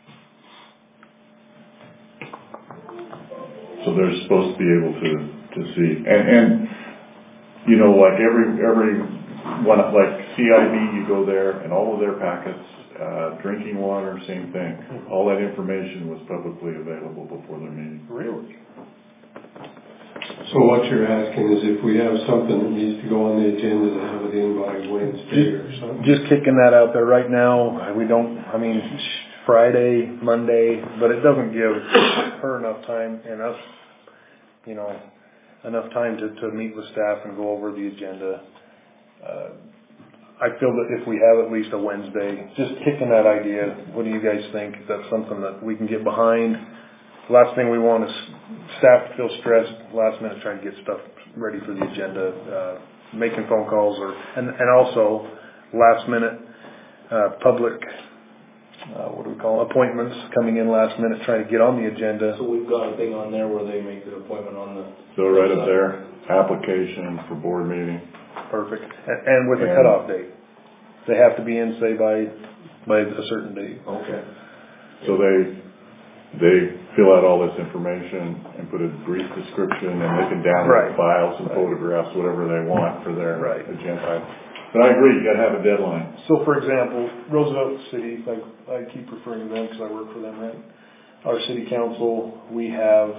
So they're supposed to be able to, to see. And, and, you know, like every, every one, like C I B, you go there and all of their packets, uh, drinking water, same thing. All that information was publicly available before their meeting. Really? So what you're asking is if we have something that needs to go on the agenda to have it in by Wednesday or something? Just kicking that out there right now. We don't, I mean, Friday, Monday, but it doesn't give her enough time and us, you know, enough time to, to meet with staff and go over the agenda. Uh, I feel that if we have at least a Wednesday, just kicking that idea, what do you guys think? Is that something that we can get behind? Last thing we want is staff to feel stressed last minute trying to get stuff ready for the agenda, uh, making phone calls or, and, and also last minute, uh, public, uh, what do we call it, appointments coming in last minute trying to get on the agenda. So we've got a thing on there where they make an appointment on the. So right up there, application for board meeting. Perfect. And, and with a cutoff date. They have to be in, say, by, by a certain date. Okay. So they, they fill out all this information and put a brief description, and they can download Right. files and Right. photographs, whatever they want for their Right. agenda. But I agree, you gotta have a deadline. So for example, Roosevelt City, like I keep referring to them because I work for them, right? Our city council, we have,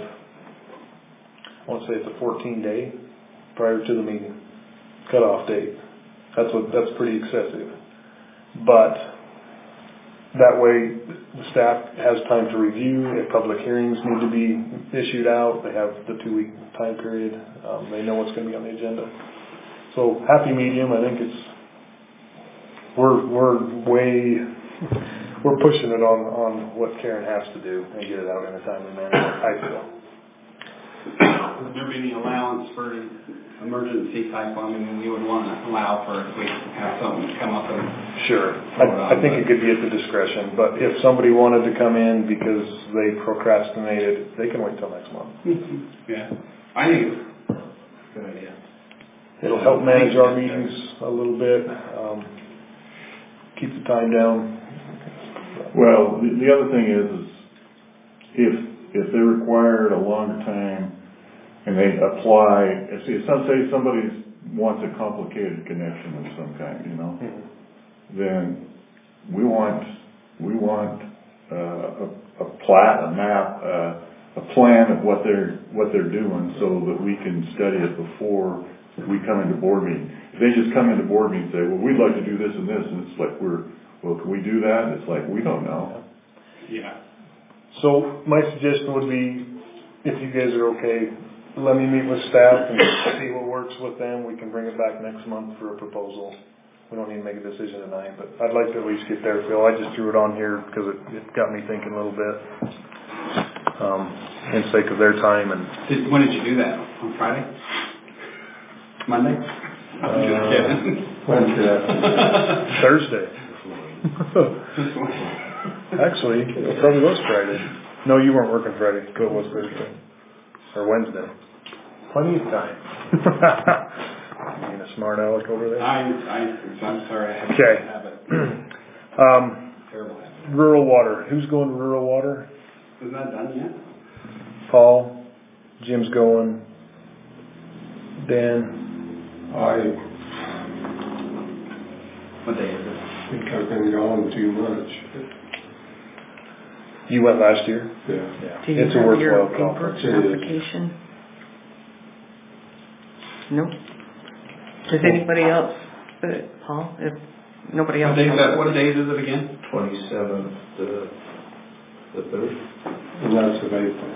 I want to say it's a fourteen day prior to the meeting, cutoff date. That's what, that's pretty excessive. But that way the staff has time to review. If public hearings need to be issued out, they have the two week time period. Um, they know what's going to be on the agenda. So happy medium, I think it's, we're, we're way, we're pushing it on, on what Karen has to do and get it out in a timely manner, I feel. Would there be any allowance for emergency type, I mean, you would want to allow for if we have something come up and. Sure. I, I think it could be at the discretion, but if somebody wanted to come in because they procrastinated, they can wait till next month. Yeah. I think it's a good idea. It'll help manage our meetings a little bit, um, keep the time down. Well, the, the other thing is, is if, if they required a longer time and they apply, if, if some, say somebody wants a complicated connection of some kind, you know, Mm-hmm. then we want, we want, uh, a, a plat, a map, uh, a plan of what they're, what they're doing so that we can study it before we come into board meeting. If they just come into board meeting and say, well, we'd like to do this and this, and it's like, we're, well, can we do that? And it's like, we don't know. Yeah. So my suggestion would be, if you guys are okay, let me meet with staff and see what works with them. We can bring it back next month for a proposal. We don't need to make a decision tonight, but I'd like to at least get their feel. I just threw it on here because it, it got me thinking a little bit, um, in sake of their time and. Did, when did you do that? On Friday? Monday? I'm just kidding. Wednesday. Thursday. Actually, it probably was Friday. No, you weren't working Friday. It was Thursday. Or Wednesday. Plenty of time. Being a smart aleck over there. I, I, I'm sorry. I have Okay. a habit. um, Terrible habit. rural water. Who's going to rural water? Isn't that done yet? Paul. Jim's going. Dan. I What day is it? think I've been gone too much. You went last year? Yeah. Yeah. Do you It's a have your worthwhile paper conference. It is. application? No? Does anybody else, uh, Paul, if nobody What else? day is has that, it? what days is it again? Twenty-seventh, the, the third? And that's of April.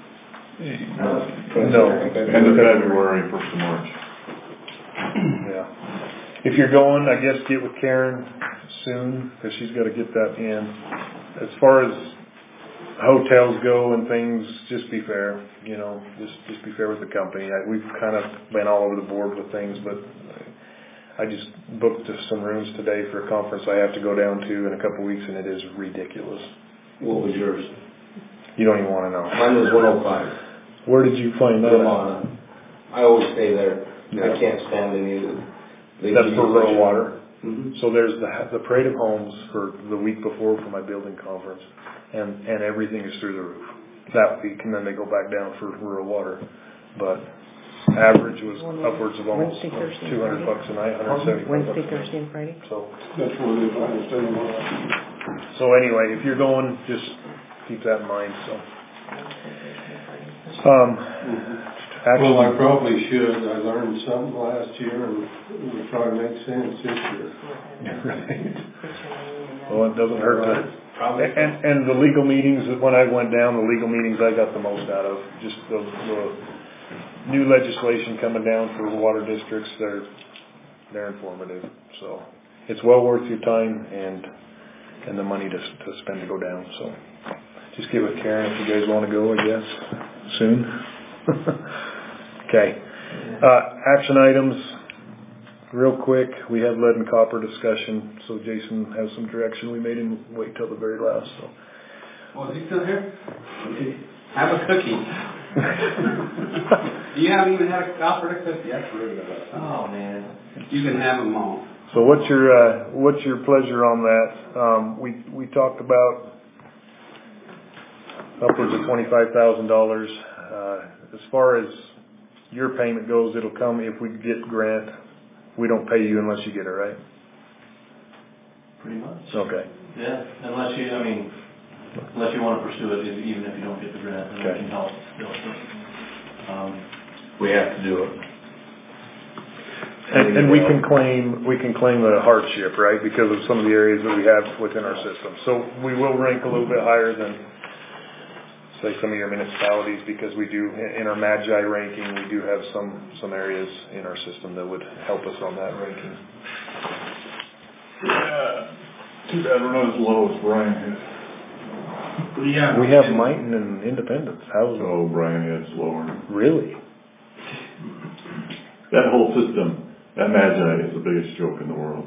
No. End of February, first of March. Yeah. If you're going, I guess get with Karen soon, because she's got to get that in. As far as hotels go and things, just be fair, you know, just, just be fair with the company. I, we've kind of been all over the board with things, but I just booked some rooms today for a conference I have to go down to in a couple of weeks, and it is ridiculous. What was yours? You don't even want to know. Mine was one oh five. Where did you find that? Ramona. I always stay there. Yeah. I can't stand any of the. they That's give for you rural such- water. Mhm. So there's the, the parade of homes for the week before for my building conference, and, and everything is through the roof that week, and then they go back down for rural water. But average was upwards of almost Wednesday, Thursday, two hundred Friday? bucks a night, one hundred seventy-five Wednesday, bucks a Thursday, night. and Friday? So, That's where they find the same one. so anyway, if you're going, just keep that in mind, so. Um, actually. Well, I probably should. I learned something last year and it would probably make sense this year. Right. Well, it doesn't hurt to, Probably. and, and the legal meetings, when I went down, the legal meetings I got the most out of, just the, the new legislation coming down for water districts, they're, they're informative. So it's well worth your time and, and the money to, to spend to go down. So just give it Karen if you guys want to go, I guess, soon. Okay. Uh, action items. Real quick, we have lead and copper discussion, so Jason has some direction. We made him wait till the very last, so. Oh, is he still here? Have a cookie. You haven't even had a offered a cookie. That's rude of us. Oh, man. You can have them all. So what's your, uh, what's your pleasure on that? Um, we, we talked about upwards of twenty-five thousand dollars. Uh, as far as your payment goes, it'll come if we get grant. We don't pay you unless you get it, right? Pretty much. Okay. Yeah, unless you, I mean, unless you want to pursue it, even if you don't get the grant, then Okay. we can help still. Um, We have to do it. And, and we can claim, we can claim a hardship, right, because of some of the areas that we have within our system. So we will rank a little bit higher than, say, some of your municipalities, because we do, in our Magi ranking, we do have some, some areas in our system that would help us on that ranking. Yeah, too bad we're not as low as Brian is. Yeah. We have Mighton and Independence. How's Oh, Brian is lower. Really? That whole system, that Magi is the biggest joke in the world.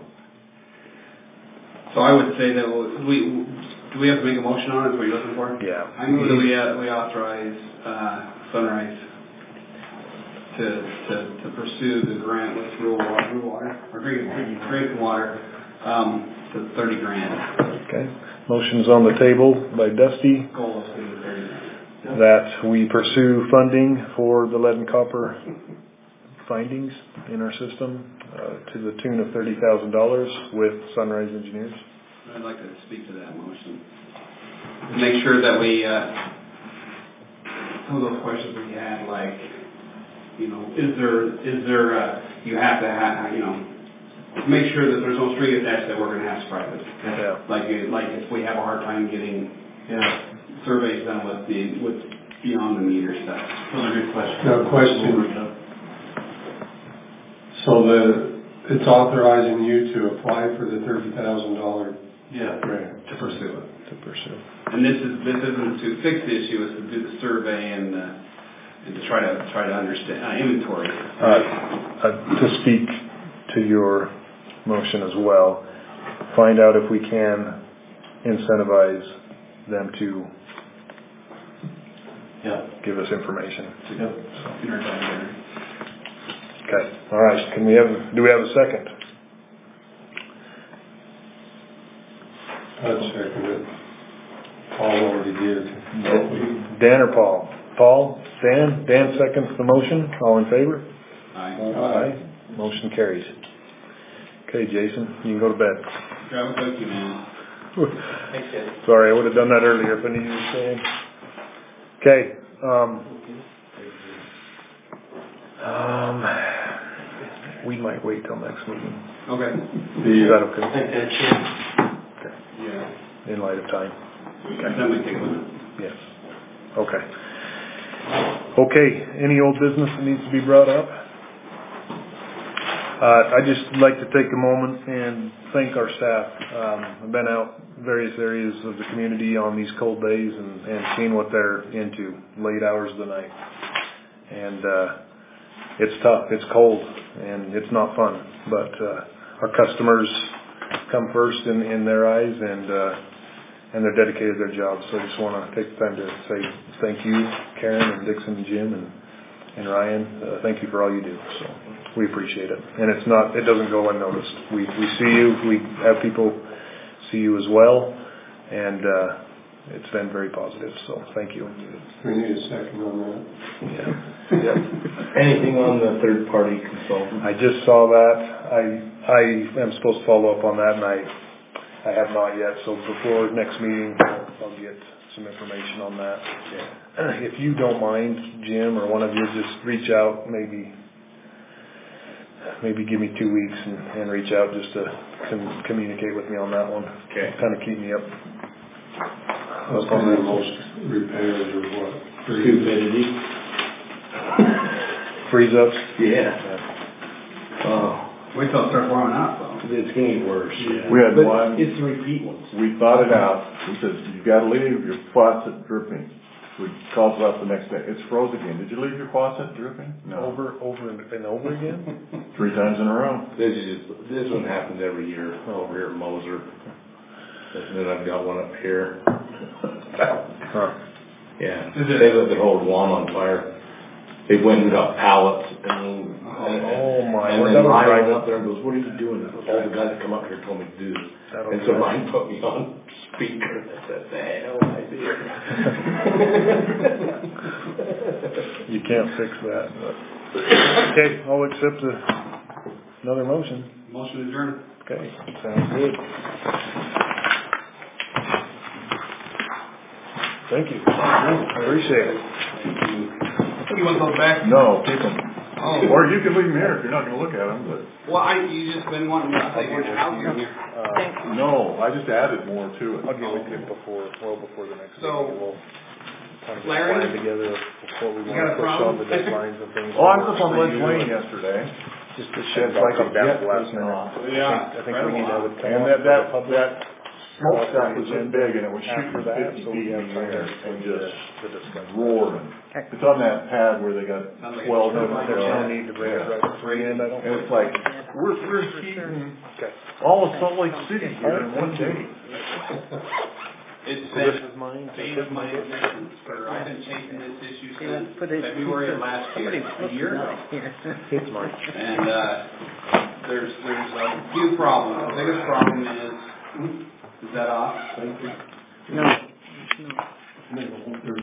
So I would say that we, do we have to make a motion on it, is what you're looking for? Yeah. I move that we, uh, we authorize, uh, Sunrise to, to, to pursue the grant with rural water, rural water, or drinking, drinking, drinking water, um, to thirty grand. Okay. Motion's on the table by Dusty Goal is to be thirty grand. that we pursue funding for the lead and copper findings in our system uh, to the tune of thirty thousand dollars with Sunrise Engineers. I'd like to speak to that motion. To make sure that we, uh, some of those questions we had, like, you know, is there, is there, uh, you have to have, you know, make sure that there's no string attached that we're gonna have surprises. Yeah. Like, like if we have a hard time getting, yeah, surveys done with the, with beyond the meter stuff. Those are good questions. Now, question. So the, it's authorizing you to apply for the thirty thousand dollar Yeah, grant. to pursue it. To pursue. And this is, this isn't to fix the issue, it's to do the survey and, uh, and to try to, try to understand, uh, inventory. Uh, uh, to speak to your motion as well, find out if we can incentivize them to yeah. give us information. Yep. So, Okay. All right. Can we have, do we have a second? I'd second it. Paul already did. Dan or Paul? Paul, Dan, Dan seconds the motion. All in favor? Aye. Aye. Motion carries. Okay, Jason, you can go to bed. Grab a cookie, man. Thanks, guys. Sorry, I would have done that earlier if I knew you were saying. Okay. Um, um, we might wait till next meeting. Okay. Is that okay? Okay. Yeah. In light of time. That might take a minute. Yes. Okay. Okay. Any old business that needs to be brought up? Uh, I'd just like to take a moment and thank our staff. Um, I've been out various areas of the community on these cold days and, and seen what they're into, late hours of the night. And, uh, it's tough, it's cold, and it's not fun. But, uh, our customers come first in, in their eyes, and, uh, and they're dedicated to their jobs. So I just want to take the time to say thank you, Karen and Dixon and Jim and, and Ryan. Uh, thank you for all you do. So we appreciate it. And it's not, it doesn't go unnoticed. We, we see you, we have people see you as well, and, uh, it's been very positive. So thank you. We need a second on that. Yeah. Yep. Anything on the third-party consultant? I just saw that. I, I am supposed to follow up on that, and I, I have not yet. So before next meeting, I'll, I'll get some information on that. Yeah. If you don't mind, Jim, or one of you, just reach out, maybe, maybe give me two weeks and, and reach out just to com- communicate with me on that one. Okay. Kind of keep me up. That's probably the most repairs or what? Stupidity. Freeze ups? Yeah. Oh, Wait till it starts warming up, though. it's gonna get worse. Yeah. We had But one- It's the repeat ones. We thought it out. We said, you gotta leave your faucet dripping. We called it up the next day. It's froze again. Did you leave your faucet dripping? No. Over, over and and over again? Three times in a row. This is just, this one happens every year over here at Moser. And then I've got one up here. Huh. Yeah. Is it- They lit their whole lawn on fire. They went and got pallets and. Oh, my. And Well, then that was Ryan right. went up there and goes, what are you doing? All the guys that come up here told me to do this. That'll And be so right. Ryan put me on speaker. I said, the hell I did. You can't fix that. But. Okay, I'll accept the, another motion. Motion adjourned. Okay, sounds good. Thank you. I appreciate it. You want those back? No, keep them. Oh. Or you can leave them here if you're not gonna look at them, but. Well, I, you just been wanting me to take one out here. Uh, No, I just added more to it. I'll get with you before, well before the next So, meeting. We'll kind of Larry, plan together what we you want got to a push problem? on the deadlines and things. Oh, I was up on For Ledge you. Lane yesterday. Just the It's shit like come a down jet at the last taking minute. off. Yeah. I think we need to have it come And up that, for the that, public. that smokestack was this big and it was After shooting that, fifty so feet we have in the time air to, and to, just to discuss. roaring. It's on that pad where they got Sounds like a twelve. No, turbine. there's no Yeah. need to bring it right up to the end, I don't And think. it's like, we're, we're heating Okay. all of Salt Lake City here in one day. It's So this been is mine. bane of my existence, sir. I've been chasing this issue See, let's since put it- February of last year, Somebody a year ago. here. It's mine. And, uh, there's, there's a few problems. The biggest problem is, is that off? No, no.